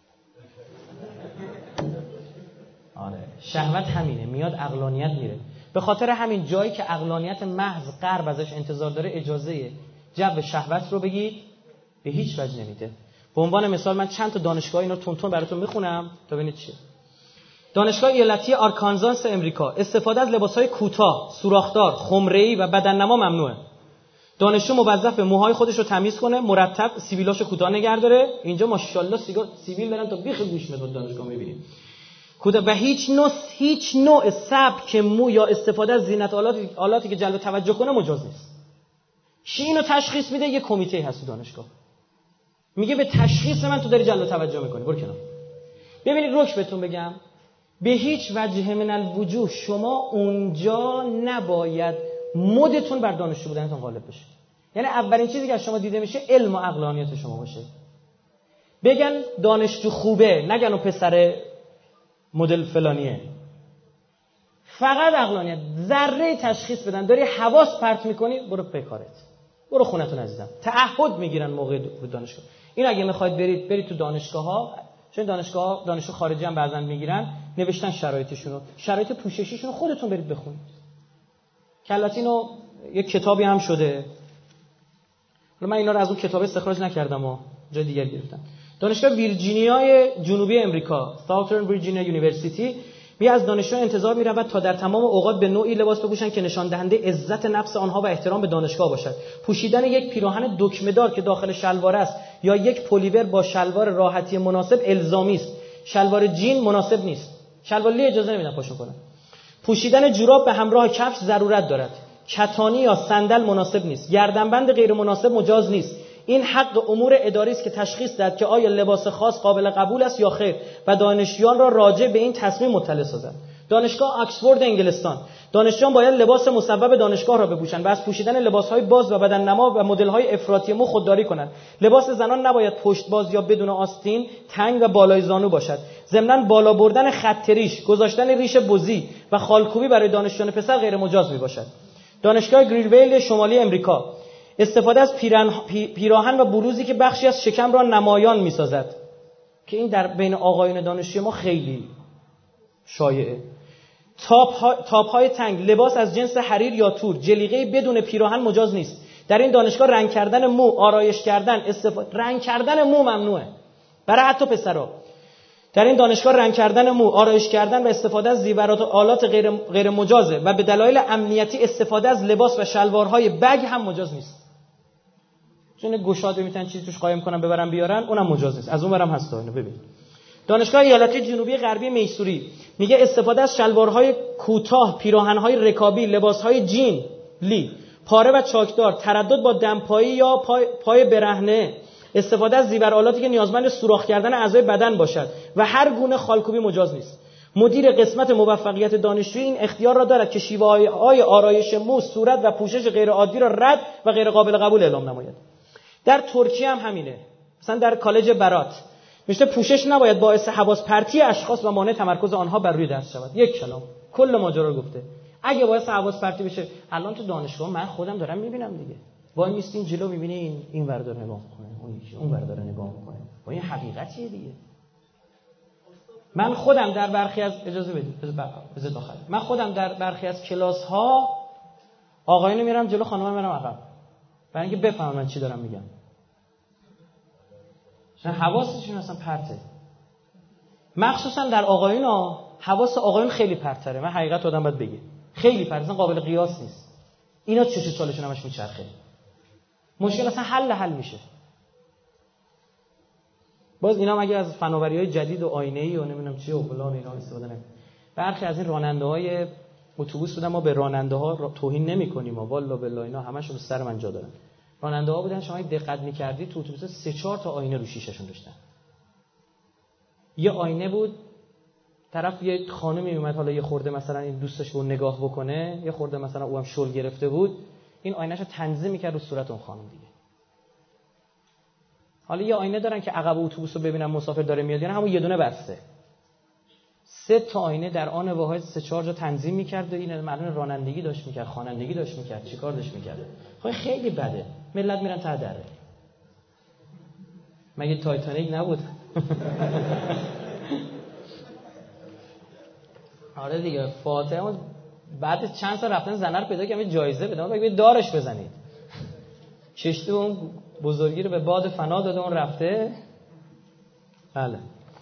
آره شهوت همینه، میاد عقلانیت میره. به خاطر همین جایی که عقلانیت محض غرب ازش انتظار داره اجازه جو شهوت رو بگید به هیچ وجه نمیده. به عنوان مثال من چند تا دانشگاه اینو تون تون براتون میخونم تا ببینید چیه. دانشگاه ایالتی آرکانزاس امریکا، استفاده از لباسهای کوتاه، سوراخدار، خمره‌ای و بدننما ممنوعه. دانشجو موظف موهای خودش رو تمیز کنه، مرتب سیبیلاشو کوتاه نگه داره. اینجا ماشاءالله سیگار سیبیل دارن تا بیخ گوش میاد دانشگاه میبینید. و هیچ نوع هیچ نوع سبک مو یا استفاده از زینت آلاتی آلاتی که جلب توجه کنه مجاز نیست. کی اینو تشخیص میده؟ یه کمیته هست تو دانشگاه. میگه به تشخیص من تو داری جلب توجه میکنی، برو کنار. ببینید رک بهتون بگم، به هیچ وجه من الوجوه شما اونجا نباید مدتون بر دانشجو بودنتون غالب بشه. یعنی اولین چیزی که از شما دیده میشه علم و عقلانیت شما باشه. بگن دانشجو خوبه، نگن اون پسر مدل فلانیه. فقط عقلانیت، ذره تشخیص بدن. داری حواس پرت میکنی، برو پی کارت، برو خونتون عزیزم. تعهد میگیرن موقع دانشگاه. این اگه میخواید برید برید تو دانشگاه ها، چون دانشگاه ها دانشجو خارجی هم بعضن میگیرن، نوشتن شرایطشون رو، شرایط پوششیشون رو خودتون برید بخونید. کلاتینو یک کتابی هم شده. حالا من اینا رو از اون کتاب استخراج نکردم و جای دیگر گرفتم. دانشگاه ویرجینیای جنوبی امریکا، ساوترن ویرجینیا یونیورسیتی، می از دانشجویان انتظار می‌رود تا در تمام اوقات به نوعی لباس بپوشند که نشان دهنده عزت نفس آنها و احترام به دانشگاه باشد. پوشیدن یک پیراهن دکمه‌دار که داخل شلوار است یا یک پلیور با شلوار راحتی مناسب الزامی است. شلوار جین مناسب نیست. شلوار لی اجازه نمیدن پاشون کنن. پوشیدن جوراب به همراه کفش ضرورت دارد. کتانی یا صندل مناسب نیست. گردنبند غیر مناسب مجاز نیست. این حق امور اداری است که تشخیص دهد که آیا لباس خاص قابل قبول است یا خیر و دانشجویان را راجع به این تصمیم مطلع سازد. دانشگاه آکسفورد انگلستان، دانشجویان باید لباس مصوب دانشگاه را بپوشند و از پوشیدن لباس‌های باز و بدننما و مدل‌های افراطی مو خودداری کنند. لباس زنان نباید پشت باز یا بدون آستین، تنگ و بالای زانو باشد. ضمناً بالا بردن خط ریش، گذاشتن ریش بزی و خالکوبی برای دانشجویان پسر غیر مجاز میباشد. دانشگاه گریرویل شمالی امریکا استفاده از پیراهن و بلوزی که بخشی از شکم را نمایان می‌سازد که این در بین آقایون دانشجوی ما خیلی شایعه. تاپ ها، تاپ های تنگ، لباس از جنس حریر یا تور، جلیقه بدون پیراهن مجاز نیست. در این دانشگاه رنگ کردن مو، آرایش کردن، استفاده رنگ کردن مو ممنوعه برای حتی پسرها. در این دانشگاه رنگ کردن مو، آرایش کردن و استفاده از زیورات و آلات غیر غیر مجازه و به دلایل امنیتی استفاده از لباس و شلوارهای بگ هم مجاز نیست. چون گشاده میتونن چیزی توش قایم کنن ببرن بیارن، اونم مجاز نیست. از اونورم هست اینو ببین. دانشگاه ایالتی جنوبی غربی میسوری میگه استفاده از شلوارهای کوتاه، پیراهنهای رکابی، لباسهای جین لی، پاره و چاکدار، تردد با دمپایی یا پای, پای برهنه، استفاده از زیورآلاتی که نیازمند سوراخ کردن اعضای بدن باشد و هر گونه خالکوبی مجاز نیست. مدیر قسمت موفقیت دانشجویی این اختیار را دارد که شیوه‌های آرایش مو، صورت و پوشش غیر عادی را رد و غیر قابل قبول اعلام نماید. در ترکیه هم همینه. مثلا در کالج برات میشه پوشش نباید باعث حواس پرتی اشخاص و مانع تمرکز آنها بر روی درس شود. یک کلام کل ماجرا رو گفته. اگه باعث حواس پرتی بشه، الان تو دانشگاه من خودم دارم میبینم دیگه، وای میستین جلو میبینی این این ور داره نگاه میکنه، اون یکی اون ور داره نگاه میکنه، با این حقیقتیه دیگه. من خودم در برخی از اجازه بدید بذار داخل من خودم در برخی از کلاس ها آقایون میرم جلو، خانم‌ها میرم عقب، برای اینکه بفهمن من چی دارم میگم. چون حواسشون اصلا پرته. مخصوصا در آقایون ها حواس آقایون خیلی پرتره. من حقیقت آدم باید بگه خیلی پرت، اصلا قابل قیاس نیست. اینا چه چه چالشون همش میچرخه. مشکل اصلا حل حل میشه. باز اینا مگه از فناوری‌های جدید و آینه‌ای و نمیدونم چی و فلان اینا استفاده نمی‌کنن. برخی از این راننده‌های اتوبوس بودن، ما به راننده‌ها توهین نمی‌کنیم، ما والله بالله اینا همشون رو سر من جا دارن. راننده‌ها بودن شما دقت می‌کردی تو اتوبوس سه چهار تا آینه رو شیشه‌شون داشتن. یه آینه بود طرف یه خانمی میومد، حالا یه خورده مثلا این دوستش رو نگاه بکنه، یه خورده مثلا اونم شل گرفته بود، این آینه‌شو تنظیم می‌کرد رو صورت اون خانم دیگه. حالا یه آینه دارن که عقب اتوبوس رو ببینن مسافر داره میاد، یعنی همون یه دونه بسته. سه تا آینه در آن واحد سه چهار جا تنظیم می‌کرد و این معلومه رانندگی داشت می‌کرد، خوانندگی داشت می‌کرد، چیکار داشت می‌کرد. خب خیلی بده. ملت میرن ته دره. مگه تایتانیک نبود؟ آره دیگه، فاطمه بعد چند سال رفتن زنه رو پیدا کردن جایزه بدن، بگید دارش بزنید. کشتی اون بزرگی رو به باد فنا داده، اون رفته. بله.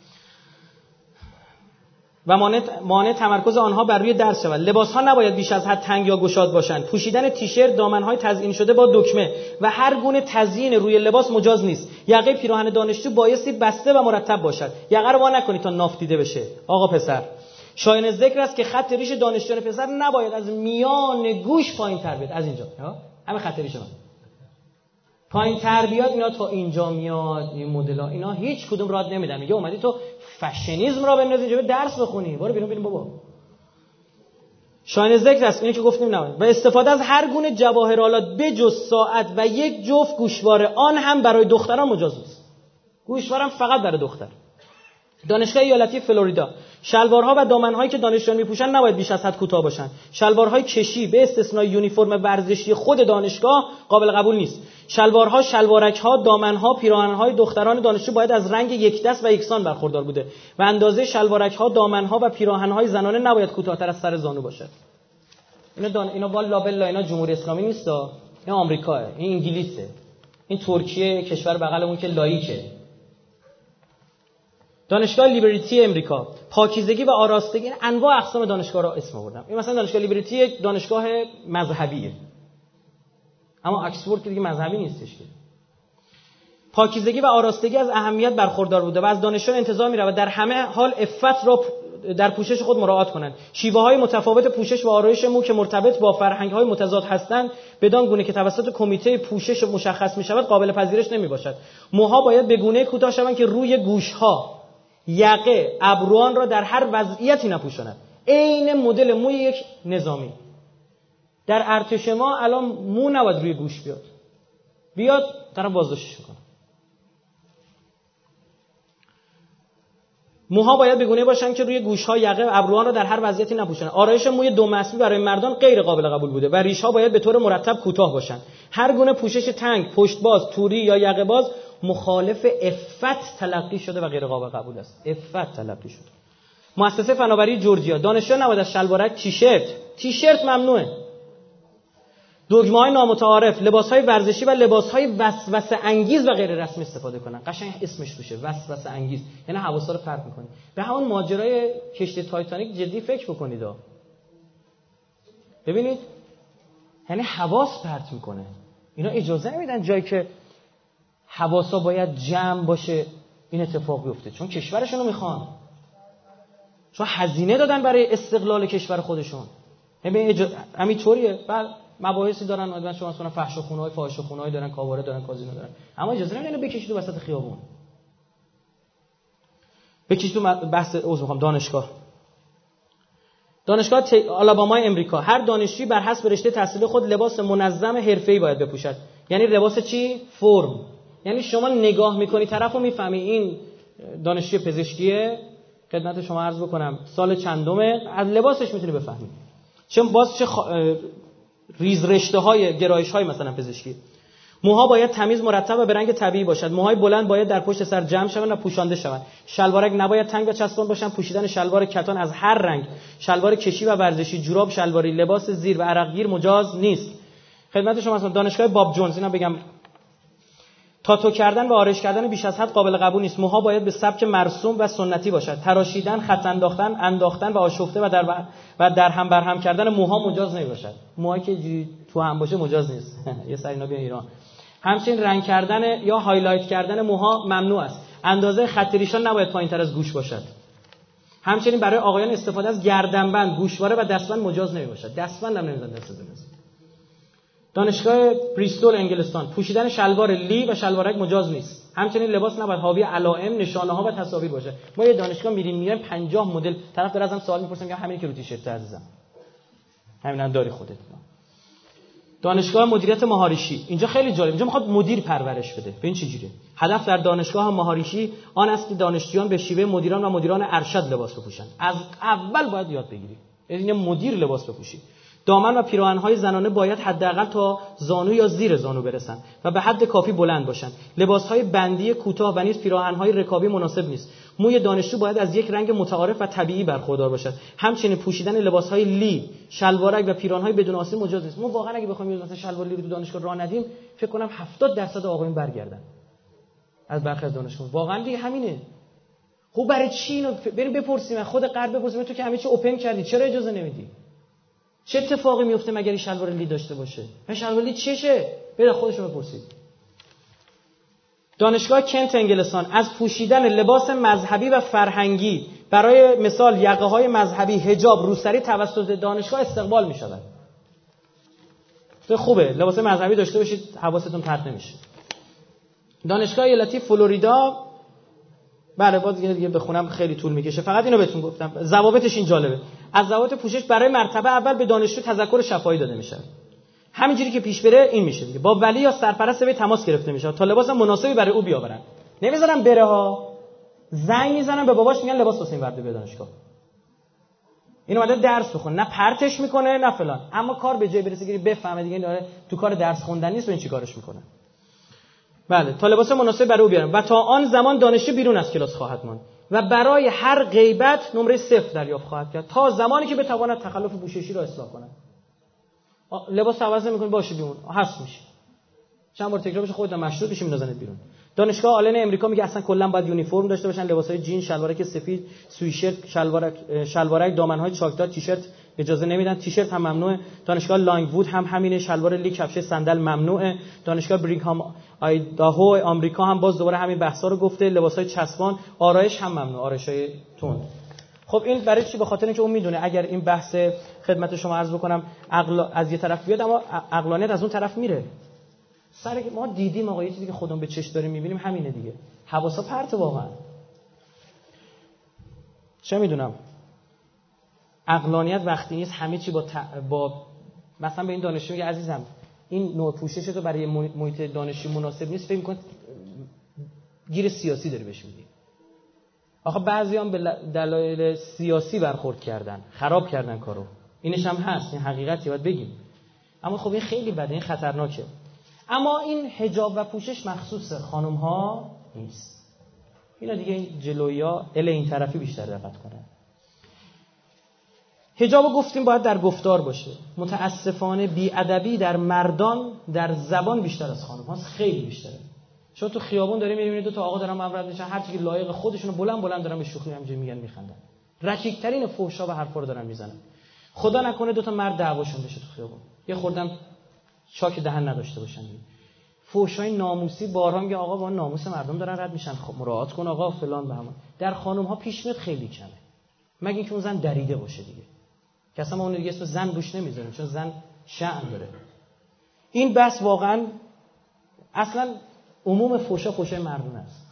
و مانع مانع تمرکز آنها بر روی درس شود. لباس‌ها نباید بیش از حد تنگ یا گشاد باشند. پوشیدن تیشرت، دامن‌های تزیین شده با دکمه و هر گونه تزیین روی لباس مجاز نیست. یقه پیراهن دانشجو بایستی بسته و مرتب باشد. یقه رو وا نکنید تا ناف دیده بشه. آقا پسر، شایان ذکر است که خط ریش دانشجویان پسر نباید از میان گوش پایین‌تر بیاد. از اینجا ها همه خط ریش من پایین‌تر بیاد، اینا تا اینجا میاد. این مدل‌ها اینا هیچ کدوم راد نمیدن. میگه اومدی تو فشنیسم را بندازی اینجا درس بخونی، برو بیرون. ببین بابا، شایان ذکر است اینی که گفتیم نباید. و استفاده از هر گونه جواهرالات بجز ساعت و یک جفت گوشواره، آن هم برای دختران مجاز است. گوشوارم فقط برای دختر. دانشگاه ایالتی فلوریدا، شلوارها و دامنهایی که دانشجویان میپوشن نباید بیش از حد کوتاه باشند. شلوارهای کشی به استثنای یونیفرم ورزشی خود دانشگاه قابل قبول نیست. شلوارها، شلوارک‌ها، دامنها، پیراهن‌های دختران دانشجو باید از رنگ یک دست و یکسان برخوردار بوده و اندازه شلوارک‌ها، دامنها و پیراهن‌های زنانه نباید کوتاه‌تر از سر زانو باشد. اینا دان اینا والا بالله اینا جمهوری اسلامی نیستا، این آمریکاه، این انگلیسه، این ترکیه، کشور بغلمون که لایکه. دانشگاه لیبرتی امریکا، پاکیزگی و آراستگی، انواع اقسام دانشگاه را اسم آوردم. این مثلا دانشگاه لیبرتی یک دانشگاه مذهبیه، اما اکسفورد که دیگه مذهبی نیستش که. پاکیزگی و آراستگی از اهمیت برخوردار بوده و از دانشجویان انتظار می‌رود در همه حال عفت را در پوشش خود مراعات کنند. شیوه‌های متفاوت پوشش و آرایش مو که مرتبط با فرهنگ‌های متضاد هستند، بدان گونه که توسط کمیته پوشش مشخص می‌شود قابل پذیرش نمی‌باشد. موها باید به گونه‌ای کوتاه شوند که روی گوش‌ها، یقه، ابروان را در هر وضعیتی نپوشاند. عین مدل موی یک نظامی. در ارتش ما الان مو نباید روی گوش بیاد، بیاد طرف بازداشتش کنه. موها باید بگونه باشن که روی گوش‌ها، یقه، ابروان رو در هر وضعیتی نپوشن. آرایش موی دو مسبی برای مردان غیر قابل قبول بوده و ریش‌ها باید به طور مرتب کوتاه باشن. هر گونه پوشش تنگ، پشت باز، توری یا یقه باز مخالف عفت تلقی شده و غیر قابل قبول است. عفت تلقی شده. مؤسسه فناوری جورجیا، دانشجو نباید از شلوارک تیشرت، تیشرت ممنوعه. دگمه‌های نامتعارف، لباس‌های ورزشی و لباس‌های وسوسه انگیز و غیر رسمی استفاده کنن. قشنگ اسمش توشه، وسوسه انگیز، یعنی حواسا رو پرت می‌کنی. به همون ماجرای کشتی تایتانیک جدی فکر بکنید ها. ببینید، یعنی حواس پرت می‌کنه. اینا اجازه نمیدن جایی که حواسا باید جمع باشه این اتفاق بیفته، چون کشورشون رو میخوان، چون هزینه دادن برای استقلال کشور خودشون. همین اجازه همینطوریه. بعد مباحثی دارن، مثلا شما مثلا فحش خونه‌های فاحش خونه‌های دارن، کاواره دارن، کازینو دارن، اما اجازه نمیدن بکشید تو وسط خیابون، بکشید تو بحث عذر می‌خوام دانشگاه. دانشگاه آلابامای امریکا، هر دانشجویی بر حسب رشته تحصیلی خود لباس منظم حرفه‌ای باید بپوشد. یعنی لباس چی؟ فرم. یعنی شما نگاه می‌کنی طرفو می‌فهمی این دانشجوی پزشکیه، خدمت شما عرض بکنم سال چندمه، از لباسش می‌تونی بفهمی. چون باز چه خ... ریز رشته‌های گرایش‌های مثلا پزشکی. موها باید تمیز، مرتب و به رنگ طبیعی باشد. موهای بلند باید در پشت سر جمع شوند و پوشانده شوند. شلوارک نباید تنگ و چسبان باشند. پوشیدن شلوار کتان از هر رنگ، شلوار کشی و ورزشی، جوراب شلواری، لباس زیر و عرقگیر مجاز نیست. خدمت شما مثلا دانشگاه باب جونز، اینا بگم تاتو کردن و آرایش کردن بیش از حد قابل قبول نیست. موها باید به سبک مرسوم و سنتی باشد. تراشیدن، خط انداختن، انداختن و آشفته و در و در هم بر هم کردن موها مجاز نمیباشد. موهایی که تو هم باشه مجاز نیست. یه سری اینا بیان ایران. همچنین رنگ کردن یا هایلایت کردن موها ممنوع است. اندازه خط ریشان نباید پایین‌تر از گوش باشد. همچنین برای آقایان استفاده از گردنبند، گوشواره و دستبند مجاز نمیباشد. دستبند هم نمیذارن دست بزنن. دانشگاه بریستول انگلستان، پوشیدن شلوار لی و شلوارک مجاز نیست. همچنین لباس نباید حاوی علائم، نشانه‌ها و تصاویر باشه. ما یه دانشگاه میریم میایم پنجاه مدل، طرف داره ازم سوال میپرسه، میگم همینی که رو تیشرت عزیزم، همینم داری خودت. دانشگاه مدیریت مهاریشی، اینجا خیلی جالب، اینجا میخواد مدیر پرورش بده. ببین چه جوریه. هدف در دانشگاه مهاریشی آن است که دانشجویان به شیوه مدیران و مدیران ارشد لباس بپوشند. از اول باید یاد بگیری، یعنی مدیر لباس بپوشی. دامن و پیراهن‌های زنانه باید حداقل تا زانو یا زیر زانو برسند و به حد کافی بلند باشند. لباس‌های بندی کوتاه و نیز پیراهن‌های رکابی مناسب نیست. موی دانشجو باید از یک رنگ متعارف و طبیعی برخوردار باشد. همچنین پوشیدن لباس‌های لی، شلوارک و پیراهن‌های بدون آستین مجاز نیست. ما واقعا اگه بخوایم مثلا شلوار لی رو تو دانشگاه راه ندیم، فکر کنم هفتاد درصد آقایون برگردن از برخی از دانشگاه. واقعا دیگه همینه. خب برای چی اینو بریم بپرسیم، خود غرب بپرسیم، تو که همه چی اوپن کردی، چرا اجازه نمیدی؟ چه اتفاقی میفته مگر این شلوار لی داشته باشه؟ این شلوار لی چشه؟ برید خودشون بپرسید. دانشگاه کنت انگلستان، از پوشیدن لباس مذهبی و فرهنگی، برای مثال یقه‌های مذهبی، حجاب، روسری توسط دانشگاه استقبال می‌شود. تو خوبه لباس مذهبی داشته باشید، حواستون پرت نمیشه. دانشگاه ایالتی فلوریدا، بله باز دیگه بخونم خیلی طول میکشه، فقط اینو بهتون گفتم. ضوابطش این جالبه. از ضوابط پوشش برای مرتبه اول به دانشجو تذکر شفاهی داده میشه. همینجوری که پیش بره این میشه دیگه. با ولی یا سرپرست به تماس گرفته میشه تا لباس مناسبی برای او بیاورن. نمیذارن بره ها. زنگ میزنن به باباش میگن لباس واسه این ورده به دانشگاه. این اومده درس بخونه، نه پرتش میکنه نه فلان. اما کار به جای برسه که بفهمه دیگه داره تو کار درس خوندن نیست، ببین چیکارش میکنه. بله، تا لباس مناسب برای او بیارن و تا آن زمان دانشجو بیرون از کلاس خواهد ماند و برای هر غیبت نمره صفر دریافت خواهد کرد تا زمانی که بتواند تخلف پوششی را اصلاح کند. لباس عوض نمی‌کنی باشه بیرون، هست میشه. چند بار تکرار بشه خودت مشروط میشی میندازنت بیرون. دانشگاه آلن امریکا میگه اصلا کلا باید یونیفرم داشته باشن، لباسای جین، شلوارک سفید، سویشرت، شلوارک شلوارک دامن‌های چاکدار، تیشرت اجازه نمیدن، تیشرت هم ممنوعه. دانشگاه لانگوود هم همینه، شلوار لی، کفش صندل ممنوعه. دانشگاه برینگهام آیداهو آمریکا هم باز دوباره همین بحثا رو گفته، لباسای چسبان، آرایش هم ممنوع، آرایشای تند. خب این برای چی؟ به خاطر اینکه اون میدونه اگر این بحث خدمت شما عرض بکنم عقل از یه طرف بیاد اما عقلانیت از اون طرف میره. سر ما دیدیم آقا یه چیزی که خودمون به چش داریم میبینیم همینه دیگه. حواسا پرت واقعا. چه میدونم. عقلانیت وقتی نیست همه چی با ت... با مثلا به این دانشجو میگه عزیزم این نوع پوشش تو برای محیط دانشجو مناسب نیست، فکر می‌کنی گیر سیاسی داری بهش میدی. آخه بعضیام به دلایل سیاسی برخورد کردن، خراب کردن کارو. اینش هم هست، این حقیقتی باید بگیم. اما خب این خیلی بده، این خطرناکه. اما این حجاب و پوشش مخصوص خانم‌ها نیست. اینا دیگه این جلویا ال این طرفی بیشتر دقت کنن. حجابو گفتیم باید در گفتار باشه. متاسفانه بی‌ادبی در مردان در زبان بیشتر از خانم‌هاست، خیلی بیشتره. چون تو خیابون داریم می‌بینید دو تا آقا دارن مورد میشن، هر چیزی لایق خودشونو بلند بلند دارن به شوخی همینجوری میگن میخندن. رکیک‌ترین فحشا و حرفا رو دارن میزنن. خدا نکنه دو تا مرد دعواشون بشه تو خیابون. یه خوردم چاک دهن نداشته باشن. فحشای ناموسی بارها میگه آقا با ناموس مردم دارن رد میشن، خب مراعات کن آقا فلان به همان. در خانم‌ها پیش میاد خیلی کمه. مگه اینکه اون زن دریده باشه دیگه. که اصلا ما اون دیگه اسم زن روش نمیذاریم چون زن شأن داره. این بحث واقعا اصلا عموم فحشا فحشای مردونه است.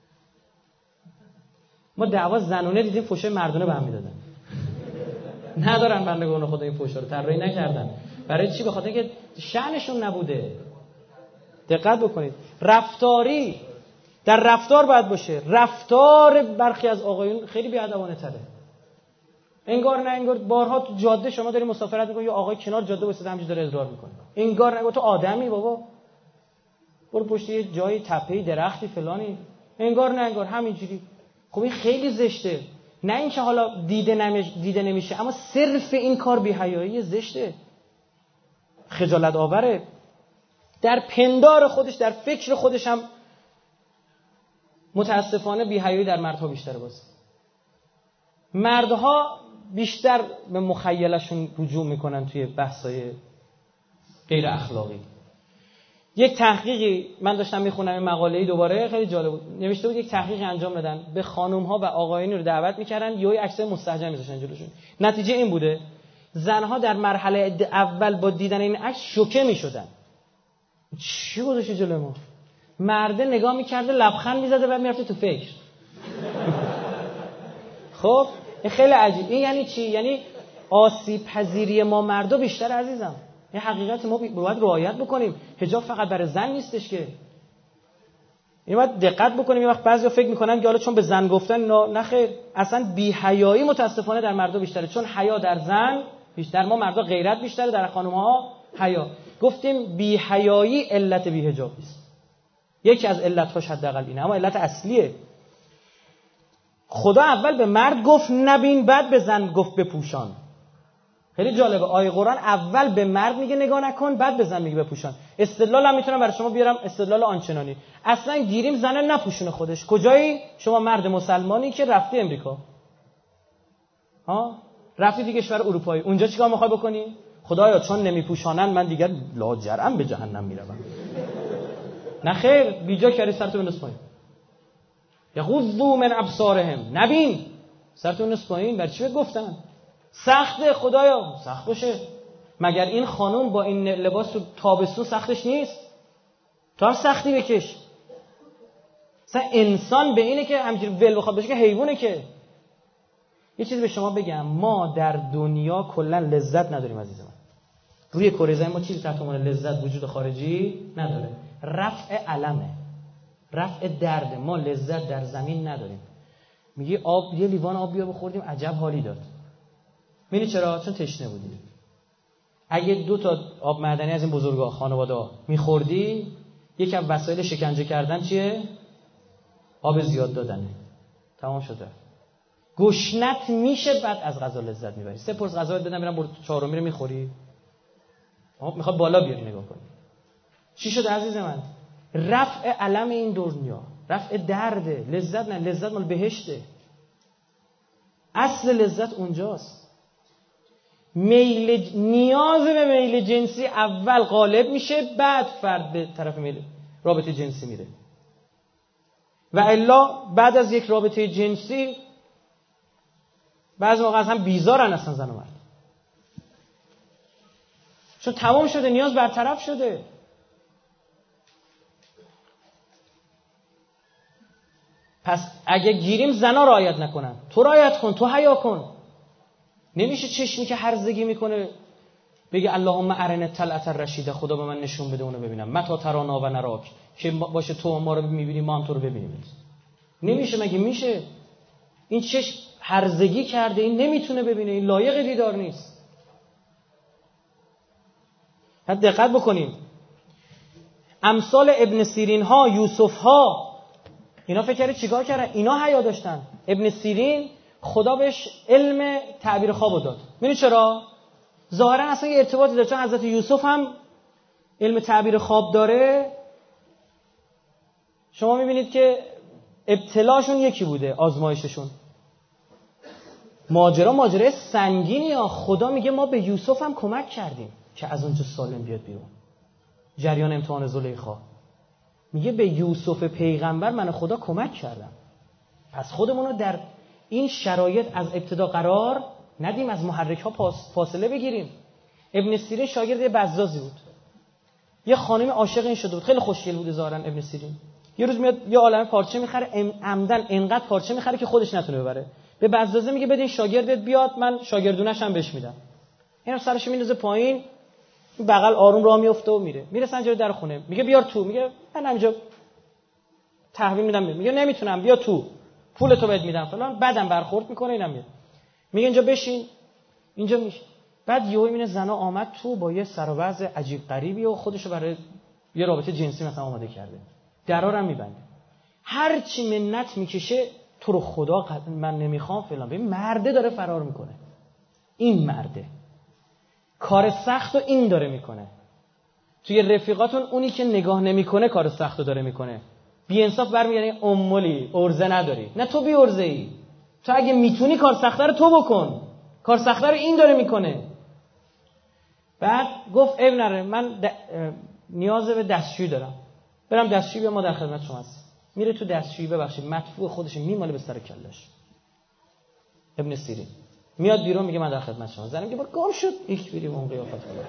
ما دعوا زنونه دیدیم فحشای مردونه به هم میدادن. ندارن بندگان خدا این فحشا رو طراحی نکردن. برای چی؟ به خاطر اینکه شأنشون نبوده. دقت بکنید. رفتاری در رفتار باید باشه. رفتار برخی از آقایون خیلی بی‌ادبانه تره. انگار نه انگار بارها تو جاده شما داری مسافرت می‌کنی یا آقای کنار جاده واسه همینجوری داره اضرار می‌کنه. انگار نه انگار تو آدمی بابا. برو پشت یه جایی تپه‌ای درختی فلانی. انگار نه انگار همینجوری. خب این خیلی زشته. نه اینکه حالا دیده نمیشه دیده نمیشه اما صرف این کار بی‌حیایی زشته. خجالت آوره. در پندار خودش در فکر خودش هم متاسفانه بی‌حیایی در مردها بیشتره. باز مردها بیشتر به مخیلشون رجوع میکنن توی بحثای غیر اخلاقی. یک تحقیقی من داشتم میخونم این مقاله‌ای دوباره خیلی جالب بود. نوشته بود یک تحقیقی انجام دادن به خانم‌ها و آقایون رو دعوت میکردن یه عکسای مستحجن میذاشتن جلوشون. نتیجه این بوده زنها در مرحله اول با دیدن این عکس شوکه میشدن. چی گذاشته جلوی ما؟ مرده نگاه میکرده لبخند میزده و میرفته تو فکر. خب این خیلی عجیب. این یعنی چی؟ یعنی آسیب پذیری ما مردا بیشتر عزیزم. این حقیقت ما باید رعایت بکنیم. حجاب فقط برای زن نیستش که. این باید دقت بکنیم. یه وقت بعضیا فکر میکنن که حالا چون به زن گفتن نه خیر، اصلا بی‌حیایی متاسفانه در مردا بیشتره. چون حیا در زن بیشتر، ما مردا غیرت بیشتره، در خانم‌ها حیا. گفتیم بی‌حیایی علت بی‌حجابی است. یکی از علت‌هاش حداقل اینه، اما علت اصلیه. خدا اول به مرد گفت نبین، بعد به زن گفت بپوشان. خیلی جالبه. آیه قرآن اول به مرد میگه نگاه نکن، بعد به زن میگه بپوشان. استدلال هم میتونم برای شما بیارم، استدلال آنچنانی. اصلا گیریم زن نپوشونه خودش. کجایی؟ شما مرد مسلمانی که رفتی امریکا، ها رفتی دیگه کشور اروپایی، اونجا چیکار میخوای بکنی؟ خدایا چون نمیپوشانن من دیگه لاجرم به جهنم میروم. نه خیر، بیجا کردی سرتو بنداز پایین. یغضوا من ابصارهم، نبین سرتو بنداز پایین. برای چی بهت گفتن؟ سخته خدایا، سخت باشه. مگر این خانم با این لباس تو تابستون سختش نیست؟ تو هم سختی بکش. مثلا انسان به اینه که همینجوری ول بخواد بشه که حیوانه. که یه چیزی به شما بگم، ما در دنیا کلا لذت نداریم عزیز من. روی کره زمین ما چیزی تحت عنوان لذت وجود خارجی نداره. رفع علمه، رفع درد. ما لذت در زمین نداریم. میگی آب، یه لیوان آب بیا بخوردیم عجب حالی داد. می‌بینی چرا؟ چون تشنه بودی. اگه دو تا آب معدنی از این بزرگا خانواده‌ها می‌خوردی، یکی از وسایل شکنجه کردن چیه؟ آب زیاد دادنه. تمام شده. گشنت میشه بعد از غذا لذت میبری. سه پرس غذا بدم میرم برو چهارمی رو میخوری. آب میخواد بالا بیاری نگاه کنی. چی شده عزیز من؟ رفع علم این دنیا، رفع درده. لذت نه، لذت مال بهشته. اصل لذت اونجاست. میل نیاز به میل جنسی اول غالب میشه، بعد فرد به طرف میل رابطه جنسی میره. و الا بعد از یک رابطه جنسی بعضی موقع هم بیزارن اصلا زن و مرد، چون تمام شده، نیاز برطرف شده. پس اگه گیریم زنا رعایت نکنن، تو رعایت کن، تو حیا کن. نمیشه چشمی که هرزگی میکنه بگه اللهم ارنا طلعت الرشید، خدا به من نشون بده اونو ببینم، متا ترانا و نراک، که باشه تو ما رو میبینی ما هم تو رو ببینیم. نمیشه. مگه میشه؟ این چشم هرزگی کرده، این نمیتونه ببینه، این لایق دیدار نیست. حد دقت بکنیم. امثال ابن سیرین ها، یوسف ها، اینا فکر کرده چیکار کردن؟ اینا حیا داشتن. ابن سیرین خدا بهش علم تعبیر خواب داد. میدونی چرا؟ ظاهرا اصلا یه ارتباطی داره، چون حضرت یوسف هم علم تعبیر خواب داره. شما میبینید که ابتلاشون یکی بوده، آزمایششون. ماجرا ماجرا سنگینی ها. خدا میگه ما به یوسف هم کمک کردیم که از اونجا سالم بیاد بیرون. جریان امتحان زلیخا میگه به یوسف پیغمبر من خدا کمک کردم. پس خودمون رو در این شرایط از ابتدا قرار ندیم، از محرک ها فاصله بگیریم. ابن سیرین شاگرد بزازی بود. یه خانم عاشق این شده بود، خیلی خوشگل بود ظاهرا ابن سیرین. یه روز میاد یه عالمه پارچه میخره، عمدن انقدر پارچه میخره که خودش نتونه ببره. به بزازه میگه بده این شاگردت بیاد، من شاگردونش هم بهش میدم. اینا سرش میندازه پایین، بغل آروم راه میفته و میره. میرسن جلوی در خونه، میگه بیار تو. میگه من همینجا تحویل میدم. میگه نمیتونم، بیا تو، پولتو بهت میدم فلان. بعدم برخورد میکنه. اینم میگه میگه اینجا بشین، اینجا میشه. بعد یهو میبینه زنا آمد تو با یه سر و وضع عجیب غریبی و خودشو برای یه رابطه جنسی مثلا آماده کرده. درارم میبنده. هر چی منت میکشه تو رو خدا من نمیخوام فلان. ببین مرده داره فرار میکنه. این مرده کار سخت رو این داره میکنه. توی رفیقاتون اونی که نگاه نمیکنه کار سخت رو داره میکنه. بی انصاف برمیگردی امولی ارزه نداری. نه تو بی ارزه ای. تو اگه میتونی کار سخته رو تو بکن. کار سخته رو این داره میکنه. بعد گفت اب نره، من د... نیاز به دستشویی دارم، برم دستشویی بیام، ما در خدمت شما هستیم. میره تو دستشویی، ببخشید مدفوع خودش میماله به سر کلش. ابن سیرین میاد بیرون میگه من در خدمت شما. زنم میگه گم شد یک بیری اون قیافت کنه.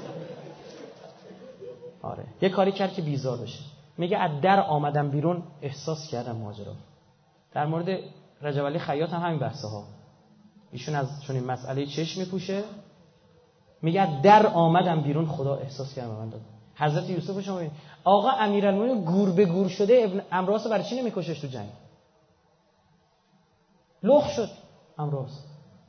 آره یه کاری کرد که بیزار بشه. میگه از در آمدم بیرون احساس کردم ماجرا. در مورد رجب علی خیاط هم همین بحثه ها. ایشون از چون این مسئله چشم میپوشه، میگه از در آمدم بیرون خدا احساس کردم من داد. حضرت یوسف شما ببین، آقا امیرالمومنین گور به گور شده، ابن امراس برای چی نمیکشش تو جنگ؟ لخ شد امراس.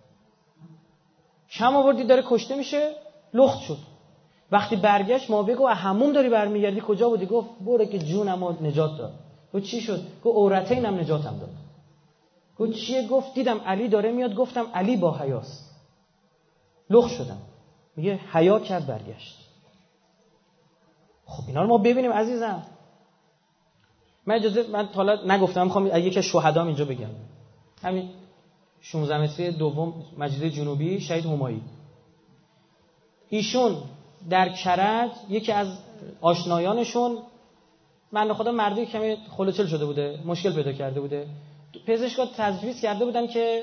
شم آوردی داره کشته میشه، لخت شد. وقتی برگشت ما بگو هموم داری برمیگردی کجا بودی؟ گفت برو که جونمو نجات داد. گفت چی شد؟ گفت عورتینم نجاتم داد. گفت چیه؟ گفت دیدم علی داره میاد، گفتم علی با حیاست. لخ شدم. میگه حیا کرد برگشت. خب اینا رو ما ببینیم عزیزم. من اجازه من حالا نگفتم، میخوام یکی از شهدام اینجا بگم. همین شانزده متری دوم مجزره جنوبی شهید همایی. ایشون در کرج یکی از آشنایانشون من خدا مردی کمی خلوچل شده بوده، مشکل پیدا کرده بوده. پزشکا تجویز کرده بودن که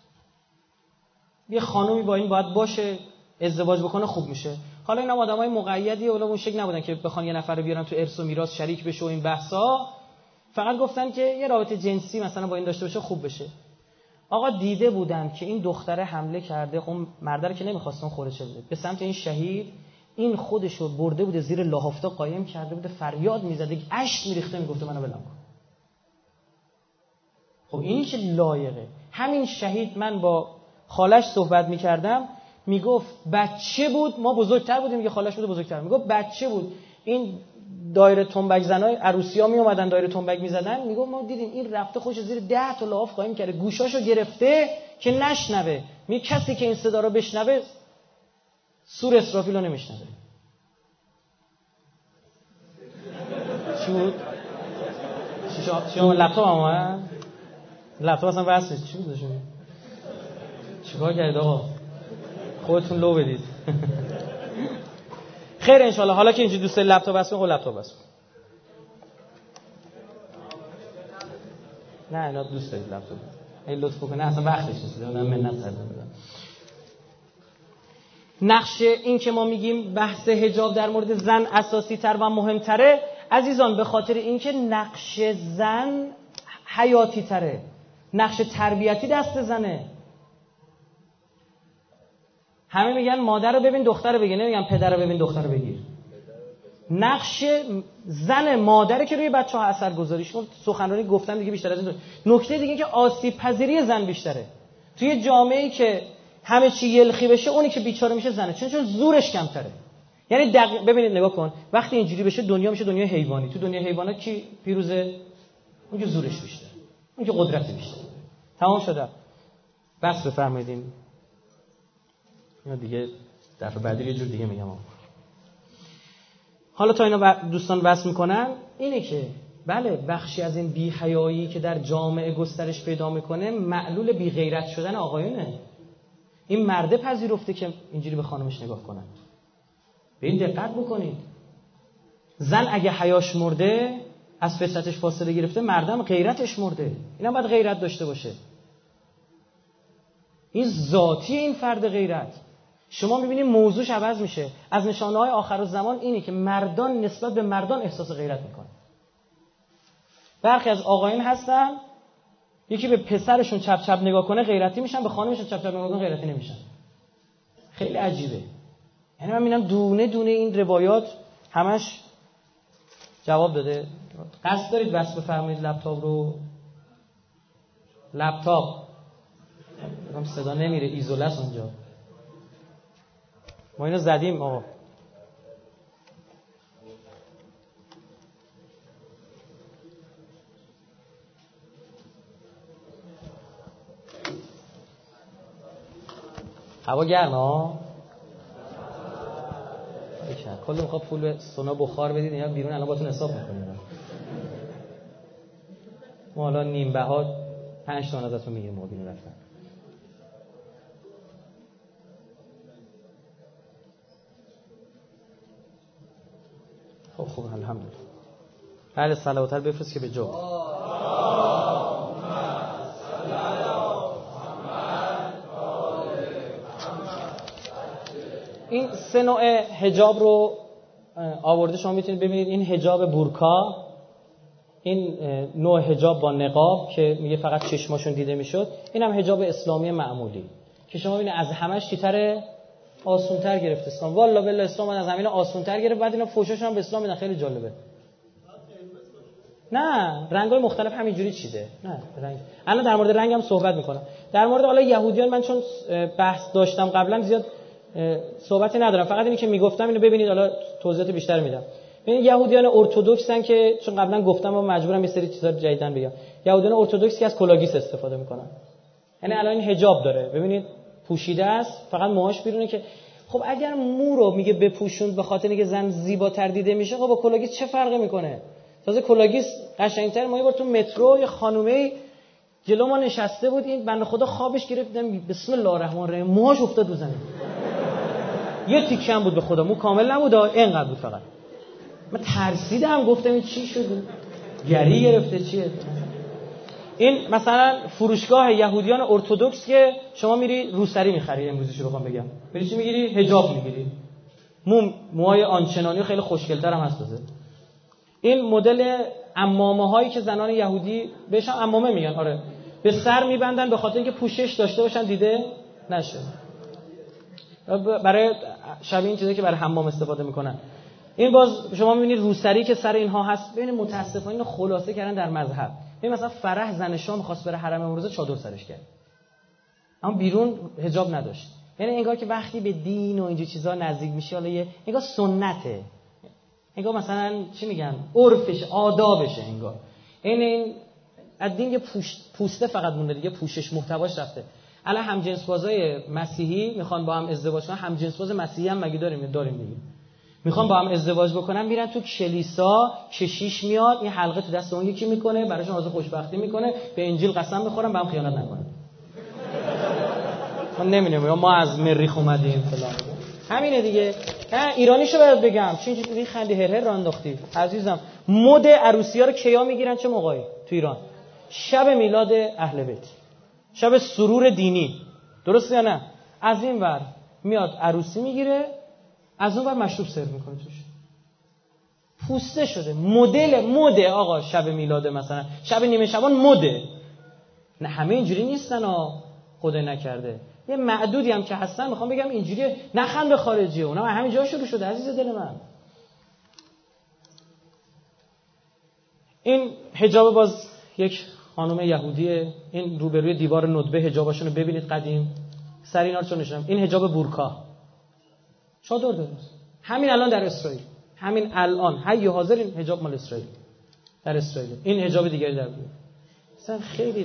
یه خانومی با این باید باشه، ازدواج بکنه خوب میشه. حالا اینا آدمای مقیدی اولا اون شکل نبودن که بخوان یه نفر رو بیارن تو ارث و میراث شریک بشه و این بحثا. فقط گفتن که یه رابطه جنسی مثلا با این داشته باشه خوب بشه. آقا دیده بودن که این دختره حمله کرده، خب مرده رو که نمی‌خواستن خورشه بده به سمت این شهید. این خودشو برده بوده زیر لاحافتا قایم کرده بوده، فریاد میزده، اشک میریخته، میگفته منو بلم کن. خب اینی که لایقه. همین شهید من با خالش صحبت میکردم، میگفت بچه بود، ما بزرگتر بودیم، میگه خالش بود بزرگتر، میگفت بچه بود، این دایره تنبک زنای عروسیا می اومدن دایره تنبک میزدن، میگفت ما دیدیم این رفته خوش زیر ده تا لحاف قایم کرده، گوشاشو گرفته که نشنوه. میگه کسی که این صدا رو بشنوه سور اسرافیل رو نمیشنوه. چی بود؟ چی شما لپتاپ هم اومد؟ لپتاپ اصلا وصل نیست. چی بود شما؟ چیکار کردید آقا؟ خودتون لو بدید. خیر انشالله. حالا که اینجوری دوست لپتاپ وصل کن، لپتاپ وصل کن. نه اینا دوست دارید لپتاپ. ای لطف کنه اصلا وقتش نیست. من منت سر بدم. نقش این که ما میگیم بحث حجاب در مورد زن اساسی تر و مهمتره عزیزان، به خاطر اینکه نقش زن حیاتی تره، نقش تربیتی دست زنه. همه میگن مادر رو ببین دختر رو بگیر، نمیگن پدر رو ببین دختر رو بگیر. نقش زن مادره که روی بچه‌ها اثر گذاری. شما سخنرانی گفتم دیگه بیشتر از این. نکته دیگه که آسیب پذیری زن بیشتره توی جامعه‌ای که همه چی یلخی بشه. اونی که بیچاره میشه زنه، چون چون زورش کمتره. یعنی دق... ببینید نگاه کن، وقتی اینجوری بشه دنیا میشه دنیای حیوانی. تو دنیای حیوانات کی پیروزه؟ اون که زورش بیشتره، اون که قدرت بیشتره. تمام شده. بس بفرمایید. اینا دیگه دفعه بعدی یه جور دیگه میگم. حالا تا اینا دوستان بس میکنن اینه که بله بخشی از این بی‌حیایی که در جامعه گسترش پیدا میکنه معلول بی غیرت شدن آقایونه. این مرده پذیرفته که اینجوری به خانمش نگاه کنن. به این دقت بکنید. زن اگه حیاش مرده، از فطرتش فاصله گرفته، مردم غیرتش مرده. اینم باید غیرت داشته باشه. این ذاتی این فرد غیرت. شما میبینید موضوعش عوض میشه. از نشانه‌های آخرالزمان اینه که مردان نسبت به مردان احساس غیرت میکنن. برخی از آقایون هستن یکی به پسرشون چپ چپ نگاه کنه غیرتی میشن، به خانمشون چپ چپ نگاه کنه غیرتی نمیشن. خیلی عجیبه. یعنی من میبینم دونه دونه این روایات همش جواب داده. قصد دارید بس بفرمایید لپتاپ رو؟ لپتاپ هم صدا نمیره، ایزوله است اونجا. ما اینو زدیم آقا. هوا گرمه ها. کلی میخواد پول سونا بخار بدید یا بیرون الان باتون حساب میکنید. ما الان نیم بها پنج تومن ازتون میگیریم ما بیرون رفتن. خب خوب الحمدلله. بله صلوات بفرست که به جو. این سه نوع حجاب رو آورده، شما میتونید ببینید. این حجاب بورکا، این نوع حجاب با نقاب که میگه فقط چشماشون دیده میشد، این هم حجاب اسلامی معمولی که شما ببینید از همش چیتره آسونتر گرفت اسلام. والله بالله اسلام از همین آسونتر گرفت. بعد اینا فوشاشون هم به اسلام میدن. خیلی جالبه. نه رنگ‌های مختلف همینجوری چیده. نه رنگ. الان در مورد رنگ هم صحبت میکنم. در مورد حالا یهودیان من چون بحث داشتم قبلا زیاد صحبتی ندارم. فقط اینی که میگفتم اینو ببینید، حالا توضیحات بیشتر میدم. ببین یهودیان ارتدوکسن که چون قبلا گفتم و مجبورم یه سری چیزا جدیدن بگم. یهودیان ارتدوکس که از کلاگیس استفاده میکنن. یعنی الان این حجاب داره. ببینید پوشیده است، فقط موهاش بیرونه. که خب اگر مو رو میگه بپوشون به خاطر اینکه زن زیباتر دیده میشه، خب با کلاگیس چه فرقی میکنه؟ تازه کلاگیس قشنگتر. ما یه بار تو مترو یه خانومه جلو ما نشسته بود، این بنده خدا خوابش گرفت، دیدم بسم الله الرحمن الرحیم موهاش افتاد رو زمین. یه تیکه هم بود به خدا، مو کامل نبود، اینقدر بود فقط. من ترسیدم، گفتم این چی شده؟ گری گرفته چیه؟ این مثلا فروشگاه یهودیان ارتدوکس که شما میری روسری میخری، امروزیشو بخوام بگم، میری چی میگیری؟ حجاب میگیری. مو موهای آنچنانی خیلی خوشگل‌تر هم هست تازه. این مدل عمامه هایی که زنان یهودی بهش هم عمامه میگن، آره، به سر میبندن به خاطر اینکه پوشش داشته باشن دیده نشه. برای شبیه این چیزایی که برای حمام استفاده میکنن. این باز شما میبینید روسری که سر اینها هست. ببین متاسفانه اینو خلاصه کردن در مذهب. ببین مثلا فرح زن شاه می‌خواست بره حرم امروزه چادر سرش کرد، اما بیرون حجاب نداشت. یعنی انگار که وقتی به دین و اینجور چیزا نزدیک میشه، حالا یه انگار سنته، انگار مثلا چی میگن عرفش، آدابشه. انگار این این از دین یه پوسته فقط مونده دیگه، پوشش محتواش رفته. الان همجنسبازای مسیحی میخوان با هم ازدواج کنن. همجنسباز مسیحی هم مگه داریم؟ داریم دیگه. میخوان با هم ازدواج بکنن، میرن تو کلیسا، کشیش میاد این حلقه تو دست اون یکی میکنه، براشون آرزوی خوشبختی میکنه، به انجیل قسم میخورن، به هم خیانت نکنن. من نمیدونم ما از مریخ اومدیم فلان. همینه دیگه. نه ایرانیشو برات بگم، چه اینجوری خندی هر هر راه انداختی عزیزم. مد عروسی‌ها رو کیا میگیرن چه موقعی تو ایران؟ شب میلاد اهل بیت، شب سرور دینی، درسته یا نه؟ از این ور میاد عروسی میگیره، از اون ور مشروب سرو میکنه توش. پوسته شده. مدل مده آقا. شب میلاد مثلا، شب نیمه شبان مده. نه همه اینجوری نیستن ها، خدای نکرده. یه معدودی هم که هستن میخوام بگم اینجوری نخند به خارجی، اونا همینجا شروع شده عزیز دل من. این حجاب باز یک خانم یهودیه، این روبروی دیوار ندبه حجاباشون رو ببینید قدیم، سر اینا رو چون نشونم. این حجاب بورکا چادر درست، همین الان در اسرائیل، همین الان حی حاضر این حجاب مال اسرائیل در اسرائیل. این حجاب دیگری در بود مثلا خیلی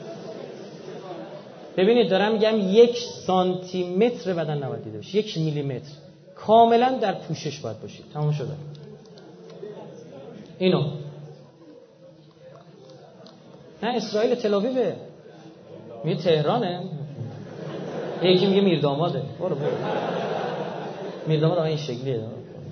ببینید دارم میگم یک سانتی متر بدن نباید دیده بشه، یک میلی متر کاملا در پوشش باید باشید. تمام شده. اینو نه اسرائیل تل‌آویوه، میگه تهرانه، یکی میگه میرداماده. برو برو میرداماد آقا این شکلیه.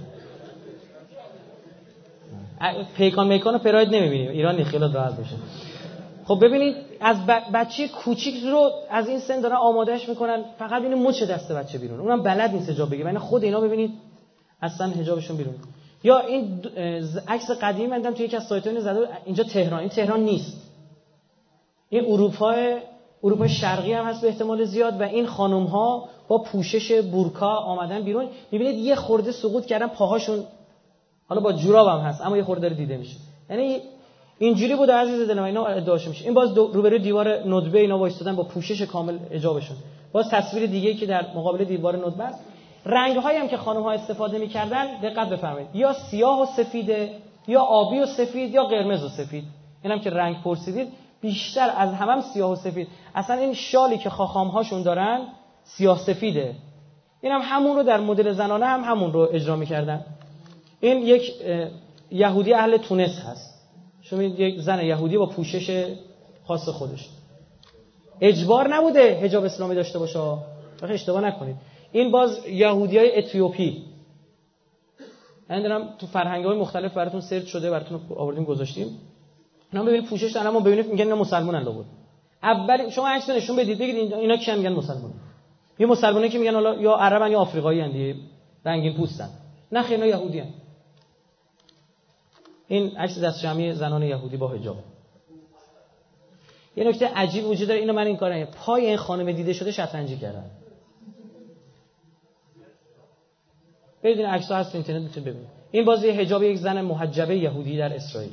پیکان میکان و پراید نمیبینیم ایران، نی خیالت راحت باشه. خب ببینید از بچه کوچیک رو از این سن دارن آمادهش میکنن فقط این مچ دست بچه بیرون، اونم بلد نیست حجاب بگیره. یعنی خود اینا ببینید اصلا حجابشون بیرون. یا این عکس قدیمی من دیدم توی یکی از سایت‌ها زده اینجا تهران، این تهران نیست، این اروپا، اروپای شرقی هم هست به احتمال زیاد. و این خانم‌ها با پوشش بورکا آمدن بیرون، می‌بینید یه خورده سقوط کردن پاهاشون، حالا با جوراب هم هست اما یه خورده داره دیده میشه. یعنی اینجوری بود عزیز دل من، اینا ادعاش میشه. این باز روبروی دیوار ندبه اینا وایستادن با پوشش کامل حجابشون. باز تصویر دیگه‌ای که در مقابل دیوار ندبه است. رنگ‌هایی هم که خانم‌ها استفاده می‌کردن دقت بفرمایید، یا سیاه و سفیده، یا آبی و سفید، یا قرمز و سفید. اینم که رنگ پرسیدید بیشتر از همه هم سیاه و سفید. اصلا این شالی که خاخام‌هاشون دارن سیاه سفیده. اینم هم همون رو در مدل زنانه هم همون رو اجرا می‌کردن. این یک یهودی اهل تونس هست. شما یک زن یهودی با پوشش خاص خودش. اجبار نبوده حجاب اسلامی داشته باشه، واقعا اشتباه نکنید. این باز یهودیای اتیوپی. من دارم تو فرهنگ‌های مختلف براتون سرچ شده، براتون آوردیم گذاشتیم. اینا ببینید پوشش دارن، اما ببینید میگن اینا مسلمانن لابد. اول شما عکس نشون بدید بگید اینا کیان، میگن مسلمان. یه مسلمانی که میگن حالا یا عربن یا آفریقایی ان دیگه، رنگین پوستن. نه خیر، اینا یهودی ان. این عکس دست جمعی زنان یهودی با حجاب. یه نکته عجیب وجود داره، اینو من این کارا نمی‌کنم. پای این خانم دیده شده شطرنجی کردن. برید این عکس‌ها هست تو اینترنت میتونید ببینید. این باز یه حجاب یک زن محجبه یهودی در اسرائیل.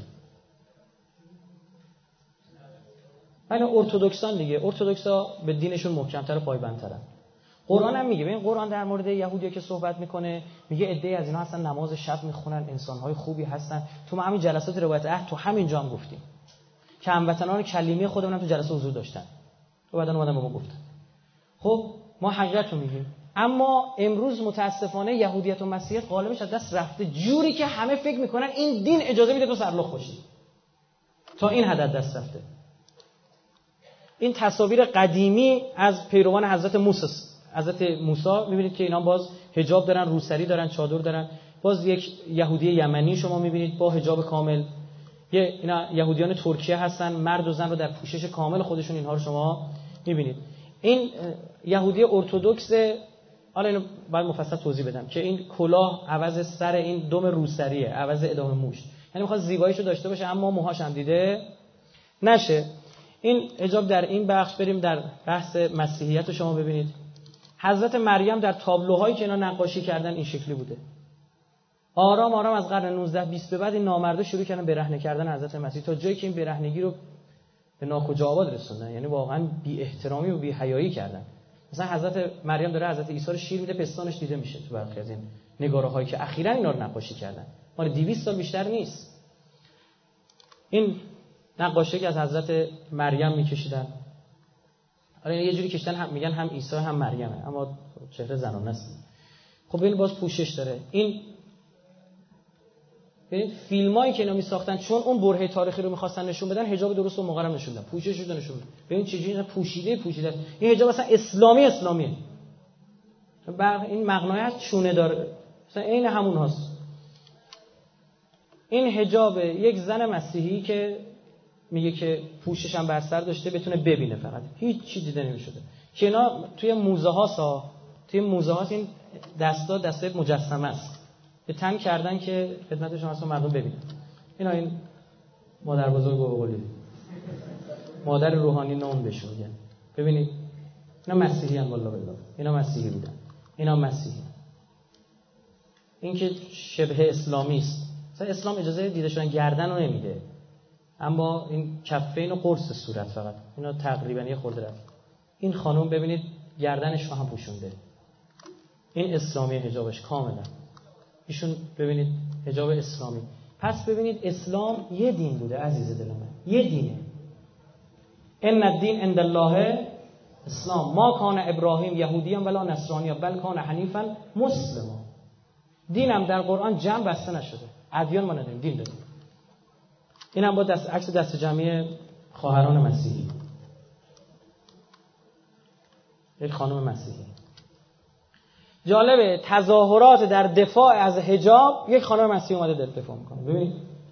من ارتدوکسان دیگه، ارتدوکسا به دینشون محکم‌تر و پایبندترن. قرآن هم میگه، ببین قرآن در مورد یهودیا که صحبت میکنه میگه عده‌ای از اینا هستن نماز شب میخونن، انسان‌های خوبی هستن. تو ما همین جلسات روایت عهد تو همینجا هم گفتیم که هموطنان کلیمی خودمون هم تو جلسه حضور داشتن و بعدن اومدن به ما گفتن. خب ما حقیقت رو میگیم، اما امروز متاسفانه یهودیت و مسیحیت غالبش از دست رفته، جوری که همه فکر میکنن این دین اجازه میده تو سرلخ باشی. تا این حد دست رفته. این تصاویر قدیمی از پیروان حضرت موسی حضرت موسی میبینید که اینا باز حجاب دارن، روسری دارن، چادر دارن. باز یک یهودی یمنی شما میبینید با حجاب کامل. یه اینا یهودیان ترکیه هستن، مرد و زن رو در پوشش کامل خودشون اینها رو شما میبینید. این یهودی ارتدوکس، حالا اینو باید مفصل توضیح بدم که این کلاه عوض سر این دم روسریه، عوض ادامه موش. یعنی میخواد زیباییشو داشته باشه اما موهاش هم دیده نشه. این حجاب در این بخش. بریم در بحث مسیحیت رو شما ببینید. حضرت مریم در تابلوهایی که اینا نقاشی کردن این شکلی بوده. آرام آرام از قرن نوزده بیست به بعد این نامردا شروع کردن برهنه کردن حضرت مسیح، تا جایی که این برهنگی رو به ناکجا آباد رسوندن. یعنی واقعا بی احترامی و بی حیایی کردن. مثلا حضرت مریم داره حضرت عیسی رو شیر میده، پستانش دیده میشه تو برخی از این نگاره‌هایی که اخیراً اینا رو نقاشی کردن. مال دویست سال بیشتر نیست. این نقاشی که از حضرت مریم میکشیدن. آره یه جوری کشیدن، هم میگن هم عیسی هم مریمه، اما چهره زنانه است. خب این باز پوشش داره. این ببین فیلمایی که اینا میساختن چون اون برهه تاریخی رو می‌خواستن نشون بدن، حجاب درست و محرم نشون دادن، پوشش رو نشون دادن. ببین چه جوری پوشیده پوشیده. این حجاب اصلا اسلامی اسلامیه. بعد این مقنعه چونه داره. مثلا عین همون هست. این حجاب یک زن مسیحی که میگه که پوشش هم بر سر داشته بتونه ببینه، فقط هیچ چیز دیده نمی‌شده. که اینا توی موزه ها توی موزه ها این دستا دسته مجسمه است. به تن کردن که خدمت شما اصلا مردم ببینن. اینا این مادر بزرگ و قولی مادر روحانی نام بهش میگن. ببینید اینا مسیحی ان والله بالله، اینا مسیحی بودن، اینا مسیحی. این که شبه اسلامی است. مثلا اسلام اجازه دیده شدن گردن رو نمیده، اما این کفین و قرص صورت فقط، اینا تقریبا یه خورده رفت. این خانم ببینید گردنش رو هم پوشونده، این اسلامی حجابش کاملا. ایشون ببینید حجاب اسلامی. پس ببینید اسلام یه دین بوده عزیز دل من، یه دینه. ان الدین عند الله اسلام، ما کان ابراهیم یهودیا ولا نصرانیا بل کان حنیفا مسلما. دینم در قرآن جمع بسته نشده، ادیان ما نداریم، دین داریم. اینم با دست عکس دست جمعی خواهران مسیحی، یک خانم مسیحی. جالبه تظاهرات در دفاع از حجاب، یک خانم مسیحی اومده در دفاع میکنه. ببینید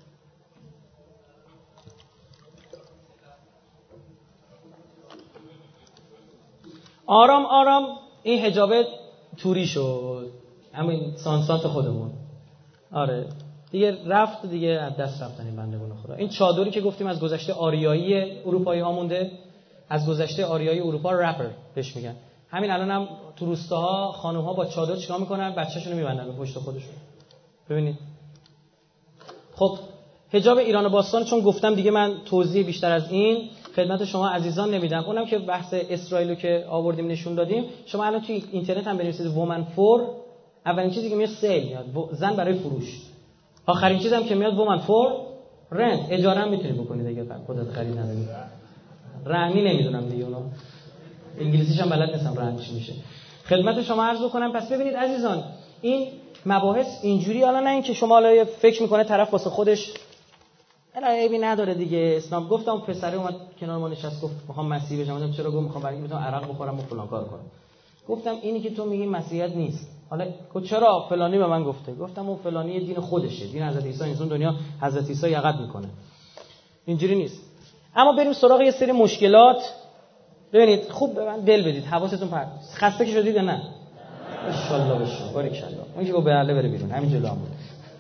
آرام آرام این حجاب توری شد، همین سانسانت خودمون. آره دیگه رفت، دیگه از دست رفتن این بندگان خدا. این چادری که گفتیم از گذشته آریایی اروپایی ها مونده، از گذشته آریایی اروپا رپر بهش میگن. همین الان هم تو روستاها خانم ها با چادر چیکار میکنن؟ بچه‌شون رو میبندن به پشت خودشون. ببینید خب حجاب ایران باستان، چون گفتم دیگه من توضیح بیشتر از این خدمت شما عزیزان نمیدم. اونم که بحث اسرائیلو که آوردیم نشون دادیم، شما الان توی اینترنت هم بنویسید وومن فور، اولین چیزی که میاد سیل میاد، زن برای فروش. آخرین چیزی هم که میاد وومن فور رنت، اجاره هم میتونید بکنید اگه خودت خرید نداری. رهنی نمیدونم دیگه، اونا انگلیسیش هم بلد نیستم رهن چی میشه. خدمت شما عرض بکنم. پس ببینید عزیزان، این مباحث اینجوری، حالا نه این که شما حالا فکر میکنه طرف واسه خودش الا عیبی نداره دیگه. اسلام گفتم پسره اومد کنار ما نشست گفت میخوام مسیحی بشم. گفتم چرا؟ گفت میخوام برای اینکه بتونم عرق بخورم و فلان کار کنم. گفتم اینی که تو میگی مسیحیت نیست. حالا گفت چرا؟ فلانی به من گفته. گفتم اون فلانی دین خودشه، دین حضرت عیسی. این دنیا حضرت عیسی یقت میکنه، اینجوری نیست. اما بریم سراغ یه سری مشکلات. ببینید خوب به من دل بدید، حواستون پرت. خسته که شدید نه؟ ان شاء الله بشه. بارک الله. اون که با بله بره بیرون، همین جلو هم بود.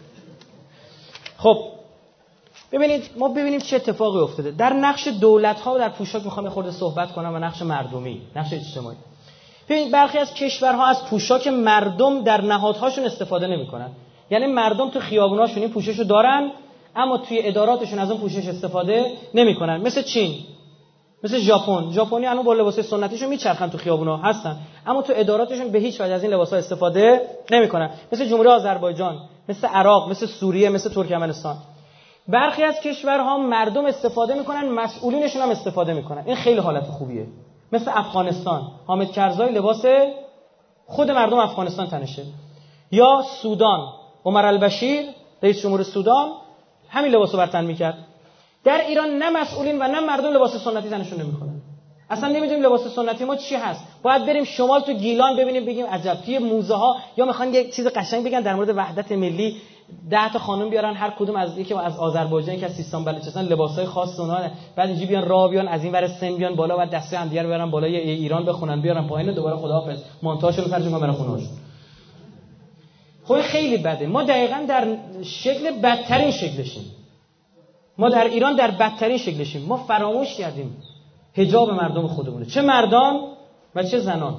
خب ببینید ما ببینیم چه اتفاقی افتاده در نقش دولت‌ها و در پوشاک. میخوام یه خورده صحبت کنم و نقش مردمی، نقش اجتماعی. ببینید برخی از کشورها از پوشاک مردم در نهادهاشون استفاده نمی‌کنن. یعنی مردم تو خیابوناشون این پوششو دارن، اما توی اداراتشون از اون پوشش استفاده نمی‌کنن. مثل چین، مثل ژاپن. ژاپنی الان با لباس سنتیشون میچرخن تو خیابونا هستن، اما تو اداراتشون به هیچ وجه از این لباس‌ها استفاده نمی‌کنن. مثل جمهوری آذربایجان، مثل عراق، مثل سوریه، مثل ترکمنستان. برخی از کشورها مردم استفاده میکنن، مسئولینشون هم استفاده میکنن. این خیلی حالت خوبیه. مثل افغانستان، حامد کرزای لباس خود مردم افغانستان تنشه. یا سودان، عمر البشیر رئیس جمهور سودان همین لباسو بر تن میکرد. در ایران نه مسئولین و نه مردم لباس سنتی تنشون نمیکنن. اصلا نمیدونیم لباس سنتی ما چی هست. باید بریم شمال تو گیلان ببینیم، بگیم عجب. توی موزه ها یا میخوان یه چیز قشنگ بگن در مورد وحدت ملی، ده تا خانم بیارن هر کدوم از یکی از آذربایجان، یکی از سیستان بلوچستان، لباسای خاص اونها، بعد اینجوری بیان راه بیان از این ور سن بیان بالا و دسته هم دیگه بیارن بالای ایران بخونن، بیارن پایین، دوباره خداحافظ مونتاژشون ترجمه کنن خونه‌شون. خب خیلی بده. ما دقیقاً در شکل بدترین شکلشیم. ما در ایران در بدترین شکلشیم. ما فراموش کردیم حجاب مردم خودمونه، چه مردان و چه زنان.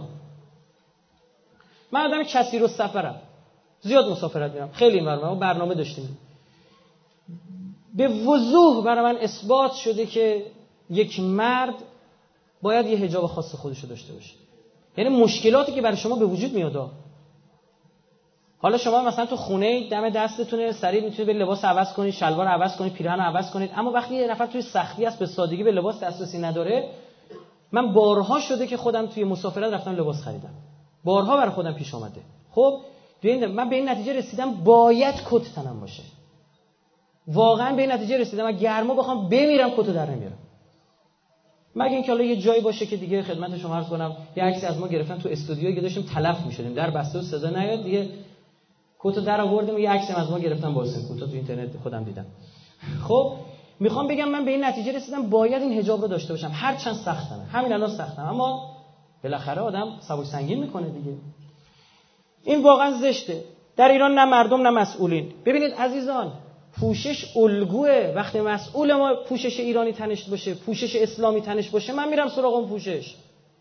من آدم کثیر السفرم، زیاد مسافرت میرم، خیلی این برنامه برنامه داشتیم. به وضوح برای من اثبات شده که یک مرد باید یه حجاب خاص خودشو داشته باشه. یعنی مشکلاتی که برای شما به وجود میاد، حالا شما مثلا تو خونه دم دستتونه، سریع میتونید به لباس عوض کنید، شلوار عوض کنید، پیراهن عوض کنید، اما وقتی یه نفر توی سختی است به سادگی به لباس دسترسی نداره، من بارها شده که خودم توی مسافرت رفتم لباس خریدم، بارها برای خودم پیش اومده. خب من به این نتیجه رسیدم باید کت تنم باشه. واقعا به این نتیجه رسیدم من گرما بخوام بمیرم کتو در نمیارم. مگه اینکه حالا یه جایی باشه که دیگه خدمت شما عرض کنم یه عکسی از ما گرفتن تو استودیو که داشتیم تلف می‌شدیم، در بسته و صدا نیاد دیگه، کتو در آوردیم، یه عکسی از ما گرفتن با اسم کتو تو اینترنت خودم دیدم. خب میخوام بگم من به این نتیجه رسیدم باید این حجاب رو داشته باشم، هر چند سختمه. همین الان سختم، اما بالاخره آدم سبک سنگین میکنه دیگه. این واقعا زشته. در ایران نه مردم نه مسئولین. ببینید عزیزان، پوشش الگوه. وقتی مسئول ما پوشش ایرانی تنش باشه، پوشش اسلامی تنش باشه، من میرم سراغ اون پوشش.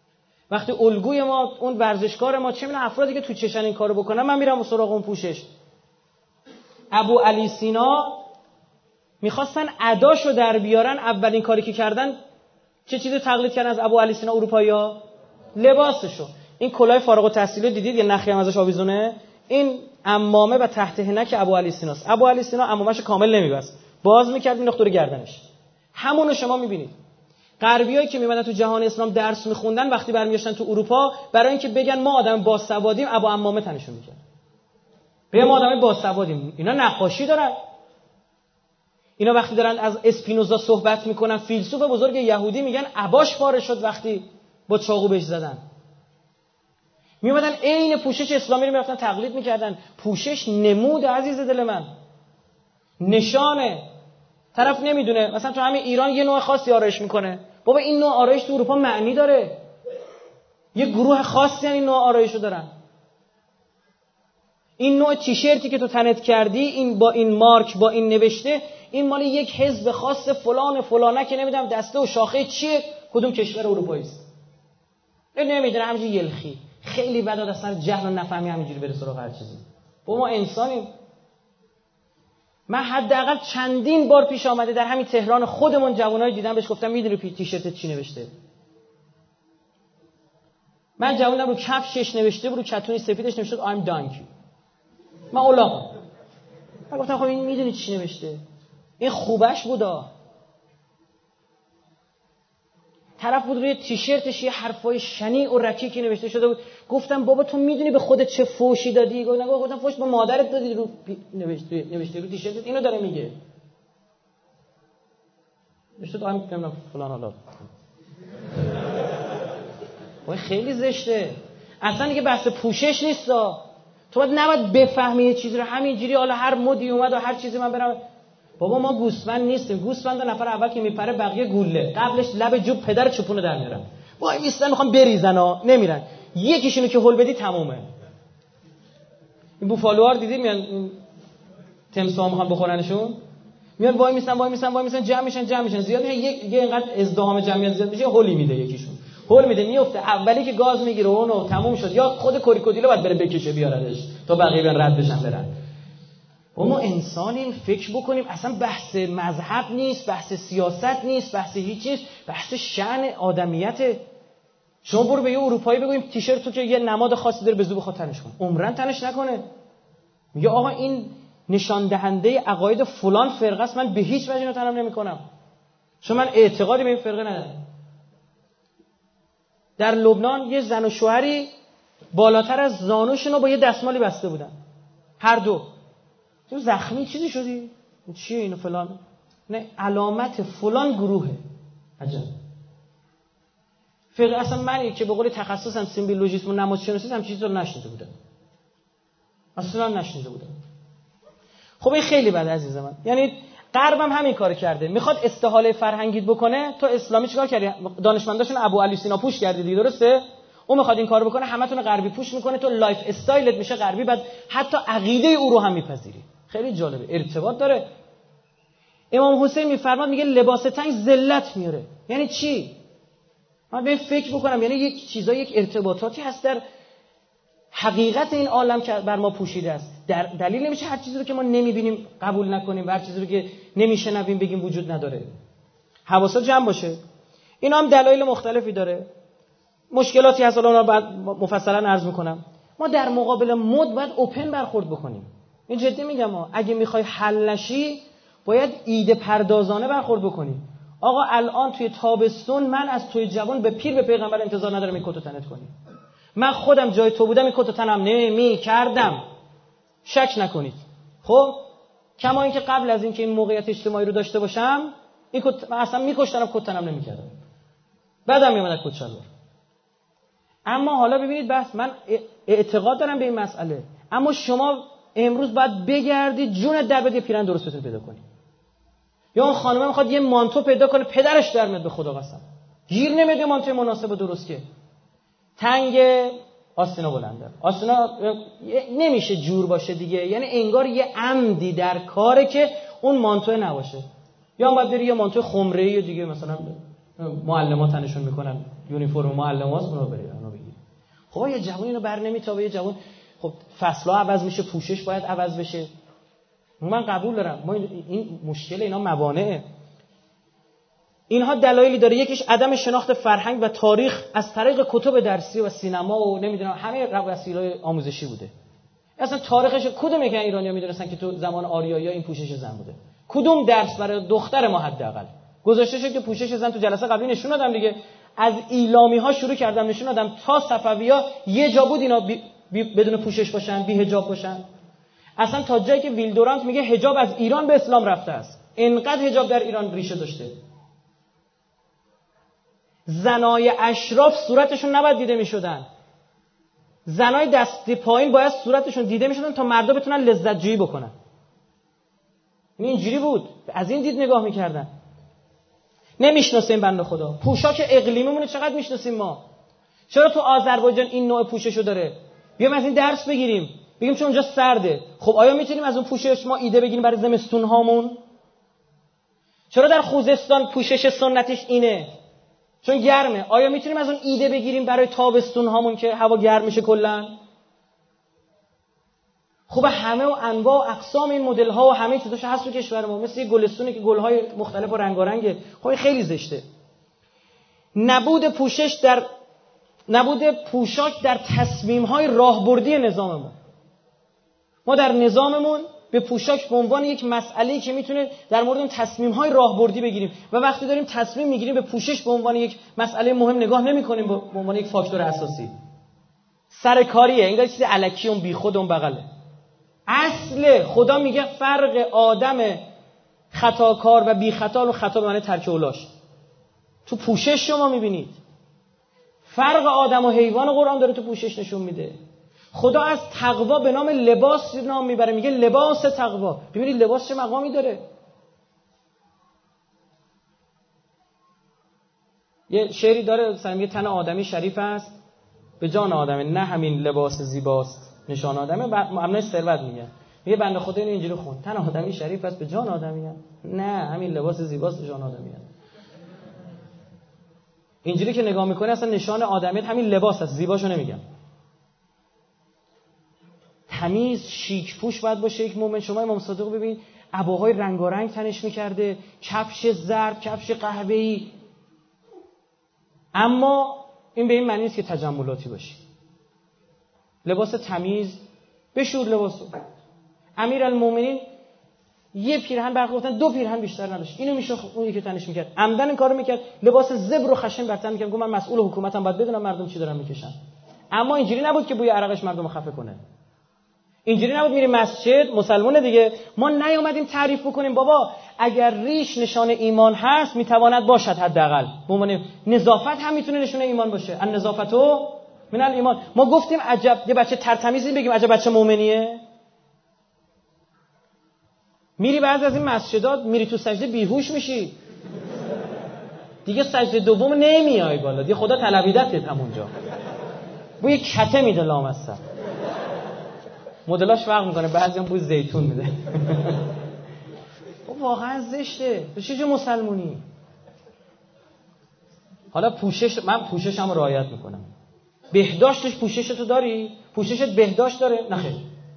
وقتی الگوی ما اون ورزشکار ما چه می‌دونم افرادی که تو چشن این کارو بکنن، من میرم سراغ اون پوشش. ابو علی سینا میخواستن اداشو در بیارن، اولین کاری که کردن چه چیزی تقلید کردن از ابو علی سینا اروپایی‌ها؟ لباسشو. این کلاه فارغ التحصیلی دیدید یه نخی هم ازش آویزونه؟ این عمامه و تحت هنک ابو علی سیناست. ابو علی سینا عمامه‌شو کامل نمیبست، باز میکرد مینداخت دور گردنش. همونو شما میبینید. غربیایی که میمدن تو جهان اسلام درس میخوندن وقتی برمیگشتن تو اروپا، برای اینکه بگن ما آدم باسوادیم، ابو عمامه تنشون میکرد. به ما آدم باسوادیم. اینا نقاشی دارن. اینا وقتی دارن از اسپینوزا صحبت میکنن، فیلسوف بزرگ یهودی، میگن عباش پاره شد وقتی با چاقو بهش زدن. میومدن عین پوشش اسلامی رو میرفتن تقلید میکردن. پوشش نمود عزیز دل من، نشانه. طرف نمیدونه مثلا تو همین ایران یه نوع خاصی آرایش میکنه، بابا این نوع آرایش تو اروپا معنی داره. یه گروه خاصی این نوع آرایشو دارن. این نوع تیشرتی که تو تنت کردی، این با این مارک با این نوشته، این مال یک حزب خاص فلان فلانه که نمیدونم دسته و شاخه چیه، کدوم کشور اروپایی است. این نمیدونه، همینجوری یلخی. خیلی بدا اصلا جهل و نفهمی همینجوری بره سراغ هر چیزی. با ما انسانیم. من حداقل چندین بار پیش آمده در همین تهران خودمون جوانای دیدم، بهش گفتم میدونی تیشرتت چی نوشته؟ من جوونم رو کفشش نوشته بود، رو کتونی سفیدش نوشته بود I'm donkey. من اولاغم. من گفتم خب این میدونی چی نوشته؟ این خوبش بودا. طرف بود روی تیشرتش یه حرفای شنیع و رکیکی نوشته شده بود. گفتم بابا تو میدونی به خودت چه فوشی دادی؟ گفتم گفتم فوش به مادرت دادی، رو نوشته نوشته رو تیشرتت اینو داره میگه. نوشته تو هم نمیدونم فلان حالا. وای خیلی زشته. اصلا دیگه بحث پوشش نیستا. تو باید نباید بفهمی یه چیزی رو همینجوری حالا هر مدی اومد و هر چیزی من برم. بابا ما گوسفند نیستیم. گوسفند نفر اول که میپره بقیه گوله، قبلش لب جوب پدر چپونو در میارن. وای میستن میخوام بریزن ها، نمیرن. یکیشونو که هول بدی تمومه. این بوفالوار دیدی میان تمساح میخوان بخورنشون، میان وای میستن وای میستن وای میستن جمع میشن جمع میشن زیاد میشن، یک یه اینقدر ازدحام جمعیت زیاد میشه، هولی میده یکیشون. هول میده میفته، اولی که گاز میگیره اونو تموم شد، یا خود کوریکودیلو باید بره بکشه بیاردش تا بقیه بیان رد بشن برن. و ما انسانیم، فکر بکنیم. اصلا بحث مذهب نیست، بحث سیاست نیست، بحث هیچ چیز، بحث شأن آدمیت. شما برو به یه اروپایی بگویم تیشرت تو که یه نماد خاصی داره به زور بخواد تنش کنه، عمرن تنش نکنه. میگه آقا این نشان دهنده عقاید فلان فرقه است، من به هیچ وجه اینو تنم نمیکنم، چون من اعتقادی به این فرقه ندارم. در لبنان یه زن و شوهری بالاتر از زانوشون رو با یه دستمالی بسته بودن، هر دو. تو زخمی چیزی شدی؟ چیه اینو فلان؟ نه علامت فلان گروهه. عجب. فقه اصلا من که به قول تخصصم سیمبیولوژیسم و نمادشناسی هم چیزی رو نشنیده بودم. اصلا نشنیده بودم. خب این خیلی بده عزیز من. یعنی غربم همین کارو کرده. میخواد استحاله فرهنگیت بکنه، تو اسلامی چیکار کردی؟ دانشمنداشون ابو علی سینا پوش کردی دیگه، درسته؟ اون میخواد این کارو بکنه، همتون غربی پوش میکنه، تو لایف استایلت میشه غربی، بعد حتی عقیده او رو هم میپذیری. خیلی جالبه، ارتباط داره. امام حسین میفرماد، میگه لباس تنگ ذلت میاره. یعنی چی؟ من به فکر بکنم، یعنی یک چیزا، یک ارتباطاتی هست در حقیقت این عالم که بر ما پوشیده است. در دلیل نمیشه هر چیزی رو که ما نمیبینیم قبول نکنیم و هر چیزی رو که نمیشنویم بگیم وجود نداره. حواست جمع باشه. اینا هم دلایل مختلفی داره. مشکلاتی هست، الان بعد مفصلا عرض میکنم. ما در مقابل مد باید اوپن برخورد بکنیم. این جدی میگم ها. اگه میخوای حل نشی باید ایده پردازانه برخورد بکنی. آقا الان توی تابستون من از توی جوان به پیر به پیغمبر انتظار ندارم این کتو تنت کنی. من خودم جای تو بودم این کتو تنم نمی کردم. شک نکنید. خب کما اینکه قبل از اینکه این موقعیت اجتماعی رو داشته باشم این کت اصلا میکشتم، کت تنم نمیکردم. بعدم میومد کت شلوار. اما حالا ببینید بحث، من اعتقاد دارم به این مسئله، اما شما امروز باید بگردید جونت در بده پیرن درست بتونید پیدا کنی. یا اون خانمه میخواد یه مانتو پیدا کنه، پدرش در میاد به خدا قسم. گیر نمیاد یه مانتو مناسب و درست که تنگ آستینا بلنده. آستینا نمیشه جور باشه دیگه، یعنی انگار یه عمدی در کاره که اون مانتو نباشه. یا باید بری یه مانتو خمره‌ای دیگه، مثلا معلمات تنشون میکنن یونیفرم معلمات اونو بری. خب یه جوون اینو بر نمیتابه، یه جوون خب فصل‌ها عوض میشه، پوشش باید عوض بشه. من قبول دارم ما این مشکل اینا موانعه. اینها دلایلی داره. یکیش عدم شناخت فرهنگ و تاریخ از طریق کتب درسی و سینما و نمیدونم همه وسایل آموزشی بوده. اصلا تاریخش کدوم یکی ایرانی‌ها میدونستن که تو زمان آریایی‌ها این پوشش زن بوده؟ کدوم درس برای دختر ما حداقل گذاشته شد که پوشش زن تو جلسه قبلی نشون دادم دیگه، از ایلامی‌ها شروع کردم نشون دادم تا صفوی‌ها یه جا بود اینا بی بی بدون پوشش باشن، بی حجاب باشن. اصلا تا جایی که ویلدورانت میگه حجاب از ایران به اسلام رفته است، اینقدر حجاب در ایران ریشه داشته. زنای اشراف صورتشون نباید دیده میشدن، زنای دست پایین باید صورتشون دیده میشدن تا مردا بتونن لذت جویی بکنن. این اینجوری بود، از این دید نگاه میکردن. نمیشناسیم بنده خدا. پوشاک اقلیمیمون چقدر میشناسیم ما؟ چرا تو آذربایجان این نوع پوششو داره؟ بیایم از این درس بگیریم، بگیم چون اونجا سرده. خب آیا میتونیم از اون پوشش ما ایده بگیریم برای زمستون هامون؟ چرا در خوزستان پوشش سنتیش اینه؟ چون گرمه. آیا میتونیم از اون ایده بگیریم برای تابستون هامون که هوا گرم میشه کلا؟ خب همه و انواع و اقسام این مدل ها و همه چیزاش هست تو کشور ما، مثل یه گلستونی که گل‌های مختلف و رنگارنگه. خب خیلی زشته. نبود پوشش در نبود پوشاک در تصمیم‌های راهبردی نظاممون. ما در نظاممون به پوشاک به عنوان یک مسئله‌ای که میتونه در مورد اون تصمیم‌های راهبردی بگیریم و وقتی داریم تصمیم میگیریم به پوشش به عنوان یک مسئله مهم نگاه نمی‌کنیم، به عنوان یک فاکتور اساسی. سرکاریه، انگار چیز الکی اون بیخود اون بغله. اصل خدا میگه فرق آدم خطاکار و بی خطا و خطا به معنی ترک اولاش. تو پوشش شما میبینید فرق آدم و حیوان. قرآن داره تو پوشش نشون میده. خدا از تقوا به نام لباس نام میبره، میگه لباس تقوا. ببینید لباس چه مقامی داره. یه شعری داره مثلا میگه تن آدمی شریف است به جان آدمه، نه همین لباس زیباست نشان آدمه. معنای ثروت میگه. میگه بنده خدا اینو اینجوری خون، تن آدمی شریف است به جان آدمیه، نه همین لباس زیباست نشان آدمیه. اینجوری که نگاه میکنه اصلا نشان آدمیت همین لباس است، زیباشو نمیگم. تمیز شیک پوش باید باشه یک مومن. شما امام صادق ببین عباهای رنگارنگ تنش میکرده، کفش زرد، کفش قهوه‌ای. اما این به این معنی نیست که تجملاتی باشی. لباس تمیز بشور لباسو. امیرالمومنین یه پیرهن برگرفتن، دو پیرهن بیشتر نداشت. اینو میشه اون یکی تنش میکرد، عمدن این کارو میکرد. لباس زبر و خشن بر تن میکرد. گفت من مسئول حکومتم، باید بدونم مردم چی دارن میکشن. اما اینجوری نبود که بوی عرقش مردم خفه کنه. اینجوری نبود میری مسجد مسلمونه دیگه. ما نیومدیم تعریف بکنیم بابا اگر ریش نشان ایمان هست میتواند باشد، حداقل به عنوان نظافت هم میتونه نشونه ایمان باشه. ان نظافتو من الایمان. ما گفتیم عجب یه بچه ترتمیزی بگیم عجب بچه مؤمنیه. میری بعضی از این مسجدات میری تو سجده بیهوش میشی دیگه، سجده دوم نمیای بالا دیگه، خدا طلبیدت همونجا. بوی کته میده لامصب. مدلاش فرق میکنه، بعضی هم بوی زیتون میده. واقعا زشته. تو چه جو مسلمونی؟ حالا پوشش، من پوششم رو رعایت میکنم. بهداشتش پوششتو داری؟ پوششت بهداشت داره؟ نخیر.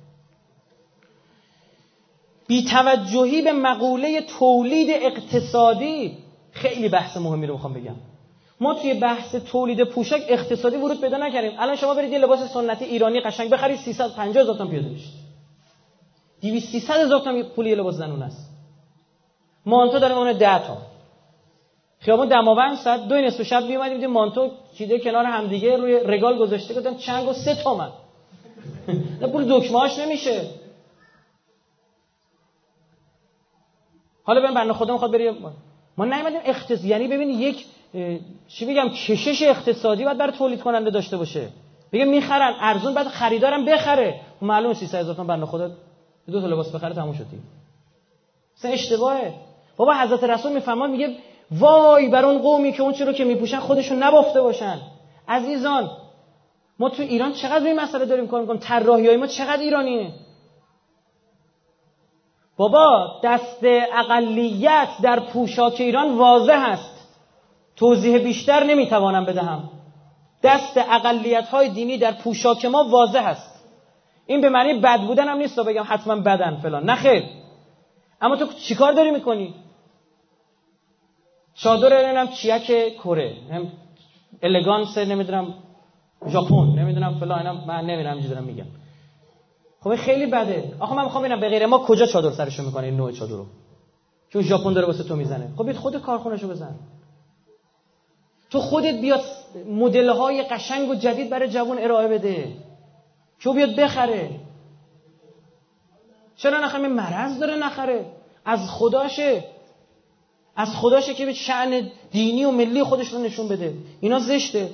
بی‌توجهی به مقوله تولید اقتصادی خیلی بحث مهمی رو میخوام بگم. ما توی بحث تولید پوشاک اقتصادی ورود پیدا نکردیم. الان شما برید یه لباس سنتی ایرانی قشنگ بخرید سیصد و پنجاه هزار تومان پیاده بشید. دویست سیصد هزار تومان پول یه لباس زنونه است. مانتو داره اون ده تومان. خیابون دماوند ساعت دو نصف شب میومدیم دیدیم مانتو چیده کنار هم دیگه روی رگال گذاشته، گفتم چنگو سه تومان. نه پول دکمه‌اش نمیشه. حالا ببین بنده خدا میخواد بری، ما نیومدیم اقتصاد، یعنی ببین یک چی بگم کشش اقتصادی باید برای تولید کننده داشته باشه. بگه میخرن ارزون، بعد خریدارم بخره. معلومه سیصد هزار تومان بنده خدا دو تا لباس بخره تموم شدی. اصلا اشتباهه. بابا حضرت رسول میفهماد میگه وای بر اون قومی که اون چیزی رو که میپوشن خودشون نبافته باشن. عزیزان ما تو ایران چقدر این مسئله داریم کار میکنیم، طراحیای ما چقدر ایرانیه. بابا دست اقلیت در پوشاک ایران واضح است، توضیح بیشتر نمیتوانم بدهم. دست اقلیت‌های دینی در پوشاک ما واضح است. این به معنی بد بودن هم نیست تا بگم حتما بدن فلان، نه خیر. اما تو چیکار داری میکنی؟ چادر نمیدونم چیک کره، هم الگانس نمیدونم ژاپن، نمیدونم فلان، اینا من نمیدونم اینجوری دارم میگم. خب خیلی بده. آخه من میخوام ببینم به غیر ما کجا چادر سرشو میکنه این نوع چادر رو که اون ژاپن داره واسه تو میزنه. خب بیت خودت کارخونه‌شو بزن. تو خودت بیاد مدل‌های قشنگ و جدید برای جوان ارائه بده که بیاد بخره. چرا نخره؟ مرض داره نخره. از خداشه، از خداشه که به شأن دینی و ملی خودش رو نشون بده. اینا زشته.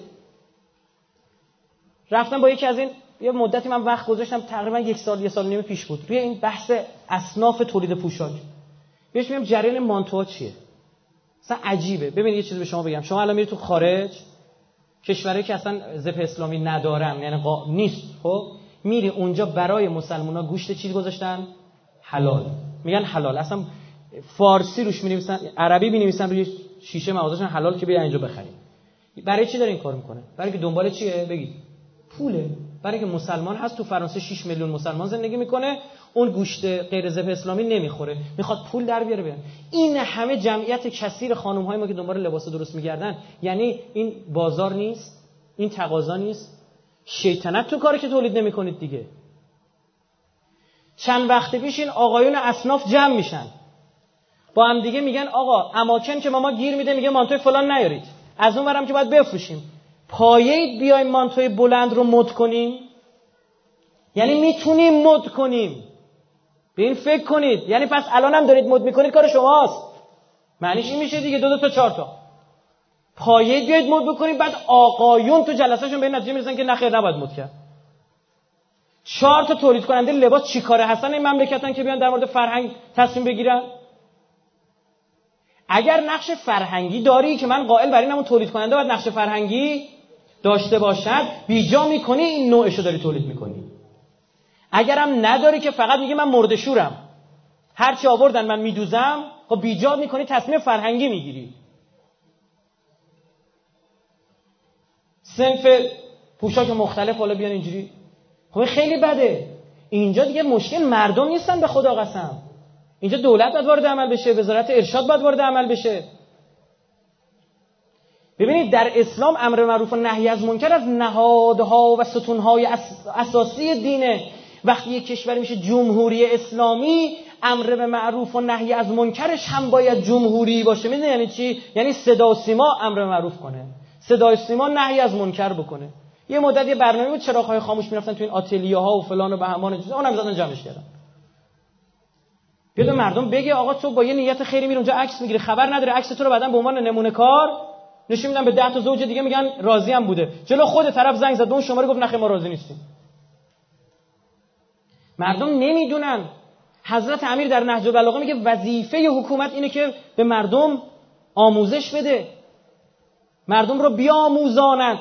رفتم با یکی از این یه مدتی من وقت گذاشتم، تقریبا یک سال یک سال و نیم پیش بود، روی این بحث اصناف تولید پوشاک. بهش میگم جریان مانتوها چیه؟ اصلا عجیبه. ببین یه چیزی به شما بگم، شما الان میری تو خارج، کشورایی که اصلا ذبح اسلامی ندارن، یعنی قا... نیست، خب میری اونجا برای مسلمونا گوشت چیز گذاشتن حلال، میگن حلال. اصلا فارسی روش می‌نویسن، عربی می‌نویسن روی شیشه مغازه‌شون حلال که بیا اینجا بخرید. برای چی داره این کار میکنه؟ برای که دنبال چیه؟ بگید پوله. برای که مسلمان هست تو فرانسه شش میلیون مسلمان زندگی میکنه، اون گوشت غیر ذبح اسلامی نمیخوره، میخواد پول در بیاره بیاره. این همه جمعیت کثیر خانم‌های ما که دنبال لباس درست میگردن، یعنی این بازار نیست؟ این تقاضا نیست؟ شیطنت تو کاری که تولید نمیکنید دیگه. چند وقت پیش این آقایون اصناف جمع میشن با هم دیگه، میگن آقا اماکن که ما ما گیر میده، میگه مانتوی فلان نیارید، از اون ورم که باید بفروشیم، پایه‌ای بیایم مانتوی بلند رو مد کنیم. یعنی میتونیم مد کنیم. به این فکر کنید. یعنی پس الان هم دارید مد میکنید، کار شماست. معنیش این میشه دیگه، دو دو تا چهار تا پایه بیاید مد بکنید، بعد آقایون تو جلسه‌شون به این نتیجه میرسن که نه خیر نباید مد کرد. چهار تا تولید کننده لباس چیکاره هستن این مملکتن که بیان در مورد فرهنگ تصمیم بگیرن؟ اگر نقش فرهنگی داری که من قائل بر اینم، اون تولید کننده باید نقش فرهنگی داشته باشد، بیجا میکنی این نوعشو داری تولید میکنی. اگرم نداری که فقط میگی من مرده‌شورم، هر چی آوردن من میدوزم، خب بیجا میکنی تصمیم فرهنگی میگیری. صنف پوشاک مختلف حالا بیان اینجوری، خب خیلی بده. اینجا دیگه مشکل مردم نیستن، به خدا قسم. اینجا دولت باید وارد عمل بشه، وزارت ارشاد باید وارد عمل بشه. ببینید در اسلام امر معروف و نهی از منکر از نهادها و ستونهای اساسی دینه. وقتی یک کشور میشه جمهوری اسلامی، امر به معروف و نهی از منکرش هم باید جمهوری باشه. میدونی یعنی چی؟ یعنی صدا و سیما امر به معروف کنه، صدا و سیما نهی از منکر بکنه. یه مدت یه برنامه بود چراغ‌های خاموش میرفتن تو این آتلیه‌ها و فلان و بهمان چیزا، اونم زدن جمعش کردن. بیاد مردم بگه آقا تو با یه نیت خیری میری اونجا عکس میگیری، خبر نداره عکس تو رو بعدن به عنوان نمونه کار نشون میدن به ده تا زوج دیگه، میگن راضی هم بوده. جلو خود طرف زنگ زد به اون شماره گفت نخیر ما راضی نیستیم. مردم نمیدونن. حضرت امیر در نهج البلاغه میگه وظیفه حکومت اینه که به مردم آموزش بده، مردم رو بیاموزاند.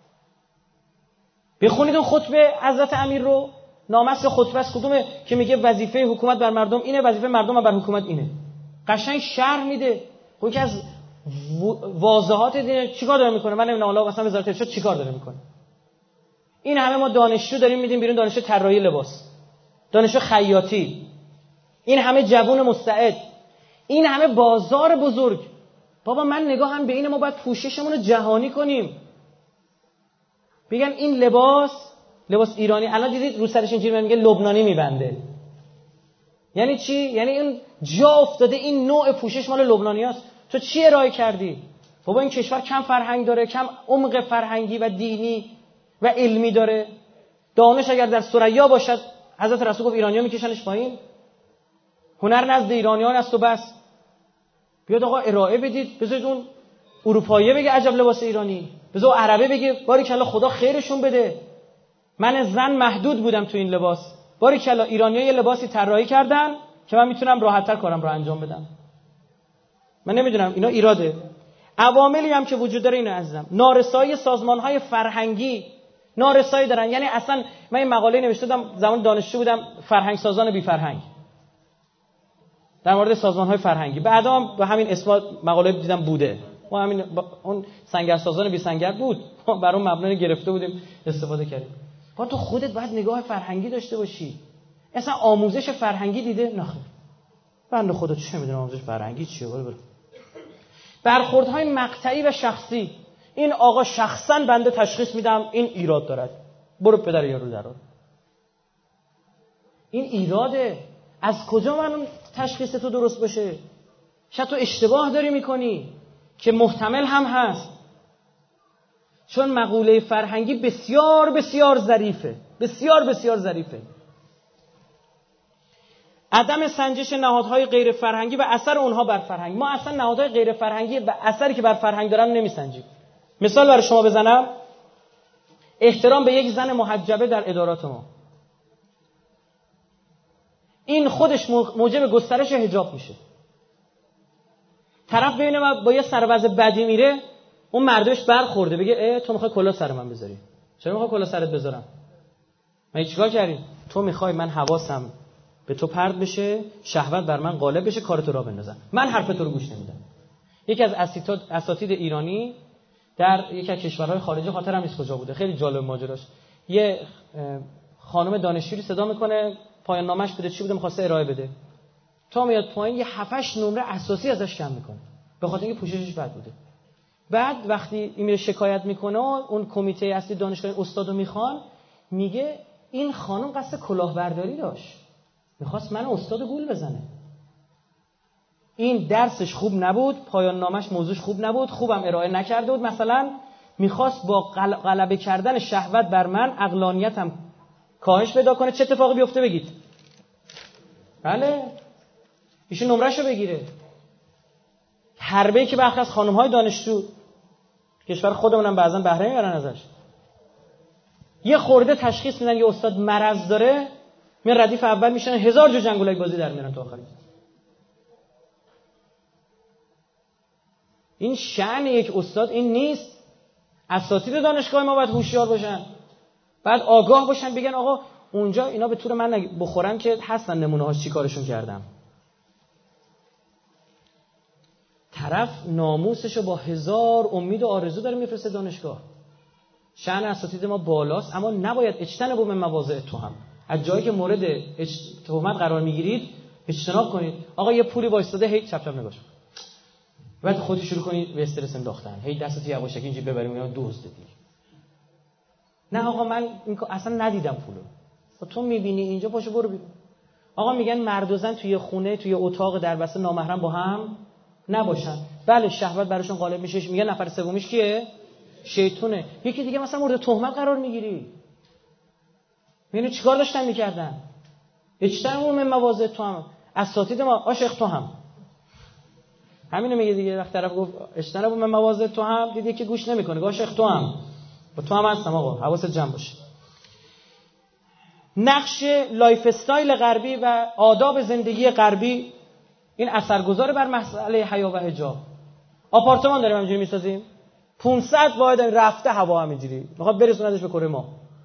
بخونید اون خطبه حضرت امیر رو، نامست خطبه است کدومه که میگه وظیفه حکومت بر مردم اینه، وظیفه مردم بر حکومت اینه. قشنگ شرح میده. خب که از واضحات دین چیکار داره میکنه؟ من نمیدونم الله مثلا وزارت ارشاد چیکار داره میکنه. این همه ما دانشجو داریم میدیم بیرون، دانشجو طراحی لباس، دانشجو خیاطی، این همه جوون مستعد، این همه بازار بزرگ. بابا من نگاهم به اینه ما باید پوششمون رو جهانی کنیم. بگن این لباس لباس ایرانی، الان دیدید رو سرش اینجوری میگه لبنانی میبنده. یعنی چی؟ یعنی این جا افتاده این نوع پوشش مال لبنانیاست. تو چی ارائه کردی؟ بابا این کشور کم فرهنگ داره، کم عمق فرهنگی و دینی و علمی داره. دانش اگر در ثریا باشد، حضرت رسول گفت ایرانی‌ها میکشنش پایین. هنر نزد ایرانیان است و بس. بیاد آقا ارائه بدید، بذارید اون اروپایی بگه عجب لباس ایرانی، بذار عربی بگه باریکلا خدا خیرشون بده، من زن محدود بودم تو این لباس، باریکلا ایرانی‌ها یه لباسی طراحی کردن که من میتونم راحت‌تر کارم رو انجام بدم. من نمیدونم اینا ایراده. عواملی هم که وجود داره اینو عزیزم، نارسایی سازمان‌های فرهنگی نارسایی دارن. یعنی اصلا من این مقاله نوشته بودم زمان دانشجو بودم، فرهنگ سازان بی فرهنگ، در مورد سازمان‌های فرهنگی. بعدا با همین اسم مقاله دیدم بوده، ما همین اون سنگرسازان بی سنگر بود، ما بر اون مبنا گرفته بودیم استفاده کردیم. با تو خودت باید نگاه فرهنگی داشته باشی. اصلا آموزش فرهنگی دیده؟ نه خیر. بنده خدا چه میدونم آموزش فرهنگی چیه؟ برو برو. برخوردهای مقطعی و شخصی. این آقا شخصا بنده تشخیص میدم این ایراد دارد، برو پدر یارو درار. این ایراده. از کجا من تشخیص تو درست باشه؟ شاید تو اشتباه داری میکنی که محتمل هم هست. چون مقوله فرهنگی بسیار بسیار ظریفه، بسیار بسیار ظریفه. عدم سنجش نهادهای غیر فرهنگی و اثر اونها بر فرهنگ. ما اصلا نهادهای غیر فرهنگی و اثری که بر فرهنگ دارن نمیسنجیم. مثال برای شما بزنم، احترام به یک زن محجبه در ادارات ما، این خودش موجب گسترش حجاب میشه. طرف ببینه با یه سرباز بدی میره، اون مردش برخورده بگه اه تو میخوای کلاه سر من بذاری؟ چرا میخوای کلاه سرت بذارم؟ من چیکار کردی؟ تو میخوای من حواسم به تو پرت بشه، شهوت بر من غالب بشه، کارتو راه بندازم. من حرف تو رو گوش نمیدم. یکی از اساتید ایرانی در یکی از کشورهای خارجی، خاطرم نیست کجا بوده، خیلی جالب ماجراش، یه خانم دانشجویی صدا میکنه، پایان نامش بوده چی بوده می‌خواسته ارائه بده، تا میاد پایین یه هفت هشت نمره اساسی ازش کم میکنه به خاطر اینکه پوششش بد بوده. بعد وقتی این میره شکایت میکنه، اون کمیته اصلی دانشگاه استادو میخوان، میگه این خانم قصد کلاهبرداری داشت، میخواست من استادو گول بزنه. این درسش خوب نبود، پایان نامش موضوعش خوب نبود، خوبم ارائه نکرده بود، مثلا میخواست با غلبه کردن شهوت بر من عقلانیتم کاهش پیدا کنه. چه اتفاقی بیفته بگید؟ بله، ایشون نمرهشو بگیره. حربه‌ای که برخی از خانم‌های دانشجو کشور خودمونم بعضن بهره میبرن ازش، یه خورده تشخیص میدن یه استاد مرض داره، میان ردیف اول میشن، هزار جو جنگولک بازی در میارن تا آخری. این شأن یک استاد این نیست. اساتید دانشگاه ما باید هوشیار باشن، بعد آگاه باشن، بگن آقا اونجا اینا به طور من بخورن که هستن نمونه هاش چی کارشون کردم. طرف ناموسشو با هزار امید و آرزو داره میفرسته دانشگاه. شأن اساتید ما بالاست، اما نباید اجتنبوا من مواضع التهم. از جایی که مورد تهمت قرار میگیرید اجتناب کنید. آقا یه پولی وایستاده، هی چپ چپ نگاش، بعد خودت شروع کنید به استرس انداختن، هی دستت یواشکی اینجوری ببریم اینا دوز دادی. نه آقا من این اصلا ندیدم پولو. تو میبینی اینجا، پاشو برو بیرون. آقا میگن مرد و زن توی خونه توی اتاق در بسته نامحرم با هم نباشن. بله شهوت براشون غالب میشه، میگن نفر سومیش کیه؟ شیطونه. یکی دیگه مثلا مورد تهمت قرار میگیری، میبینی چیکار داشتن میکردن. اجتنبوا من مواضع التهم. اساتید ما عاشق تو هم همینو میگه دیگه. وقت طرف گفت اجتنبوا من مواضع التهم، دیدی که گوش نمیکنه، عاشق تو هم با تو هم هستم آقا، حواست جمع باشه. نقش لایف استایل غربی و آداب زندگی غربی این اثرگذار بر مسئله حیا و حجاب. آپارتمان داریم همینجوری میسازیم، پانصد واحد رفته هوا همینجوری میخواد برسوندش به کره ما.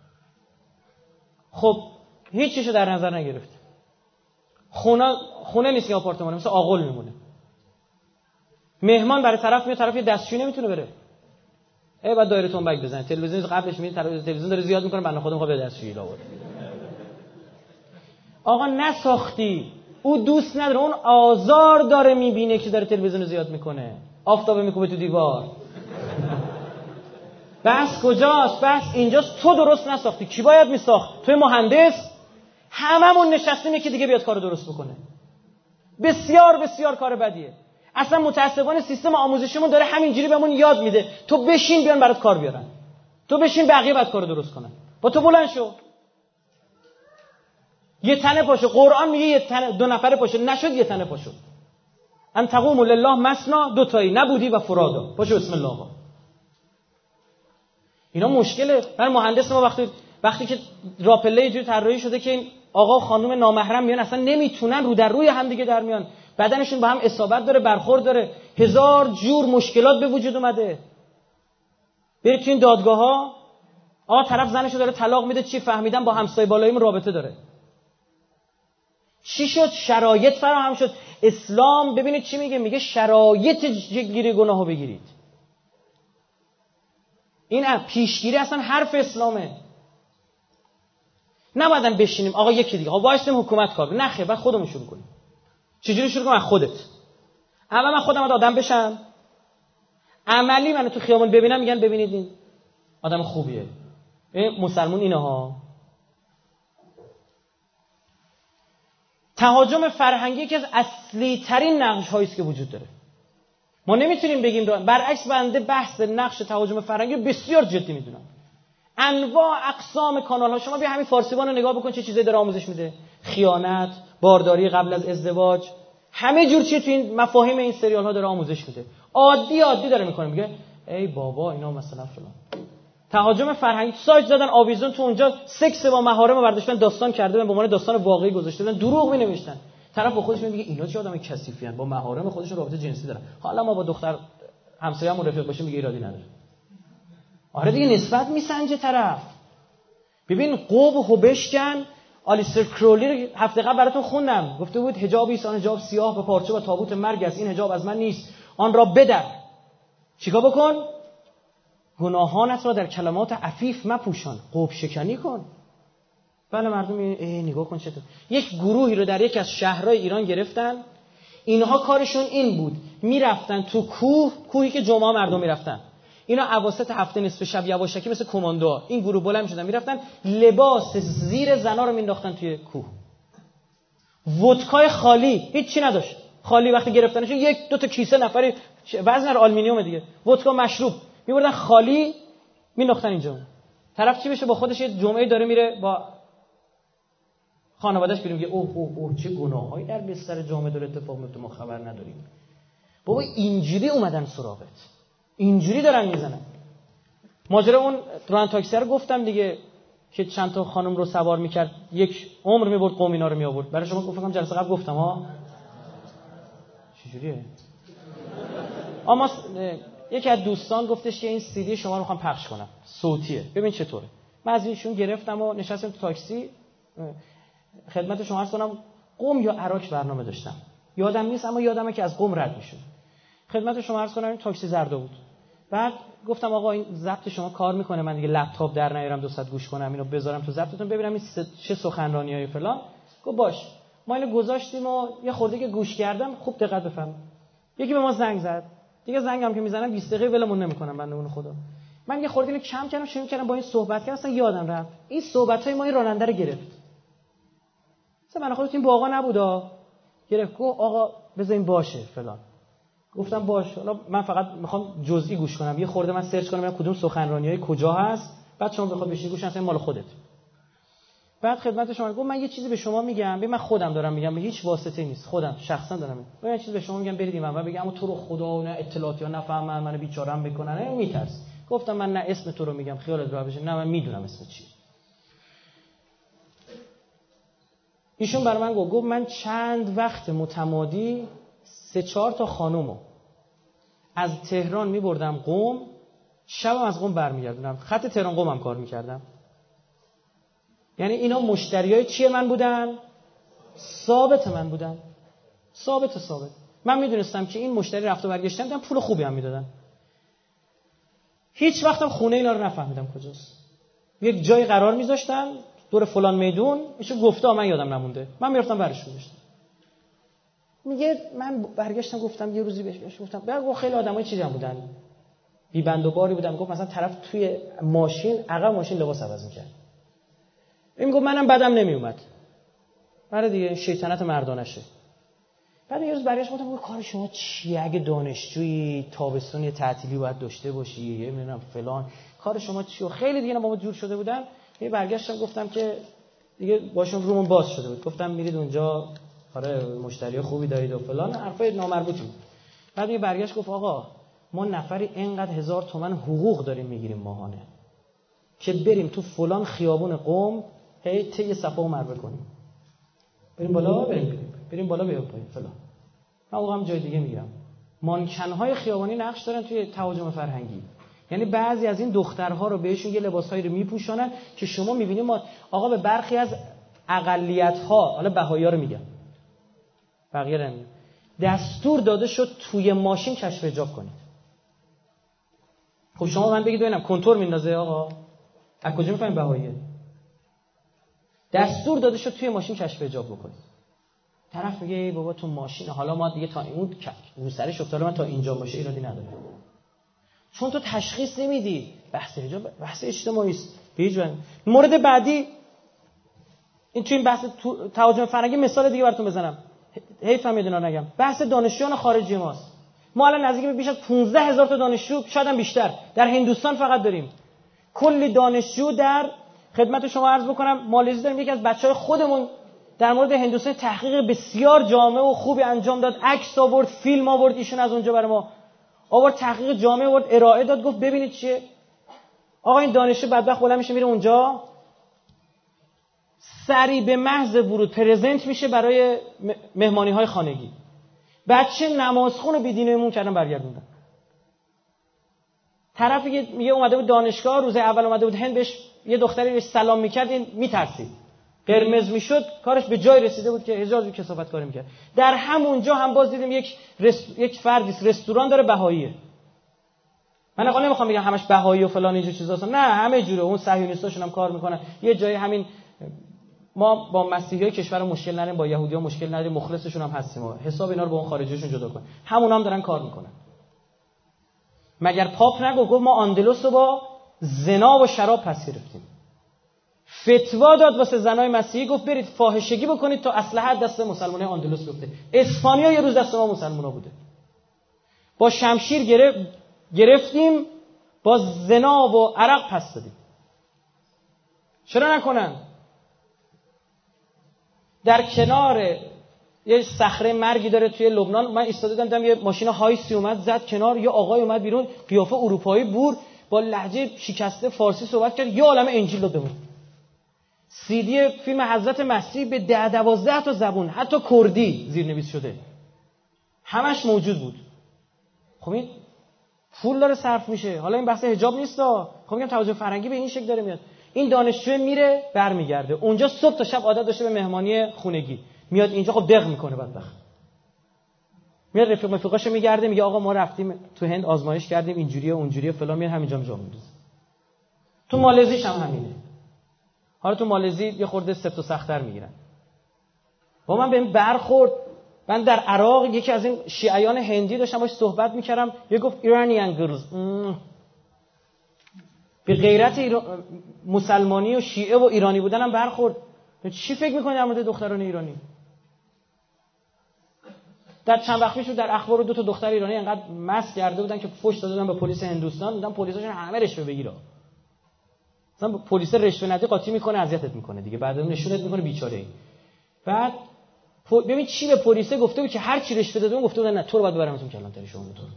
خب هیچ چیزو در نظر نگرفت. خونه خونه نیست که آپارتمانه، مثل آغل میمونه. مهمان برای طرف میاد، طرف یه دستشویی نمیتونه بره، ای بعد دایره تنبک بزنه. تلویزیون قبلش میاد، تلویزیون داره زیاد میکنه، بنده خودم میخواد به دستشویی لاورد. آقا نساختی، او دوست نداره، اون آزار داره میبینه که داره تلویزیون زیاد میکنه، آفتابه میکوبه تو دیوار. بس کجاست؟ بس اینجاست. تو درست نساختی، کی باید میساخت؟ توی مهندس. هممون نشستیم یکی دیگه بیاد کارو درست بکنه. بسیار بسیار کار بدیه. اصلا متاسفانه سیستم آموزشیمون داره همینجوری بهمون یاد میده تو بشین بیان برات کار بیارن، تو بشین بقیه بعد کارو درست کنن، با تو بلند شو. یه تنه پاشو، قرآن میگه یه تنه، دو نفره پاشو، نشد یه تنه پاشو. ان تقوموا لله مثنا، دو تایی نبودی و فرادا، پاشو بسم الله آقا. اینا مشکله. من مهندس ما وقتی وقتی که راپله یه جوری طراحی شده که این آقا و خانم نامحرم میان، اصلا نمیتونن رو در روی هم دیگه در میان، بدنشون با هم اصابت داره، برخورد داره، هزار جور مشکلات به وجود اومده. برید تو این دادگاه ها، آقا طرف زنشو داره طلاق میده، چی فهمیدن با همسایه بالاییمون رابطه داره. چی شد؟ شرایط فراهم شد. اسلام ببینید چی میگه، میگه شرایط جلوگیری گناهو بگیرید. این پیشگیری اصلا حرف اسلامه. نبایدن بشینیم آقا یکی دیگه آقا وایسیم حکومت کار نه خیر، بعد خودمون شروع کنیم. چجوری شروع کنم؟ خودت. اول من خودم آدم بشم، عملی منو تو خیابون ببینم میگن ببینید این آدم خوبیه، این مسلمون اینه ها. تهاجم فرهنگی یکی از اصلی ترین نقش هایی است که وجود داره. ما نمیتونیم بگیم دارم. برعکس بنده بحث نقش تهاجم فرهنگی بسیار جدی میدونم. انواع اقسام کانال ها، شما بیا همین فارسیبان رو نگاه بکن چه چیزایی داره آموزش میده. خیانت، بارداری قبل از ازدواج، همه جور چیز تو این مفاهیم این سریال ها داره آموزش میده. عادی عادی داره میکنه، میگه ای بابا اینا مثلا فلان. تهاجم فرهنگی سایت زدن آویزون، تو اونجا سکس با محارم برداشتن داستان کرده به عنوان داستان واقعی گذاشته بودن، دروغ می نوشتن. طرف با خودش میگه اینا چه آدم کثیفی ان، با محارم خودشون رابطه جنسی دارن. حالا ما با دختر همسایه‌مون رفیق باشیم میگه ایرادی نداره. آره دیگه نسبت میسنجه طرف. ببین قوب و هوبشکن، آلیستر کرولی رو هفته قبل براتون خوندم، گفته بود حجاب ایسان حجاب سیاه به پارچه و تابوت مرگ است، این حجاب از من نیست، آن را بدر. چیکار بکن؟ گناهانت را در کلمات عفیف مپوشان، قوب شکنی کن. بله مردم ای نگاه کن چطور. یک گروهی رو در یک از شهرهای ایران گرفتن، اینها کارشون این بود میرفتن تو کوه، کوهی که جمعه مردم میرفتن، اینا اواسط هفته نصف شب یواشکی مثل کماندو این گروه بلند میشدن میرفتن لباس زیر زنا رو مینداختن توی کوه. ودکای خالی هیچ چی نداشت، خالی وقتی گرفتنش یک دو تا کیسه نفری وزن آلومینیوم دیگه، ودکا مشروب میبردن خالی مینداختن اینجا. طرف چی بشه؟ با خودش یه جمعه داره میره با خانواده‌اش بیرون میگه اوه اوه اوه چه گناهایی در بستر جامعه داره اتفاق میفته ما خبر نداریم. بابا اینجوری اومدن سراغت، اینجوری دارن میزنن. ماجرا اون ران تاکسی رو گفتم دیگه که چند تا خانم رو سوار میکرد یک عمر میبرد قوم اینا رو میآورد. برای شما گفتم جلسه قبل گفتم ها چجوریه. اما یکی از دوستان گفتش که این سی دی شما رو میخوام پخش کنم صوتیه، ببین چطوره. من از ایشون گرفتم و نشستم تو تاکسی. خدمت شما عرض کنم قم یا عراق برنامه داشتم، یادم نیست اما یادمه که از قم رد میشد. خدمت شما عرض کنم این تاکسی زرد بود. بعد گفتم آقا این ضبط شما کار میکنه، من دیگه لپتاپ در نیارم دو ساعت گوش کنم، اینو بذارم تو ضبطتون ببینم این چه سخنرانیای فلان. گفت باش. ما اینو گذاشتیم و یه خورده که گوش کردم خوب دقت بفهم. یکی به ما زنگ زد دیگه، زنگم که میزنم بیست دقیقه ولمون نمیکنم بندمون خدا. من یه خورده اینو کم کردم شروع کردم با این صحبت کردن، اصلا یادم رفت این صحبتای ما این راننده رو گرفت. اصلا من خودت این باقا نبودا گرفت. گفت آقا بذارین باشه فلان. گفتم باشه. حالا من فقط میخوام جزئی گوش کنم، یه خورده من سرچ کنم ببینم کدوم سخنرانیای کجا هست، بعد شما بخواد بشین گوش اصلا مال خودت. بعد خدمت شما گفت من یه چیزی به شما میگم، ببین من خودم دارم میگم، به هیچ واسطه نیست، خودم شخصا دارم میگم. من یه چیزی به شما میگم برید اینم و بگم اما تو رو خدا نه اطلاعاتی ها نفهمن منو بیچاره‌ام بکنن، نه میترس. گفتم من نه اسم تو رو میگم خیالت راحت بشه، نه من میدونم اسم چیه. ایشون برای من گفت گفت من چند وقت متمادی سه چهار تا خانومو از تهران میبردم قم، شبم از قم برمیگردونم، خط تهران قم هم کار میکردم. یعنی اینا مشتریای چیه من بودن؟ ثابت من بودن. ثابت ثابت. من میدونستم که این مشتری رفت و برگشتن میدن پول خوبی هم میدادن. هیچ وقتم خونه اینا رو نفهمیدم کجاست. یک جای قرار میذاشتن دور فلان میدون، ایشون گفته من یادم نمونده، من میرفتم برش می‌داشتم. میگه من برگشتم گفتم یه روزی بهش گفتم بگو خیلی آدمای چیزی هم بودن بی بند و باری بودن. گفت مثلا طرف توی ماشین عقب ماشین لباس عوض می‌کرد. این گفت منم بدم نمیومد. برای دیگه شیطنت مردانشه. بعد یه روز برگشت گفتم کار شما چیه؟ اگه دانشجویی تابستون یه تعطیلی باید داشته باشی، یه میدونم فلان، کار شما چیه؟ خیلی دیگه با ما جور شده بودن. یه برگشتم گفتم که دیگه باشون رومون باز شده بود. گفتم میرید اونجا آره مشتری خوبی دارید و فلان، حرفای نامربوطی بود. بعد یه برگشت گفت آقا ما نفری اینقدر هزار تومان حقوق داریم میگیریم ماهانه که بریم تو فلان خیابون قم هی طی صفا و مروه کنیم، بریم بالا بریم بریم بالا بیایم پایین فلان. من واقعا جای دیگه میگیرم. مانکن‌های خیابانی نقش دارن توی تهاجم فرهنگی. یعنی بعضی از این دخترها رو بهشون یه لباسایی رو میپوشونن که شما میبینید ما آقا به برخی از اقلیت‌ها، حالا بهایی‌ها رو میگم، بقیه رو نمیگم، دستور داده شد توی ماشین کشف حجاب کنید. خب شما من بگید ببینم کنتور میندازه آقا؟ از کجا میفهمید بهاییه؟ دستور داده شد توی ماشین کشف حجاب بکنید. طرف میگه ای بابا تو ماشین، حالا ما دیگه تا اون رو سرش افتاده، من تا اینجا باشه ایرادی نداره. چون تو تشخیص نمیدی. بحث حجاب بحث اجتماعی است. به مورد بعدی این تو این بحث تو تهاجم فرهنگی مثال دیگه براتون بزنم. حیف هم میدونم نگم. بحث دانشجویان خارجی ماست. ما الان نزدیک به بیش از پانزده هزار تا دانشجو، شاید هم بیشتر، در هندوستان فقط داریم. کلی دانشجو در خدمت شما عرض بکنم مالزی داریم. یکی از بچهای خودمون در مورد هندوستان تحقیق بسیار جامع و خوبی انجام داد، عکس آورد، فیلم آورد، ایشون از اونجا برای ما آورد، تحقیق جامع آورد، ارائه داد، گفت ببینید چیه. آقا این دانشجو بدبخت بالا میشه میره اونجا، سری به محض ورود پرزنت میشه برای مهمانی‌های خانگی. بچه نمازخون و بی‌دینیمون کردن برگردوندن. طرفی میگه اومده بود دانشگاه، روز اول اومده بود هند، بهش یه دختری بهش سلام میکرد، این میترسید، قرمز میشد، کارش به جای رسیده بود که حجاز کثافت کاری میکرد. در همونجا هم باز دیدیم یک رست... یک فردی رستوران داره بهاییه. من اقلا نمیخوام بگم همش بهایی و فلان اینجور چیزاست، نه همه جوره، اون صهیونیستاشون هم کار میکنن. یه جایی همین ما با مسیحیای کشور مشکل نداریم، با یهودی‌ها مشکل نداریم، مخلصشون هم هستیم، ما حساب اینا رو با اون خارجیشون جدا کن. همونا هم دارن کار میکنن. مگر پاپ نگو گفت ما آندلس رو با زنا و شراب پس گرفتیم؟ فتوا داد واسه زنای مسیحی، گفت برید فاحشگی بکنید تا اسلحه دست مسلمانای آندلس بیفته. اسپانیا یه روز دست ما مسلمونا بوده. با شمشیر گرفت گرفتیم، با زنا و عرق پس دادیم. چرا نکنن؟ در کنار یه صخره مرگی داره توی لبنان، من ایستاده دیدم یه ماشین هایسی اومد زد کنار، یه آقای اومد بیرون قیافه اروپایی بور با لهجه شکسته فارسی صحبت کرد، یه عالمه انجیل داد بهمون. سی دی فیلم حضرت مسیح به ده دوازده تا زبون، حتی کردی زیرنویس شده، همش موجود بود. خب این پول داره صرف میشه. حالا این بحث حجاب نیستا، خب میگم تهاجم فرهنگی به این شکل داره میاد. این دانشجو میره برمیگرده اونجا، صبح تا شب عادت داشته به مهمانی خونگی، میاد اینجا خب دق میکنه بدبخت. میاد رفیق رفیقاشو میگرده، میگه آقا ما رفتیم تو هند آزمایش کردیم اینجوریه اونجوریه فلان، میاد همینجا جا میندازه. تو مالزیش هم همینه. حالا تو مالزی یه خورده سفت و سخت‌تر میگیرن. با من بهم برخورد. من در عراق یکی از این شیعیان هندی داشتم باهاش صحبت میکردم، یه گفت ایرانیان گرلز. به غیرت ایران... مسلمانی و شیعه و ایرانی بودنم برخورد. چی فکر میکنی در مورد دختران ایرانی؟ در چند وقت پیش در اخبار دو تا دختر ایرانی انقدر مست کرده بودن که فحش داده بودن به پلیس هندوستان، دیدن پلیساشون همه رشوه بگیره. مثلا پلیس رشوه ندی قاطی میکنه، اذیتت میکنه دیگه، بعد اون نشونت میکنه بیچاره ای. بعد ببین چی به پلیس گفته بود که هر چی رشوه داده گفته بودن نه تو رو باید ببرمتون کلانتری شما تو.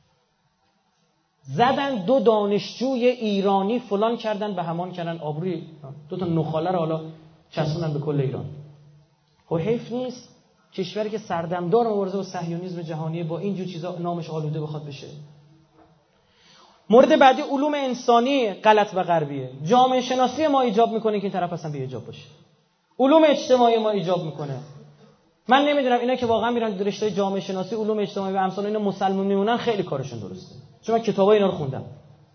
زدن دو دانشجوی ایرانی فلان کردن به همان کردن، آبروی دو تا نخاله رو حالا چسبوندن به کل ایران. خب حیف نیست کشوری که سردمدار مبارزه با صهیونیسم جهانی با این جور چیزا نامش آلوده بخواد بشه. مورد بعدی علوم انسانی غلط و غربیه. جامعه شناسی ما ایجاب میکنه که این طرف اصلا بی‌حجاب باشه. علوم اجتماعی ما ایجاب میکنه. من نمیدونم اینا که واقعا میرن در رشته جامعه شناسی علوم اجتماعی و امثال اینا مسلمان میمونن خیلی کارشون درسته. چون من کتابای اینا رو خوندم.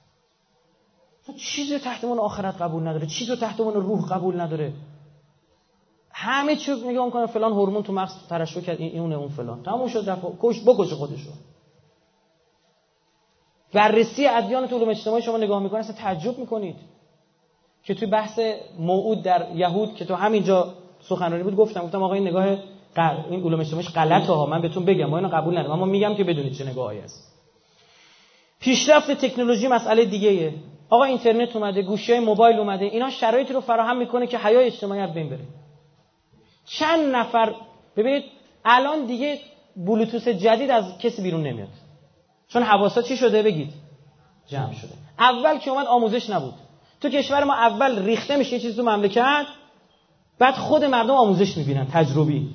چیزی تحت عنوان آخرت قبول نداره، چیزی تحت عنوان روح قبول نداره. همه چی میگه اون کنه فلان هورمون تو مغز ترشح کرد، این اون اون فلان. تموم شد رفت کش بکشه خودشو. بررسی ادیان تو علوم اجتماعی شما نگاه میکنید اصلا تعجب میکنید که توی بحث موعود در یهود که تو همینجا سخنرانی بود گفتم گفتم آقا این نگاه قر... این علوم اجتماعیش غلطه ها، من بهتون بگم ما اینو قبول ندارم، اما میگم که بدونید چه نگاهی است. پیشرفت تکنولوژی مسئله دیگه‌ایه. آقا اینترنت اومده، گوشی‌های موبایل اومده، اینا شرایطی رو فراهم میکنه که حیای اجتماعی از بین بره. چند نفر ببینید الان دیگه بلوتوث جدید از کسی بیرون نمیاد، چون حواسا چی شده بگید جمع شده. اول که اومد آموزش نبود. تو کشور ما اول ریخته میشه یه چیزی تو مملکت، بعد خود مردم آموزش میبینن تجربی.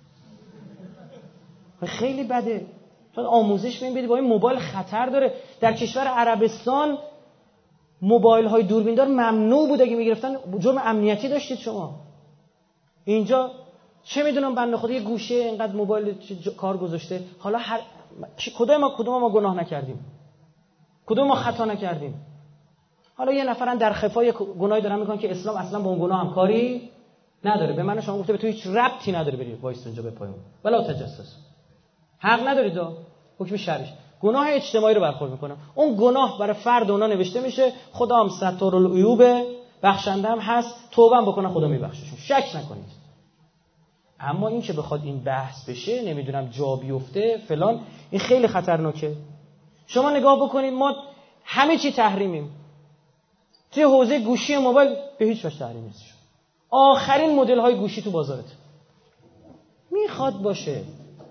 خیلی بده. تو آموزش میبینید با این موبایل خطر داره. در کشور عربستان موبایل های دوربیندار ممنوع بود، اگه میگرفتن جرم امنیتی داشتید شما. اینجا چه میدونم بنده خدا یه گوشه اینقدر موبایل کار گذاشته، حالا هر کدوم ما کدوم ما گناه نکردیم؟ کدوم ما خطا نکردیم؟ حالا یه نفرن در خفای گناهی دارن میکنن که اسلام اصلا با اون گناه هم کاری نداره. به من شما گفته به تو هیچ ربطی نداره بری وایس اونجا بپایون. ولا تجسس. حق نداری دا. حکم شرعیش. گناه اجتماعی رو برخورد میکنه. اون گناه برای فرد اونا نوشته میشه. خدا هم ستارالعیوب، بخشنده هم هست. توبه هم بکنه خدا میبخششون. شک نکنید. اما این که بخواد این بحث بشه، نمیدونم جا بیفته فلان، این خیلی خطرناکه. شما نگاه بکنید ما همه چی تحریمیم. توی حوزه گوشی موبایل به هیچ وجه تحریم نیست. آخرین مدل های گوشی تو بازارت میخواد باشه.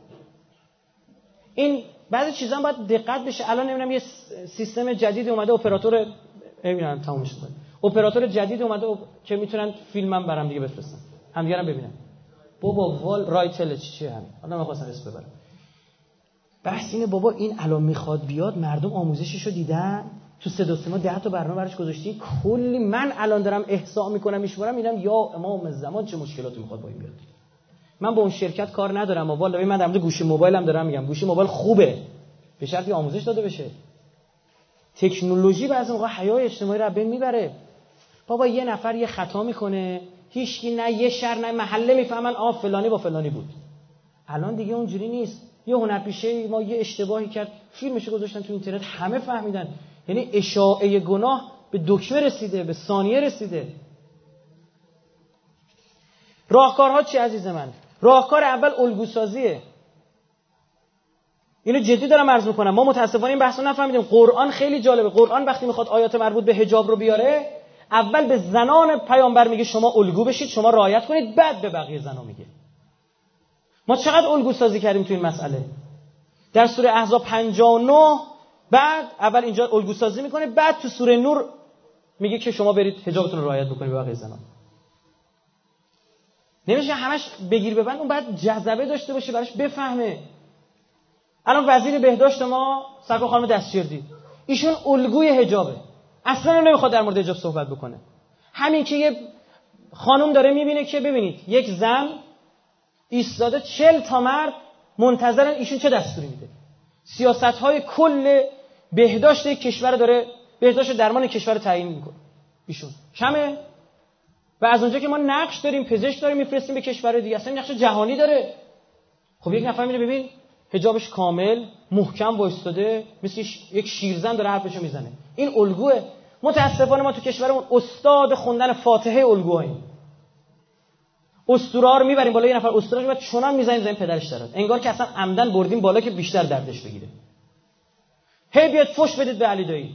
این بعضی چیزا هم باید دقت بشه. الان نمیدونم یه سیستم جدید اومده، اپراتور ببینن تمومش کنه. اپراتور جدید اومده که میتونن فیلمم برام دیگه بفرستن. همدیگه هم ببینن. بابا وال رایتل چی چیه همین. آدم می‌خواستن اسم ببرن. بحث اینه بابا این الان میخواد بیاد، مردم آموزششو دیدن. تو صدا و سیما ده تا برنامه براش گذاشتی، کلی. من الان دارم احساء میکنم میشورم میبینم یا امام زمان چه مشکلاتی میخواد با این بیاد. من با اون شرکت کار ندارم، والا من در مورد گوشی موبایلم دارم میگم. گوشی موبایل خوبه به شرطی آموزش داده بشه. تکنولوژی بعضی موقع حیای اجتماعی رو بین میبره. بابا یه نفر یه خطا میکنه، هیچکی نه یه شهر نه محله میفهمن آ فلانی با فلانی بود. الان دیگه اونجوری نیست. یه هنرپیشه ما یه اشتباهی کرد، فیلمشو گذاشتن تو اینترنت، همه فهمیدن. یعنی اشاعه گناه به دکمه رسیده، به ثانیه رسیده. راهکارها چی عزیز من؟ راهکار اول الگوسازیه. اینو جدی دارم عرض میکنم. ما متاسفانه این بحثو نفهمیدیم. قرآن خیلی جالبه. قرآن وقتی میخواد آیات مربوط به حجاب رو بیاره، اول به زنان پیامبر میگه شما الگو بشید، شما رعایت کنید، بعد به بقیه زنا میگه. ما چقدر الگوسازی کردیم تو این مسئله. در سوره احزاب پنجاه و نه بعد اول اینجا الگوسازی میکنه، بعد تو سوره نور میگه که شما برید حجابتون رو رعایت بکنید به بقیه زنا. نمیشه همش بگیر ببند. اون بعد جذبه داشته باشه، براش بفهمه. الان وزیر بهداشت ما سرکار خانم دستجردی، ایشون الگوی حجابه. اصلا نمیخواد در مورد حجاب صحبت بکنه. همین که یه خانم داره میبینه که ببینید یک زن ایستاده، چهل تا مرد منتظرن ایشون چه دستوری میده. سیاست‌های کل بهداشت کشور داره، بهداشت درمان کشور تعیین میکنه ایشون. کمه؟ و از اونجا که ما نقش داریم، پزشک داریم میفرستیم به کشورهای دیگه، اصلا نقش جهانی داره. خب یک نفر میره ببین حجابش کامل محکم وایستاده، مثل یک شیرزن داره حرفشو میزنه. این الگوه. متاسفانه ما تو کشورمون استاد خوندن فاتحه الگوهاییم. اسطوره رو میبریم بالا، یه نفر اسطوره رو بعد چنان میزنیم زمین پدرش درات، انگار که اصلا عمدن بردیم بالا که بیشتر دردش بگیره. هی بیاد فوش بدید به علی دایی.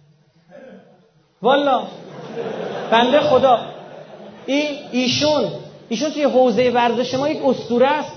والا بنده خدا این ایشون ایشون توی حوزه ورزش ما یک اسطوره است.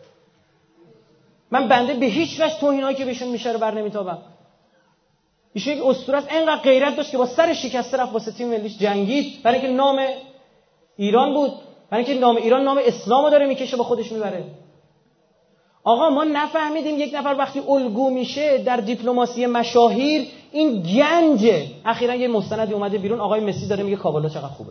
من بنده به هیچ وجه توهینایی که بهشون میشه رو بر نمیتابم. ایشون یک اسطوره است. اینقدر غیرت داشت که با سر شکسته رفت واسه تیم ملیش جنگید، برای اینکه نام ایران بود، برای اینکه نام ایران نام اسلامو داره میکشه با خودش میبره. آقا ما نفهمیدیم یک نفر وقتی الگو میشه در دیپلماسی مشاهیر این گنجه. اخیراً یه مستندی اومده بیرون، آقای مسی داره میگه کابالا چقدر خوبه.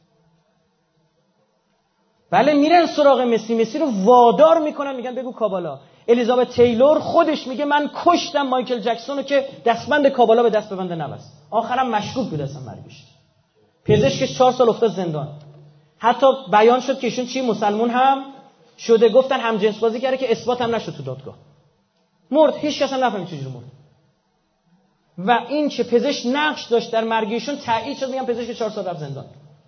بله میرن سراغ مسی، مسی رو وادار میکنن، میگن بگو کابالا. الیزابت تیلور خودش میگه من کشتم مایکل جکسون رو که دستبند کابالا به دست ببنده نبست. آخرام مشکوک بود اصلا مرگش. پزشکش چهار سال افتاد زندان. حتی بیان شد که ایشون چی مسلمون هم شده، گفتن هم جنس بازی کرده که اثبات هم نشد تو دادگاه. مرد، هیچ کس هم نفهمید چجوری مرد. و این که پزشک نقش داشت در مرگ ایشون تایید شد، میگن پزشک چهار سال رفت زندان.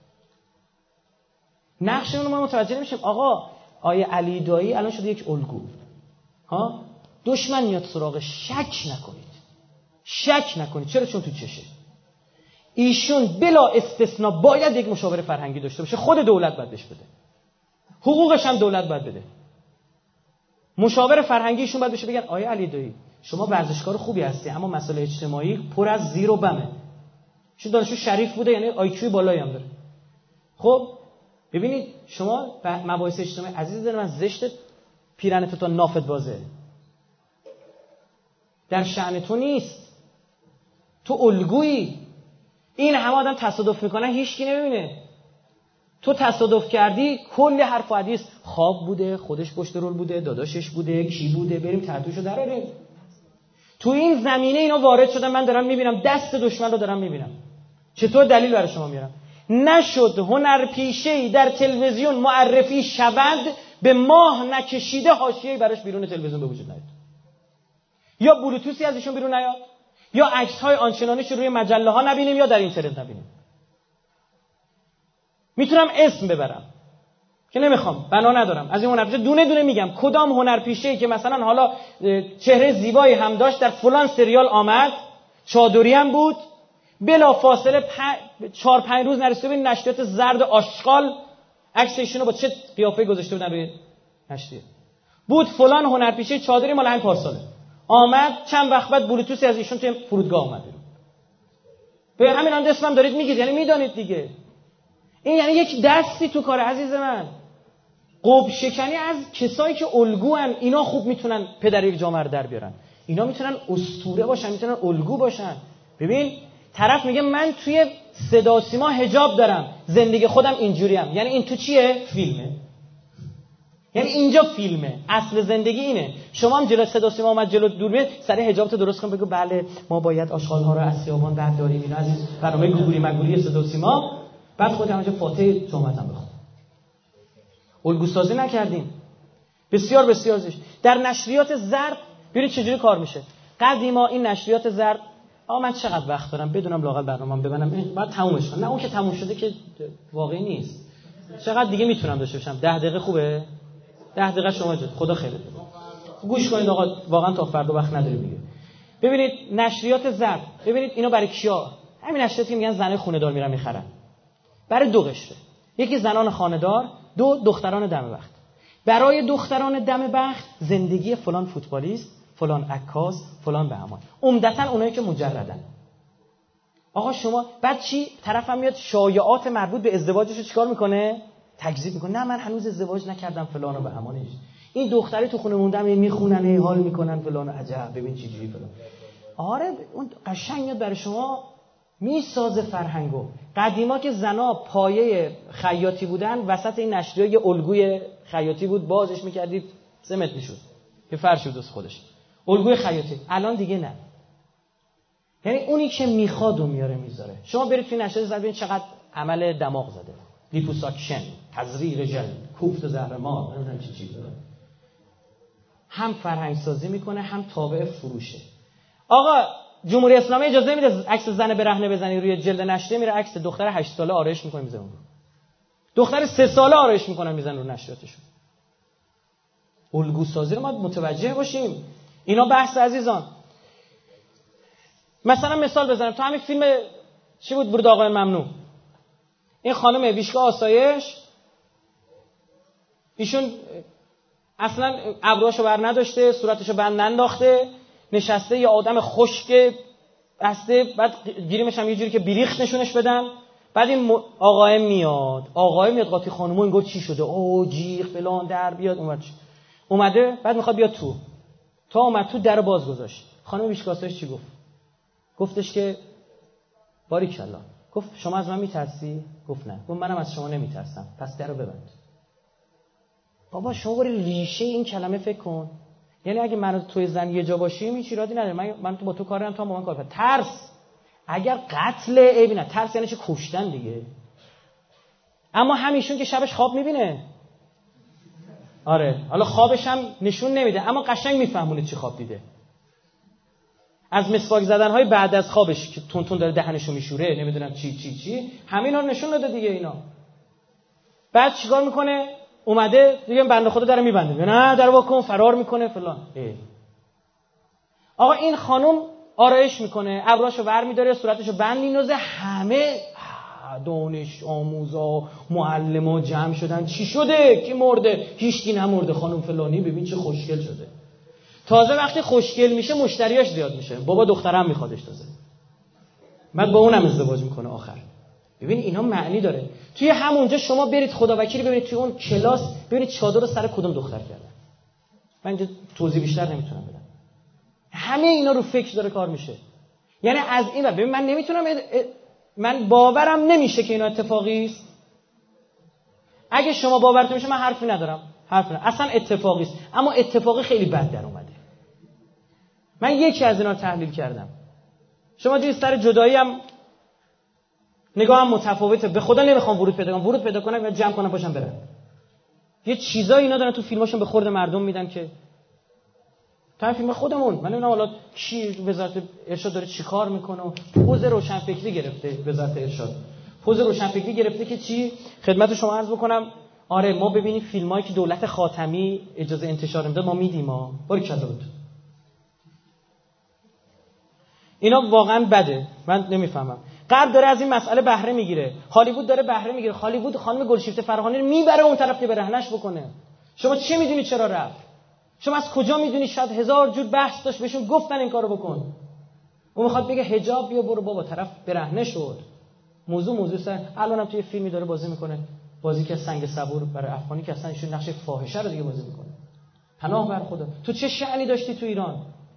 نقش اون ما متوجه نمیشیم. آقا آیه علی دایی الان شده یک الگو. ها دشمن میاد سراغ، شک نکنید. شک نکنید. چرا؟ چون تو چشه. ایشون بلا استثناء باید یک مشاور فرهنگی داشته باشه. خود دولت باید بهش بده. حقوقش هم دولت باید بده. مشاور فرهنگیشون باید بشه، بگن آیه علی دایی شما ورزشکار خوبی هستی اما مسائل اجتماعی پر از زیر و بمه. چون دانشجو شریف بوده، یعنی آی کیو بالایی هم داره. خب ببینید شما مباحث اجتماعی عزیز دل من، زشت پیرنت تا نافت بازه. در شأن تو نیست. تو الگویی. این همه آدم تصادف میکنن هیچکی نمیبینه. تو تصادف کردی، کلی حرف و حدیث، خواب بوده، خودش پشت رول بوده، داداشش بوده، کی بوده، بریم تتوشو دراریم. تو این زمینه اینا وارد شدن، من دارم میبینم دست دشمن رو دارم میبینم. چطور دلیل برای شما میارم؟ نشد هنرپیشه‌ای در تلویزیون معرفی شود به ماه نکشیده حاشیه‌ای براش بیرون تلویزیون به وجود نیاد، یا بلوتوثی از ایشون بیرون نیاد، یا عکس‌های آنچنانیش روی مجله‌ها نبینیم یا در اینترنت نبینیم. میتونم اسم ببرم که نمیخوام، بنا ندارم. از این هنرپیشه دونه دونه میگم کدام هنرپیشه‌ای که مثلا حالا چهره زیبایی هم داشت در فلان سریال آمد، چادری هم بود، بلا فاصله پ... چهار پنج روز نرسیده به نشریات زرد آشغال عکس ایشونو با چه قیافه‌ای گذاشته بودن روی نشریه. بود فلان هنرپیشه چادری مال همین پارساله آمد، چند وقت بعد بلوتوثی از ایشون توی فرودگاه اومد. به همین اند اسمم دارید میگید، یعنی میدانید دیگه. این یعنی یک دستی تو کار عزیز من. قب شکنی از کسایی که الگوان، اینا خوب میتونن پدر یک جامعه رو در بیارن. اینا میتونن اسطوره باشن، میتونن الگو باشن. ببین طرف میگه من توی صدا و سیما حجاب دارم، زندگی خودم اینجوریم. یعنی این تو چیه؟ فیلمه. یعنی اینجا فیلمه، اصل زندگی اینه. شما هم جلو صدا و سیما اومد جلو دوربین، سریع حجابتو درست کن، بگو بله ما باید آشغال‌ها رو از خیابان برداریم. اینا عزیز برنامه گوگولی مگولی صدا و سیما. بعد خودت همونجا فاتحه جمعه هم بخون. الگو سازی نکردیم. بسیار بسیار زشت. در نشریات زرد ببینید چجوری کار میشه. قدیما این نشریات زرد، آقا من چقدر وقت دارم بدونم لااقل برنامه‌ام ببینم، بعد تمومش کنم. نه اون که تموم شده که واقعی نیست. چقدر دیگه میتونم داشته باشم؟ ده دقیقه خوبه؟ ده دقیقه شما جد. خدا خیرت بده. گوش کنید آقا، واقعا تا فردا وقت نداریم دیگه. ببینید نشریات زرد، ببینید اینا برای کیا؟ همین نشریاتی که میگن زنای خونه‌دار میرن میخرن. برای دو قشره. یکی زنان خانه‌دار، دو دختران دم بخت. برای دختران دم بخت زندگی فلان فوتبالیست، فلان عکاس، فلان بهمان. عمدتاً اونایی که مجردن. آقا شما بعد چی؟ طرفم میاد شایعات مربوط به ازدواجش رو چیکار میکنه؟ تکذیب میکنه. نه من هنوز ازدواج نکردم فلان و بهمانش. این دختری تو خونه موندم میخونن، هی حال میکنن فلان، عجب ببین چه جوری فلان. آره اون قشنگ میاد برای شما میسازه فرهنگو. قدیما که زنا پایه خیاطی بودن، وسط این نشریه یه الگوی خیاطی بود، بازش میکردید سه متر میشد که فرش بود خودش. الگوی خیاطی. الان دیگه نه. یعنی اونی که میخواد و میاره میذاره. شما برید توی نشریه زرد ببینید چقدر عمل دماغ زده. لیپوساکشن، تزریق ژل، کوفت زهرمار، نمیدونم چی چیزا. هم فرهنگ سازی میکنه، هم تابع فروشه. آقا جمهوری اسلامی اجازه میده عکس زن برهنه بزنی روی جلد نشریه، میره عکس دختر هشت ساله آرایش میکنه میذاره. دختر سه ساله آرایش میکنه میذاره رو نشریاتشون. الگو سازی رو ما متوجه باشیم. اینا بحث عزیزان. مثلا مثال بزنم، تو همین فیلم چی بود برد آقای ممنوع، این خانم ویشکا آسایش، ایشون اصلا ابروهاشو بر نداشته، صورتشو بند ننداخته، نشسته، یه آدم خشک بسته، بعد گیریمش هم یه جوری که بیریخت نشونش بدن. بعد این آقای میاد آقای میاد قاطی خانومو این گفت چی شده؟ اوه جیغ فلان در بیاد. اومد اومده بعد میخواد بیاد تو، تا اومد تو در باز گذاشت. خانم ویشکا آسایش چی گفت؟ گفتش که باریکالله. گفت شما از من میترسی؟ گفت نه. گفت منم از شما نمیترسم، پس درو ببند. بابا شما بری ریشه این کلمه فکر کن. یعنی اگه من توی زن یه جا باشیم هیچ ایرادی نداره، من من تو با تو کار ندارم، تو با من کار کنم. ترس اگر قتل عیبی نه، ترس یعنی چه؟ کشتن دیگه. اما همیشون که شبش خواب میبینه. آره حالا خوابش هم نشون نمیده اما قشنگ میفهمونه چی خواب دیده. از مسواک زدن‌های بعد از خوابش که تون تون داره دهنشو میشوره، نمیدونم چی چی چی، همینا رو نشون داده دیگه اینا. بعد چیکار میکنه؟ اومده دیگه بنده خدا داره میبنده، نه در واکن فرار میکنه فلان. ای. آقا این خانم آرایش میکنه، ابروهاشو ور میداره، صورتشو بند مینوزه، همه دانش آموزا معلما جمع شدن. چی شده؟ کی مرده؟ هیچکی نمرده، خانم فلانی ببین چه خوشگل شده. تازه وقتی خوشگل میشه مشتریاش زیاد میشه، بابا دخترم میخوادش تازه، بعد با اونم ازدواج میکنه آخر. ببین اینا معنی داره. توی همونجا شما برید خدا وکیلی ببینید توی اون کلاس ببینید چادر رو سر کدوم دختر کردن. من اینجا توضیح بیشتر نمیتونم بدم. همه اینا رو فکر داره کار میشه. یعنی از این ببین من نمیتونم اد... من باورم نمیشه که اینا اتفاقی است. اگه شما باورتون میشه من حرفی ندارم، حرف ندارم. اصلا اتفاقی است، اما اتفاقی خیلی بد در اومده. من یکی از اینا رو تحلیل کردم. شما دیگه سر جدایی هم نگاهم متفاوته. به خدا نمیخوام ورود پیدا کنم، ورود پیدا کنم یا جمع کنم باشم برم. یه چیزایی اینا دارن تو فیلماشون به خورد مردم میدن که تا فیلم خودمون من نمیدونم حالا کی وزارت ارشاد داره چیکار میکنه و پوز روشنفکری گرفته. وزارت ارشاد پوز روشنفکری گرفته که چی؟ خدمت شما عرض بکنم آره ما ببینیم فیلمایی که دولت خاتمی اجازه انتشار میداد ما میدیم ها. باریکلا بود. اینا واقعا بده. من نمیفهمم. غرب داره از این مسئله بهره میگیره، هالیوود داره بهره میگیره. هالیوود خانم گلشیفته فراهانی رو میبره اون طرف که برهنش بکنه. شما چی میدونی چرا رفت؟ شما از کجا میدونی؟ شاید هزار جور بحث داشت بهشون گفتن این کارو بکن. اون میخواد بگه حجاب بیا برو بابا، طرف برهنه شد. موضوع موضوع سر الانم توی فیلمی داره بازی میکنه، بازی که سنگ صبور برای افغانی که اصلا ایشون نقش فاحشه رو دیگه بازی میکنه. پناه بر خدا. تو چه شأنی داشتی تو ایران؟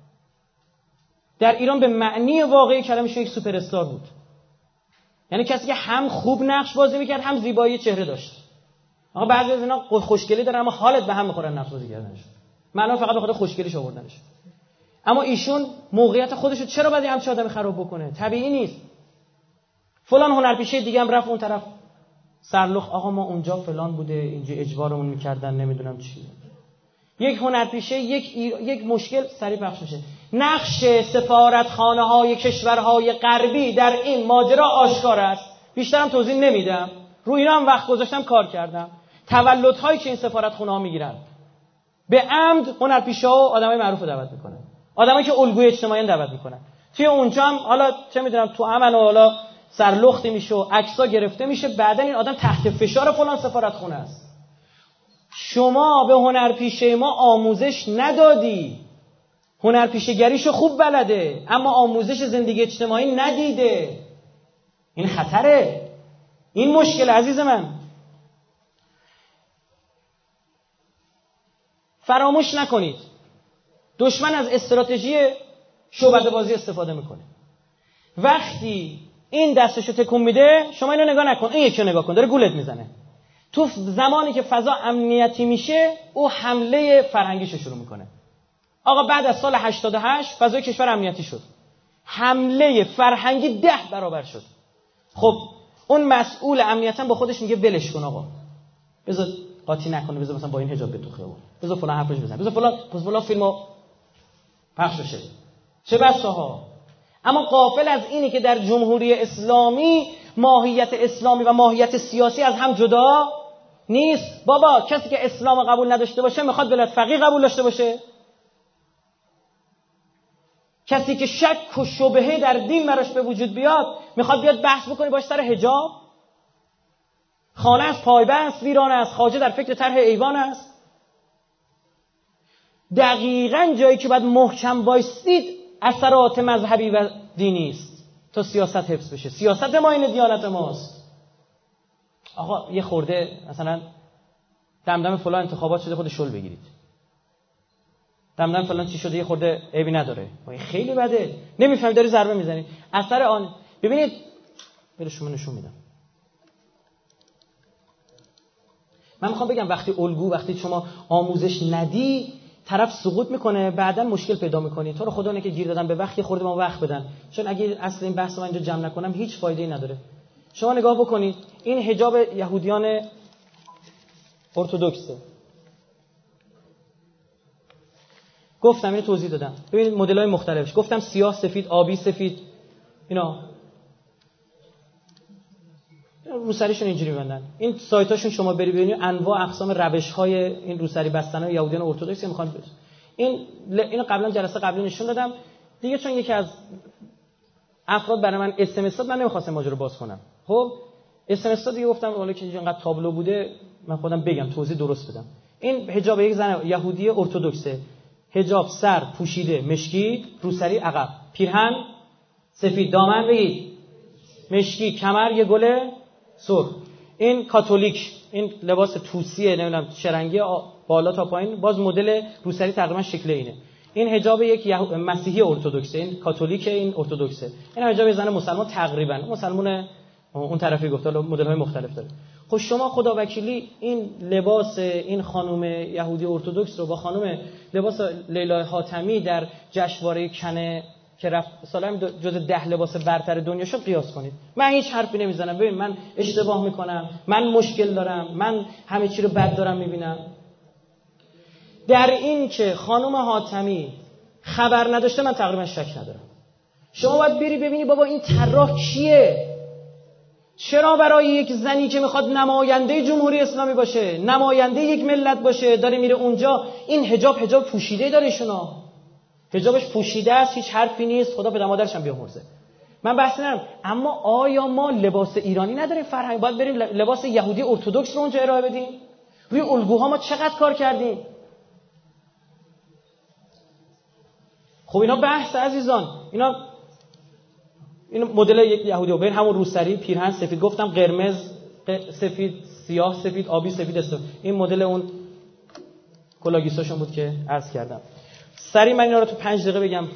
در ایران به معنی واقعی کلمش یک سوپر استار بود. یعنی کسی که هم خوب نقش بازی میکرد هم زیبایی چهره داشت. آقا بعضی از اینا خوشگلی دارن اما حالت به هم میخورن نقش بازی کردنش. معنا فقط به خاطر خوشگلیش آوردنش. اما ایشون موقعیت خودش رو چرا باید همچین آدمی خراب بکنه؟ طبیعی نیست. فلان هنرپیشه دیگه هم رفت اون طرف سرلخ آقا ما اونجا فلان بوده، اینجا اجبارمون میکردن نمیدونم چی. یک هنرپیشه یک ایر... یک مشکل سریع پخش میشه. نقش سفارتخانه‌های کشورهای غربی در این ماجرا آشکار است. بیشترم توضیح نمیدم. رو اینا هم وقت گذاشتم کار کردم. تولدهایی که این سفارتخانه‌ها میگیرن به عمد هنرپیشه‌ها و آدمای معروف رو دعوت میکنن. آدمایی که الگوی اجتماعی دعوت میکنن. توی اونجا هم حالا چه میدونم تو امن و حالا سرلختی میشه و عکس‌ها گرفته میشه، بعدن این آدم تحت فشار فلان سفارتخونه است. شما به هنرپیشه ما آموزش ندادی. هنرپیشه‌گریشو خوب بلده اما آموزش زندگی اجتماعی ندیده. این خطره. این مشکل عزیز من. فراموش نکنید دشمن از استراتژی شعبده بازی استفاده میکنه. وقتی این دستشو تکون میده شما اینو نگاه نکن، این یکی رو نگاه کن داره گولت میزنه. تو زمانی که فضا امنیتی میشه او حمله فرهنگیشو شروع میکنه. آقا بعد از سال هشتاد و هشت فضای کشور امنیتی شد، حمله فرهنگی ده برابر شد. خب اون مسئول امنیتاً با خودش میگه ولش کن آقا، بذار قاطی نکنه، بذار مثلا با این حجاب بتوخه، بذار فلان حرفش بزنه، بذار فلان پس فلان فیلمو پخش بشه، چه بساها. اما غافل از اینی که در جمهوری اسلامی ماهیت اسلامی و ماهیت سیاسی از هم جدا نیست. بابا کسی که اسلام قبول نداشته باشه میخواد ولایت فقیه قبول داشته باشه؟ کسی که شک و شبهه در دین براش به وجود بیاد میخواد بیاد بحث بکنه باش سر حجاب؟ خانه از پایبست ویران است، خواجه در فکر طرح ایوان است. دقیقاً جایی که باید محکم وایسید اثرات مذهبی و دینی است تا سیاست حفظ بشه. سیاست ما این دیانت ماست. آقا یه خورده مثلا دمدم فلان انتخابات شده خود شل بگیرید، دمدم فلان چی شده یه خورده عیبی نداره، خیلی بده، نمیفهمید داری ضربه میزنید. اثر آن ببینید برای شما نشون میدم. من میخوام بگم وقتی الگو، وقتی شما آموزش ندی طرف سقوط میکنه، بعداً مشکل پیدا میکنی. تو رو خدا نه که گیر دادن به وقت، خورده ما وقت بدن، چون اگه اصل این بحث رو اینجا جمع نکنم هیچ فایده‌ای نداره. شما نگاه بکنید این حجاب یهودیان ارتدوکسه. گفتم اینو توضیح دادم. ببینید مدل‌های مختلفش گفتم، سیاه، سفید، آبی، سفید، اینا روسریشون اینجوری می‌بندن. این سایتاشون شما بری ببینید انواع اقسام روش‌های این روسری بستن‌های یهودیان ارتدوکس می‌خوان. این اینو قبلا جلسه قبلی نشون دادم دیگه، چون یکی از افراد برای من اس ام اس داد من نمی‌خواستم ماجرا رو باز کنم. خب اس ام اس دیگه گفتم حالا که اینقدر تابلو بوده من خودم بگم توضیح درست بدم. این حجاب یک زن یهودی ارتدوکسه. حجاب سر پوشیده مشکی، روسری عقب، پیرهن سفید، دامن بگید مشکی، کمر یه گل سرخ. این کاتولیک، این لباس توسیه نمیدونم شرنگی بالا تا پایین، باز مدل روسری تقریبا شکل اینه. این حجاب یک مسیحی ارتدوکسه، این کاتولیک، این ارتدوکسه. این حجاب زن مسلمان تقریبا مسلمان اون طرفی گفته، مدل های مختلف داره. خب شما خدا وکیلی این لباس این خانم یهودی ارتدوکس رو با خانم لباس لیلا حاتمی در جشنواره کنه که رفت سالم جز ده لباس برتر دنیا شد قیاس کنید. من هیچ حرفی نمیزنم. ببین من اشتباه میکنم، من مشکل دارم، من همه چی رو بد دارم میبینم. در این که خانم حاتمی خبر نداشته من تقریبا شک ندارم. شما باید بری ببینی بابا این طراح کیه؟ چرا برای یک زنی که میخواد نماینده جمهوری اسلامی باشه، نماینده یک ملت باشه، داره میره اونجا این حجاب حجاب پوشیده داره؟ ایشونا حجابش پوشیده است، هیچ حرفی نیست، خدا پدر مادرش هم بیامرزه. من بحث ندارم، اما آیا ما لباس ایرانی نداریم؟ فرهنگ باید بریم لباس یهودی ارتدوکس رو اونجا ارائه بدیم؟ روی الگوها ما چقدر کار کردیم؟ خب اینا بحث عزیزان، اینا این مدل یک یهودی و بین همون روسری پیرهن سفید، گفتم قرمز سفید سیاه سفید آبی سفید است، این مدل اون کلاگیساشون بود که عرض کردم. سری من اینا رو تو پنج دقیقه بگم.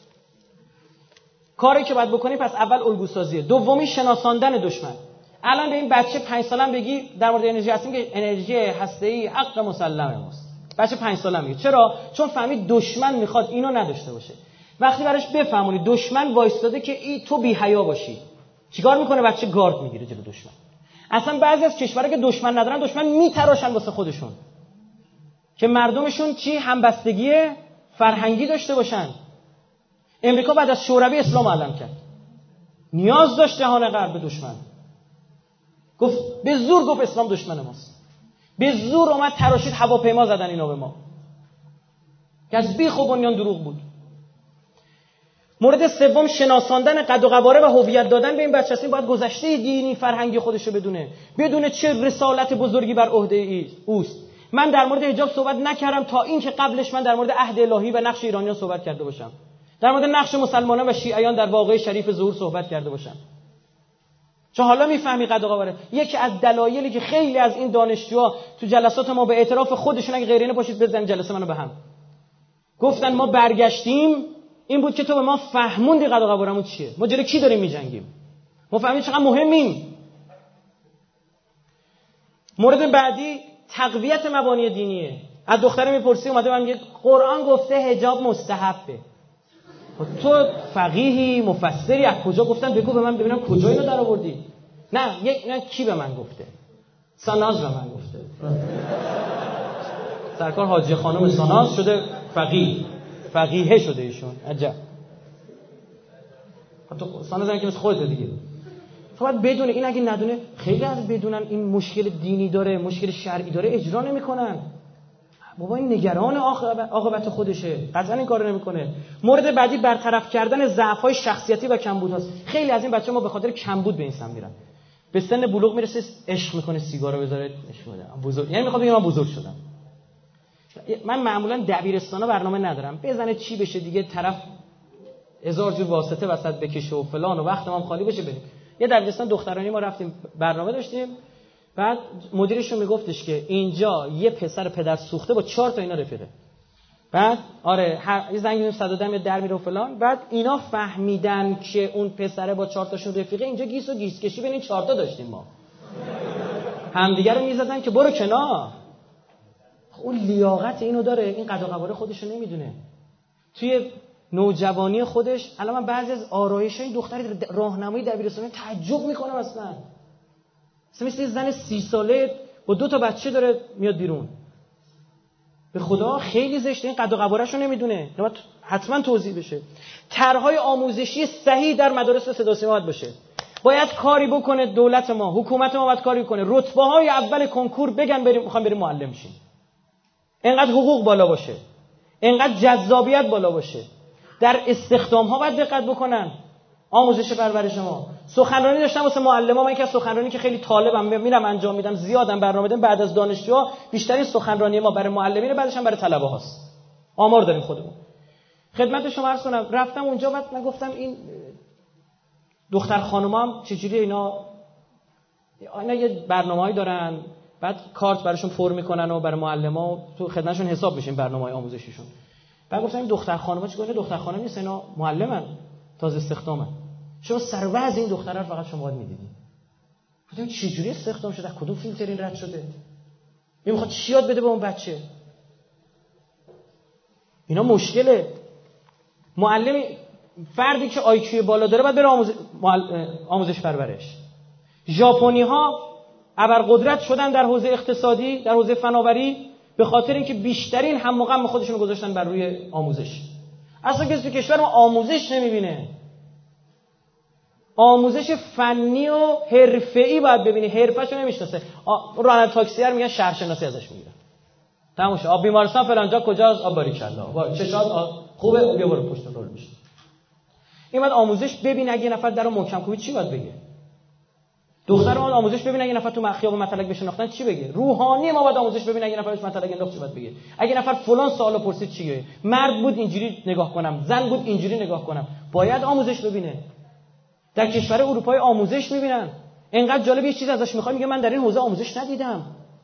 کاری که باید بکنی پس اول الگو سازیه، دومی شناساندن دشمن. الان به این بچه پنج سالم بگی در مورد انرژی هستیم که انرژی هسته‌ای حق مسلمه ماست، بچه پنج سالم میگه. چرا؟ چون فهمید دشمن میخواد اینو نداشته باشه. وقتی براش بفهمونی دشمن وایستاده که ای تو بی حیا باشی، چیکار میکنه بچه؟ گارد میگیره جلو دشمن. اصلا بعضی از کشورها که دشمن ندارن دشمن میتراشن واسه خودشون که مردمشون چی همبستگی فرهنگی داشته باشن. امریکا بعد از شوروی اسلام علم کرد، نیاز داشت جهان غرب به دشمن، گفت به زور گفت اسلام دشمن ماست، به زور اومد تراشید هواپیما زدن اینا به ما که از بیخ و بنیان دروغ بود. مورد سوم شناساندن قد و قواره و هویت دادن به این بچه است. این باید گذشته دینی فرهنگی خودش رو بدونه، بدونه چه رسالت بزرگی بر عهده اوست. من در مورد حجاب صحبت نکردم تا این که قبلش من در مورد عهد الهی و نقش ایرانیان صحبت کرده باشم، در مورد نقش مسلمانان و شیعیان در واقعه شریف ظهور صحبت کرده باشم. چون حالا میفهمی قد و قواره. یکی از دلایلی که خیلی از این دانشجوها تو جلسات ما به اعتراف خودشون اگه غیر اینه باشید بزنید جلسه منو به هم، گفتن ما برگشتیم این بود که تو به ما فهموندی قد و قوارمون چیه، ما جلوی کی داریم میجنگیم، ما فهمیدیم چقدر مهمیم. مورد بعدی تقویت مبانی دینیه. از دختره میپرسی اومده من میگه قرآن گفته حجاب مستحبه. تو فقیهی مفسری، از کجا گفتن؟ بگو به من ببینم کجا اینو در آوردی. نه یک نه کی به من گفته؟ ساناز به من گفته. سرکار حاجی خانم ساناز شده فقیه، فقیه شده ایشون. عجب. حتی ساناز هم که مثل خودت دیگه. تو باید بدونه، این اگه ندونه خیلی از بدونن این مشکل دینی داره، مشکل شرعی داره، اجرا نمیکنن. بابا این نگران عاقبت خودشه، قطعا این کارو نمیکنه. مورد بعدی برطرف کردن ضعف‌های شخصیتی و کمبودهاست. خیلی از این بچه‌ها ما به خاطر کمبود به این سم میرن. به سن بلوغ میرسه عشق میکنه سیگارو بذاره عشق میکنه. بزرگ یعنی میخواد بگه من بزرگ شدم. من معمولا دبیرستانا برنامه ندارم، بزنه چی بشه دیگه، طرف هزار جور واسطه وسط بکشه و فلان و وقت ما خالی بشه بریم. یه دبیرستان دخترانی ما رفتیم برنامه داشتیم، بعد مدیرشون میگفتش که اینجا یه پسر پدر سوخته با چهار تا اینا رفیقه. بعد آره هر یه زنگ صد و ده در میره و فلان. بعد اینا فهمیدن که اون پسره با چهار تاشون رفیقه، اینجا گیس و گیس کشی بین این چهار تا داشتیم ما. همدیگه رو میزدن که برو کنار. اون لیاقت اینو داره، این قد و قواره خودش رو نمیدونه. توی نوجوانی خودش الان من بعضی از آرایشای دختری راهنمایی دبیرستانی تعجب میکنم اصلا. مثل مثل زن سی ساله با دو تا بچه داره میاد بیرون. به خدا خیلی زشته، این قد و قواره‌شو نمیدونه. باید حتما توضیح بشه. طرح‌های آموزشی صحیح در مدارس صدا و سیما باید باشه. باید کاری بکنه دولت ما، حکومت ما باید کاری کنه. رتبه‌های اول کنکور بگن بریم میخوام بریم معلم شیم. اینقدر حقوق بالا باشه. اینقدر جذابیت بالا باشه. در استخدام‌ها باید دقت بکنن. آموزش پرورش ما. سخنرانی داشتم واسه معلم‌ها، من یکی از سخنرانی که خیلی طالبم میرم انجام میدم، زیادم برنامه دادم بعد از دانشجوها، بیشترین سخنرانی ما برای معلمین، بعدش هم برای طلبه هاست. آمار داریم خودمون. خدمت شما عرض کنم رفتم اونجا، بعد من گفتم این دختر خانوما هم چجوری اینا اینا یه برنامه‌ای دارن، بعد کارت براشون پر میکنن و برای معلم‌ها تو خدمتشون حساب بشین برنامه‌های آموزشیشون. بعد گفتم این دختر خانوما چیکار؟ دختر خانم نیست، اینا معلمن، تازه استخدامن. شما سر وضع این دختره رو فقط شما باید می‌دیدید. گفتم چه جوری استخدام شده؟ کدوم فیلتر این رد شده؟ این میخواد چی یاد بده به اون بچه؟ اینا مشکله. معلم فردی که آی کیو بالا داره باید بره آموز... آموزش پرورش. ژاپنی ها ابرقدرت شدن در حوزه اقتصادی، در حوزه فناوری، به خاطر اینکه بیشترین هم و غم خودشون رو گذاشتن بر روی آموزش. اصلا کسی تو کشور ما آموزش نمیبینه. آموزش فنی و حرفه‌ای باید ببینی، حرفه‌شو نمیشناسه. راننده تاکسی‌ها میگن شهرشناسی ازش میگیرن. تموم شد. آب بیمارستان فلان جا کجاست؟ آب باریکلا. با چشات خوبه بیا برو پشت رول میشه. این بعد آموزش ببین اگه نفر درو محکم کوبید چی باید بگه؟ دختر ما آموزش ببین اگه نفر تو خیابون مطلق بشناختن چی بگه؟ روحانی ما باید آموزش ببین اگه نفرش مطلق انداخت چی باید بگه؟ اگه نفر فلان سوالو پرسید چیه؟ مرد بود اینجوری نگاه کنم، زن بود اینجوری نگاه کنم. باید آموزش ببینه. در کشور اروپایی آموزش میبینن. اینقدر جالب یه چیز ازش میخوام، میگه من در این حوزه آموزش ندیدم.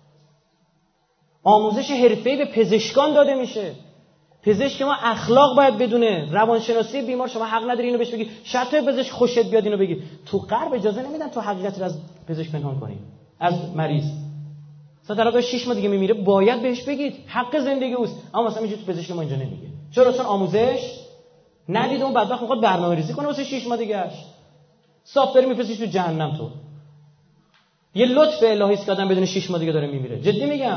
آموزش حرفه‌ای به پزشکان داده میشه. پزشک ما اخلاق باید بدونه. روانشناسی بیمار شما حق نداری اینو بهش بگی. شرط پزشک خوشت بیاد اینو بگی. تو غرب اجازه نمیدن تو حقیقت رو از پزشک پنهان کنی. از مریض. مثلا طرف شش ماه دیگه میمیره باید بهش بگید. حق زندگی اوست. اما مثلا اینجوری تو پزشک ما اینجا نمیگه. چرا؟ چون آموزش ندید. اون بدبخت میخواد برنامه‌ریزی کنه واسه شش ماه دیگه‌اش. صاف داری میفرستیش تو جهنم. تو یه لطف الهی است که آدم بدون شش ماه دیگه داره میمیره. جدی میگم.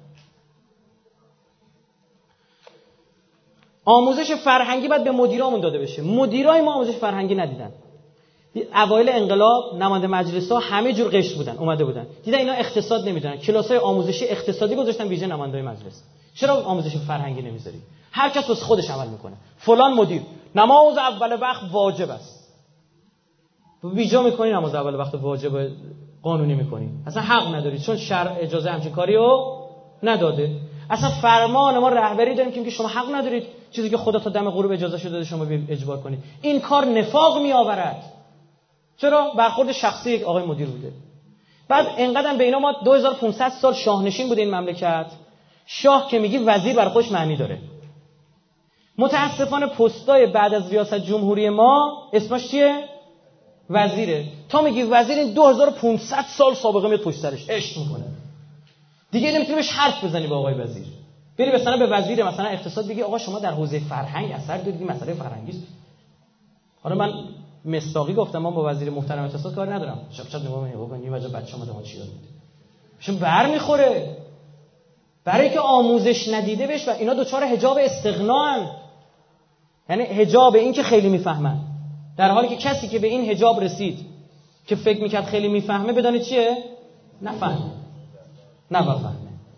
آموزش فرهنگی باید به مدیرامون داده بشه. مدیرای ما آموزش فرهنگی ندیدن. اوایل انقلاب نماینده مجلس‌ها همه جور قشر بودن، اومده بودن. دیدن اینا اقتصاد نمیدونن. کلاس‌های آموزشی اقتصادی گذاشتن ویژه نماینده‌های مجلس. چرا آموزش فرهنگی نمیذاری؟ هر کس واسه خودش عمل میکنه. فلان مدیر نماز اول وقت واجب است. بیجا میکنی نماز اول وقت واجب قانونی میکنی. اصلا حق نداری چون شرع اجازه همچین کاریو نداده. اصلا فرمان ما رهبری داریم که میگه شما حق ندارید چیزی که خدا تا دم غروب اجازه شده داده شما اجبار کنید. این کار نفاق میآورد. چرا؟ برخورد شخصی یک آقای مدیر بوده. بعد اینقدر به اینا ما دو هزار و پانصد سال شاهنشین بوده این مملکت. شاه که میگی وزیر برای خودش معنی داره. متاسفانه پستای بعد از ریاست جمهوری ما اسمش چیه؟ وزیره. تا میگی وزیر این دو هزار و پانصد سال سابقه میاد پشت سرش عشق میکنه. دیگه نمیتونی بهش حرف بزنی با آقای وزیر. بری مثلا به وزیر مثلا اقتصاد بگی آقا شما در حوزه فرهنگ اثر دارید، این مسئله فرهنگی است. حالا من مصداقی گفتم من با وزیر محترم اقتصاد کار ندارم. شب شب نگاه میگه بابا این وجه بچه‌ها ما چی داره. چون برمیخوره. برای که آموزش ندیده بهش و اینا دوچار حجاب استغناءن. یعنی حجاب این که خیلی میفهمن. در حالی که کسی که به این حجاب رسید که فکر میکرد خیلی میفهمه بدانید چیه؟ نفهمه. نفهمه.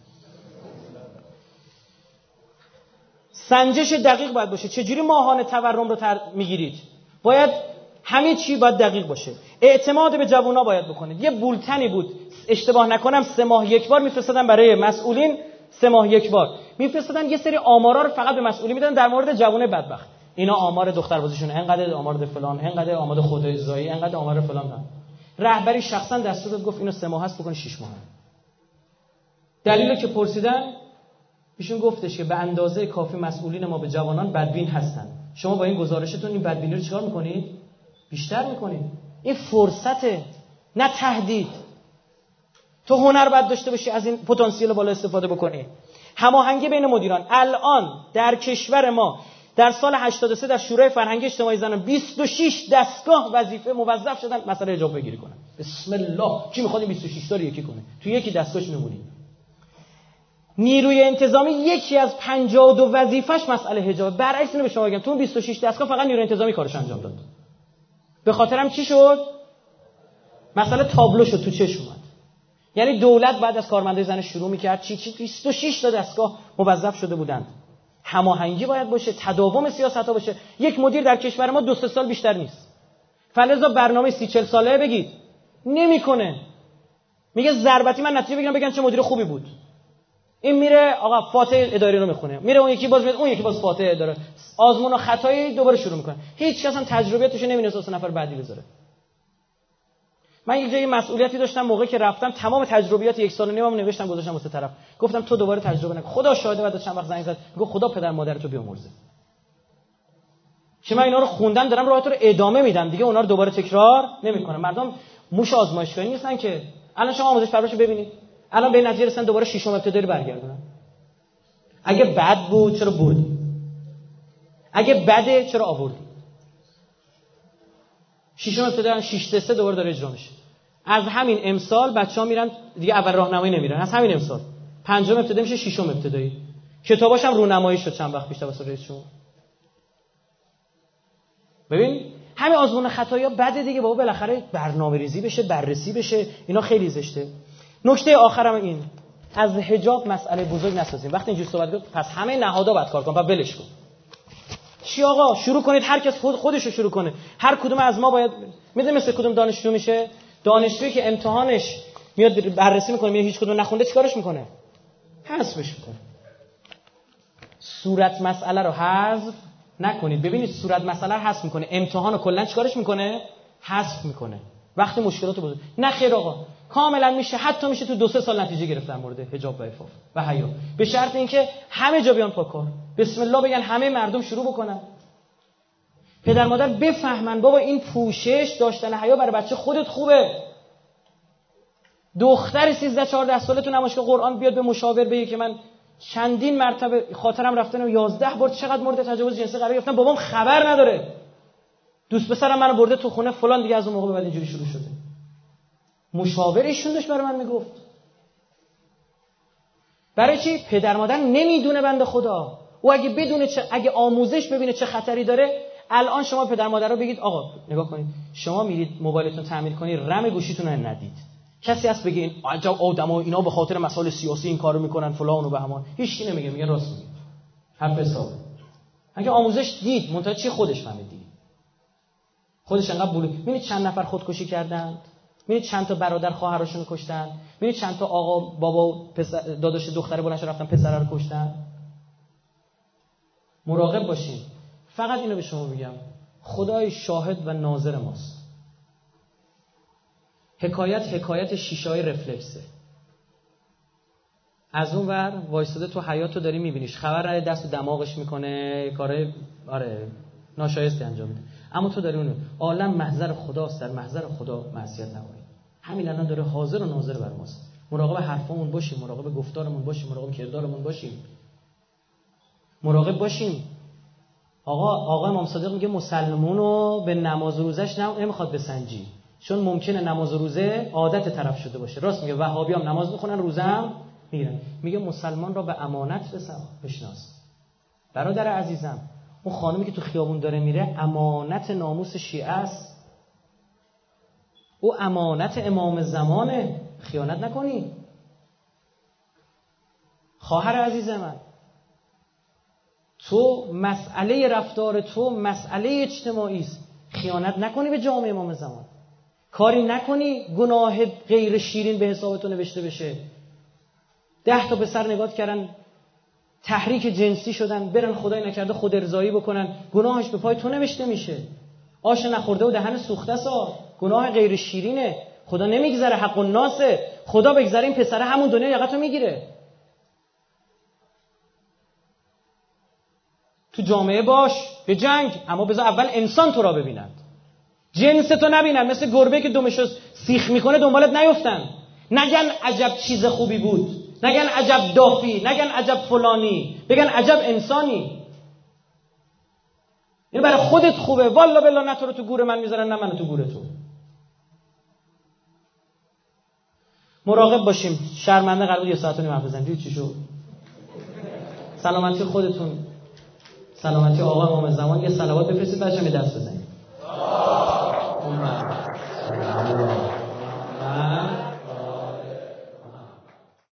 سنجش دقیق باید باشه. چجوری ماهانه تورم رو تر میگیرید؟ باید همه چی باید دقیق باشه. اعتماد به جوونا باید بکنید. یه بولتنی بود اشتباه نکنم سه ماه یک بار میفرستادن برای مسئولین، سه ماه یک بار میفرستادن یه سری آمارا رو فقط به مسئولین میدادن در مورد جوونه بدبخت. اینا آمار دختربازیشون انقدر، آمار فلان انقدر، آمار خودروسازی انقدر، آمار فلان نه. رهبری شخصا دستور داد گفت اینو سه ماه هست بکنه شش ماه. دلیلی که پرسیدن ایشون گفتش که به اندازه کافی مسئولین ما به جوانان بدبین هستن. شما با این گزارشتون این بدبینی رو چیکار میکنید؟ بیشتر میکنید. این فرصته نه تهدید. تو هنر باید داشته باشی از این پتانسیل بالا استفاده بکنی. هماهنگی بین مدیران. الان در کشور ما در سال هشتاد و سه در شورای فرهنگی اجتماعی زنان بیست و شش دستگاه وظیفه موظف شدن مسئله حجاب بگیری کنن. بسم الله. کی میخواد این بیست و شش تا رو یکی کنه؟ تو یکی دستگاهش میمونی. نیروی انتظامی یکی از پنجاه و دو وظیفش مسئله حجاب. برعکس اینو به شما بگم تو بیست و شش دستگاه فقط نیروی انتظامی کارش انجام داد. به خاطرم چی شد؟ مسئله تابلو شد تو چشم اومد. یعنی دولت بعد از کارمندای زن شروع میکرد چی چی بیست و شش تا دستگاه موظف شده بودند. هماهنگی باید باشه، تداوم سیاست‌ها باشه. یک مدیر در کشور ما دو سه سال بیشتر نیست. فلزا برنامه سی چهل ساله بگید نمیکنه. میگه ضربتی من نتیجه بگیرم بگن چه مدیر خوبی بود. این میره آقا فاتحه اداری رو میخونه، میره اون یکی باز میاد اون یکی باز فاتحه اداره، آزمون و خطایی دوباره شروع میکنه. هیچ کس هم تجربه توش نمی‌نویسه واسه نفر بعدی بذاره. من یه جایی مسئولیتی داشتم موقعی که رفتم تمام تجربیات یک سال و نیمم نوشتم گذاشتم واسه طرف. گفتم تو دوباره تجربه نکن. خدا شاهده بعد چند وقت زنگ زد گفت خدا پدر مادرتو بیامرزه. که من اینا رو خوندم دارم راهات رو ادامه میدم دیگه اونا رو دوباره تکرار نمیکنم. مردم موش آزمایشگاهی نیستن که. الان شما آموزش پرورشو ببینید، الان به نتیجه رسیدن دوباره ششم ابتدایی برگردونن. اگه بد بود چرا بردی؟ اگه بده چرا آوردی؟ ششم ابتدایی شش تا سه دوباره داره اجرا میشه. از همین امسال بچه‌ها میرن دیگه اول راهنمایی نمیرن. از همین امسال پنجم ابتدایی میشه ششم ابتدایی. کتاباش هم رونمایی شد چند وقت پیش توسط رئیس جمهور. ببین همین آزمون خطایا بده دیگه، بابا بالاخره برنامه‌ریزی بشه، بررسی بشه، اینا خیلی زشته. نکته آخرم این، از حجاب مسئله بزرگ نسازیم. وقتی اینجوری صحبت کنید پس همه نهادها باید کار کنن، بعد ولش کن. چی آقا شروع کنید، هر کس خود خودش رو شروع کنه. هر کدوم از ما باید میدونید مثل کدوم دانشجو میشه؟ دانشجویی که امتحانش میاد بررسی میکنه میاد هیچ کدوم نخونده چیکارش میکنه؟ حذفش میکنه. صورت مسئله رو حذف نکنید. ببینید صورت مسئله رو حذف میکنه، امتحان رو کلا چیکارش میکنه؟ حذف میکنه. وقتی مشکلات بزرگ نه خیر آقا کاملا میشه، حتی میشه تو دو سه سال نتیجه گرفت در مورد حجاب و عفاف و حیا، به شرط اینکه همه جا بیان پا کار، بسم الله بگن، همه مردم شروع بکنن. پدر مادر بفهمن بابا این پوشش داشتن حیا برای بچه خودت خوبه. دختر سیزده چهارده ساله تو نمایشگاه قرآن بیاد به مشاور بگه که من چندین مرتبه خاطرم رفتن و یازده بار چقدر مورد تجاوز جنسی قرار گرفتم، بابام خبر نداره. دوست پسرم منو برده تو خونه فلان، دیگه از اون موقع بعد اینجوری شروع شده. مشاور ایشون داشت برای من میگفت. برای چی؟ پدر مادر نمیدونه بنده خدا. او اگه بدونه چه، اگه آموزش ببینه چه خطری داره، الان شما پدر مادر رو بگید آقا نگاه کنید، شما میرید موبایلتون تعمیر کنید، رم گوشیتون رو ندید. کسی هست بگه این عجب آدما اینا به خاطر مسائل سیاسی این کارو میکنن فلان و بهمان؟ هیچ کی نمیگه، میگه راست میگه. حرف حساب. اگه آموزش دید منتها چی خودش فهمید دیگه. خودش انقدر بلوغ. ببینید چند نفر خودکشی کردند. ببینید چند تا برادر خواهراشون رو کشتن. ببینید چند تا آقا بابا پسر داداش دختره بلند شدن رفتن پسر رو کشتن. مراقب باشین. فقط اینو به شما میگم، خدای شاهد و ناظر ماست. حکایت حکایت شیشه‌های رفلکسه. از اون ور وایساده تو حیاتو داری میبینیش، خبر نداره دست دماغش میکنه، کارهای آره ناشایسته انجام میده، اما تو داری اونو. عالم محضر خداست، در محضر خدا معصیت نکنید. همین الان داره حاضر و ناظر بر ماست. مراقب حرفمون باشیم، مراقب گفتارمون باشیم، مراقب کردارمون باشیم، مراقب باشیم. آقا آقا امام صادق میگه مسلمونو به نماز و روزش نمیخواد بسنجی، چون ممکنه نماز و روزه عادت طرف شده باشه. راست میگه، وهابی هم نماز میخونن روزه هم میگیرن. میگه مسلمان را به امانت بشناس. برادر عزیزم، اون خانمی که تو خیابون داره میره امانت ناموس شیعه است. او امانت امام زمانه، خیانت نکنی. خواهر عزیز من، تو مسئله رفتار تو مسئله اجتماعی است، خیانت نکنی به جامعه امام زمان. کاری نکنی گناه غیر شیرین به حساب تو نوشته بشه. ده تا پسر نگاه کردن تحریک جنسی شدن، برن خدای نکرده خود ارضایی بکنن، گناهش به پای تو نوشته میشه. آش نخورده و دهن سوخته سا، گناه غیر شیرینه. خدا نمیگذره، حق الناسه. خدا بگذره این پسره همون دنیا یقتو میگیره. تو جامعه باش، به جنگ، اما بذار اول انسان تو را ببینند، جنس تو نبینن. مثل گربه که دمشو سیخ میکنه دنبالت نیفتن، نگن عجب چیز خوبی بود، نگن عجب دافی، نگن عجب فلانی، بگن عجب انسانی. این برای خودت خوبه. والله بالله نه تو رو تو گور من میذارن نه منو تو گور تو. مراقب باشیم. شرمنده قرار یه ساعت و نیم حرف بزنیم. دیدید چی شد؟ سلامتی خودتون، سلامتی آقا امام زمان. یه صلوات بفرستید بچه‌ها می دست بزنید.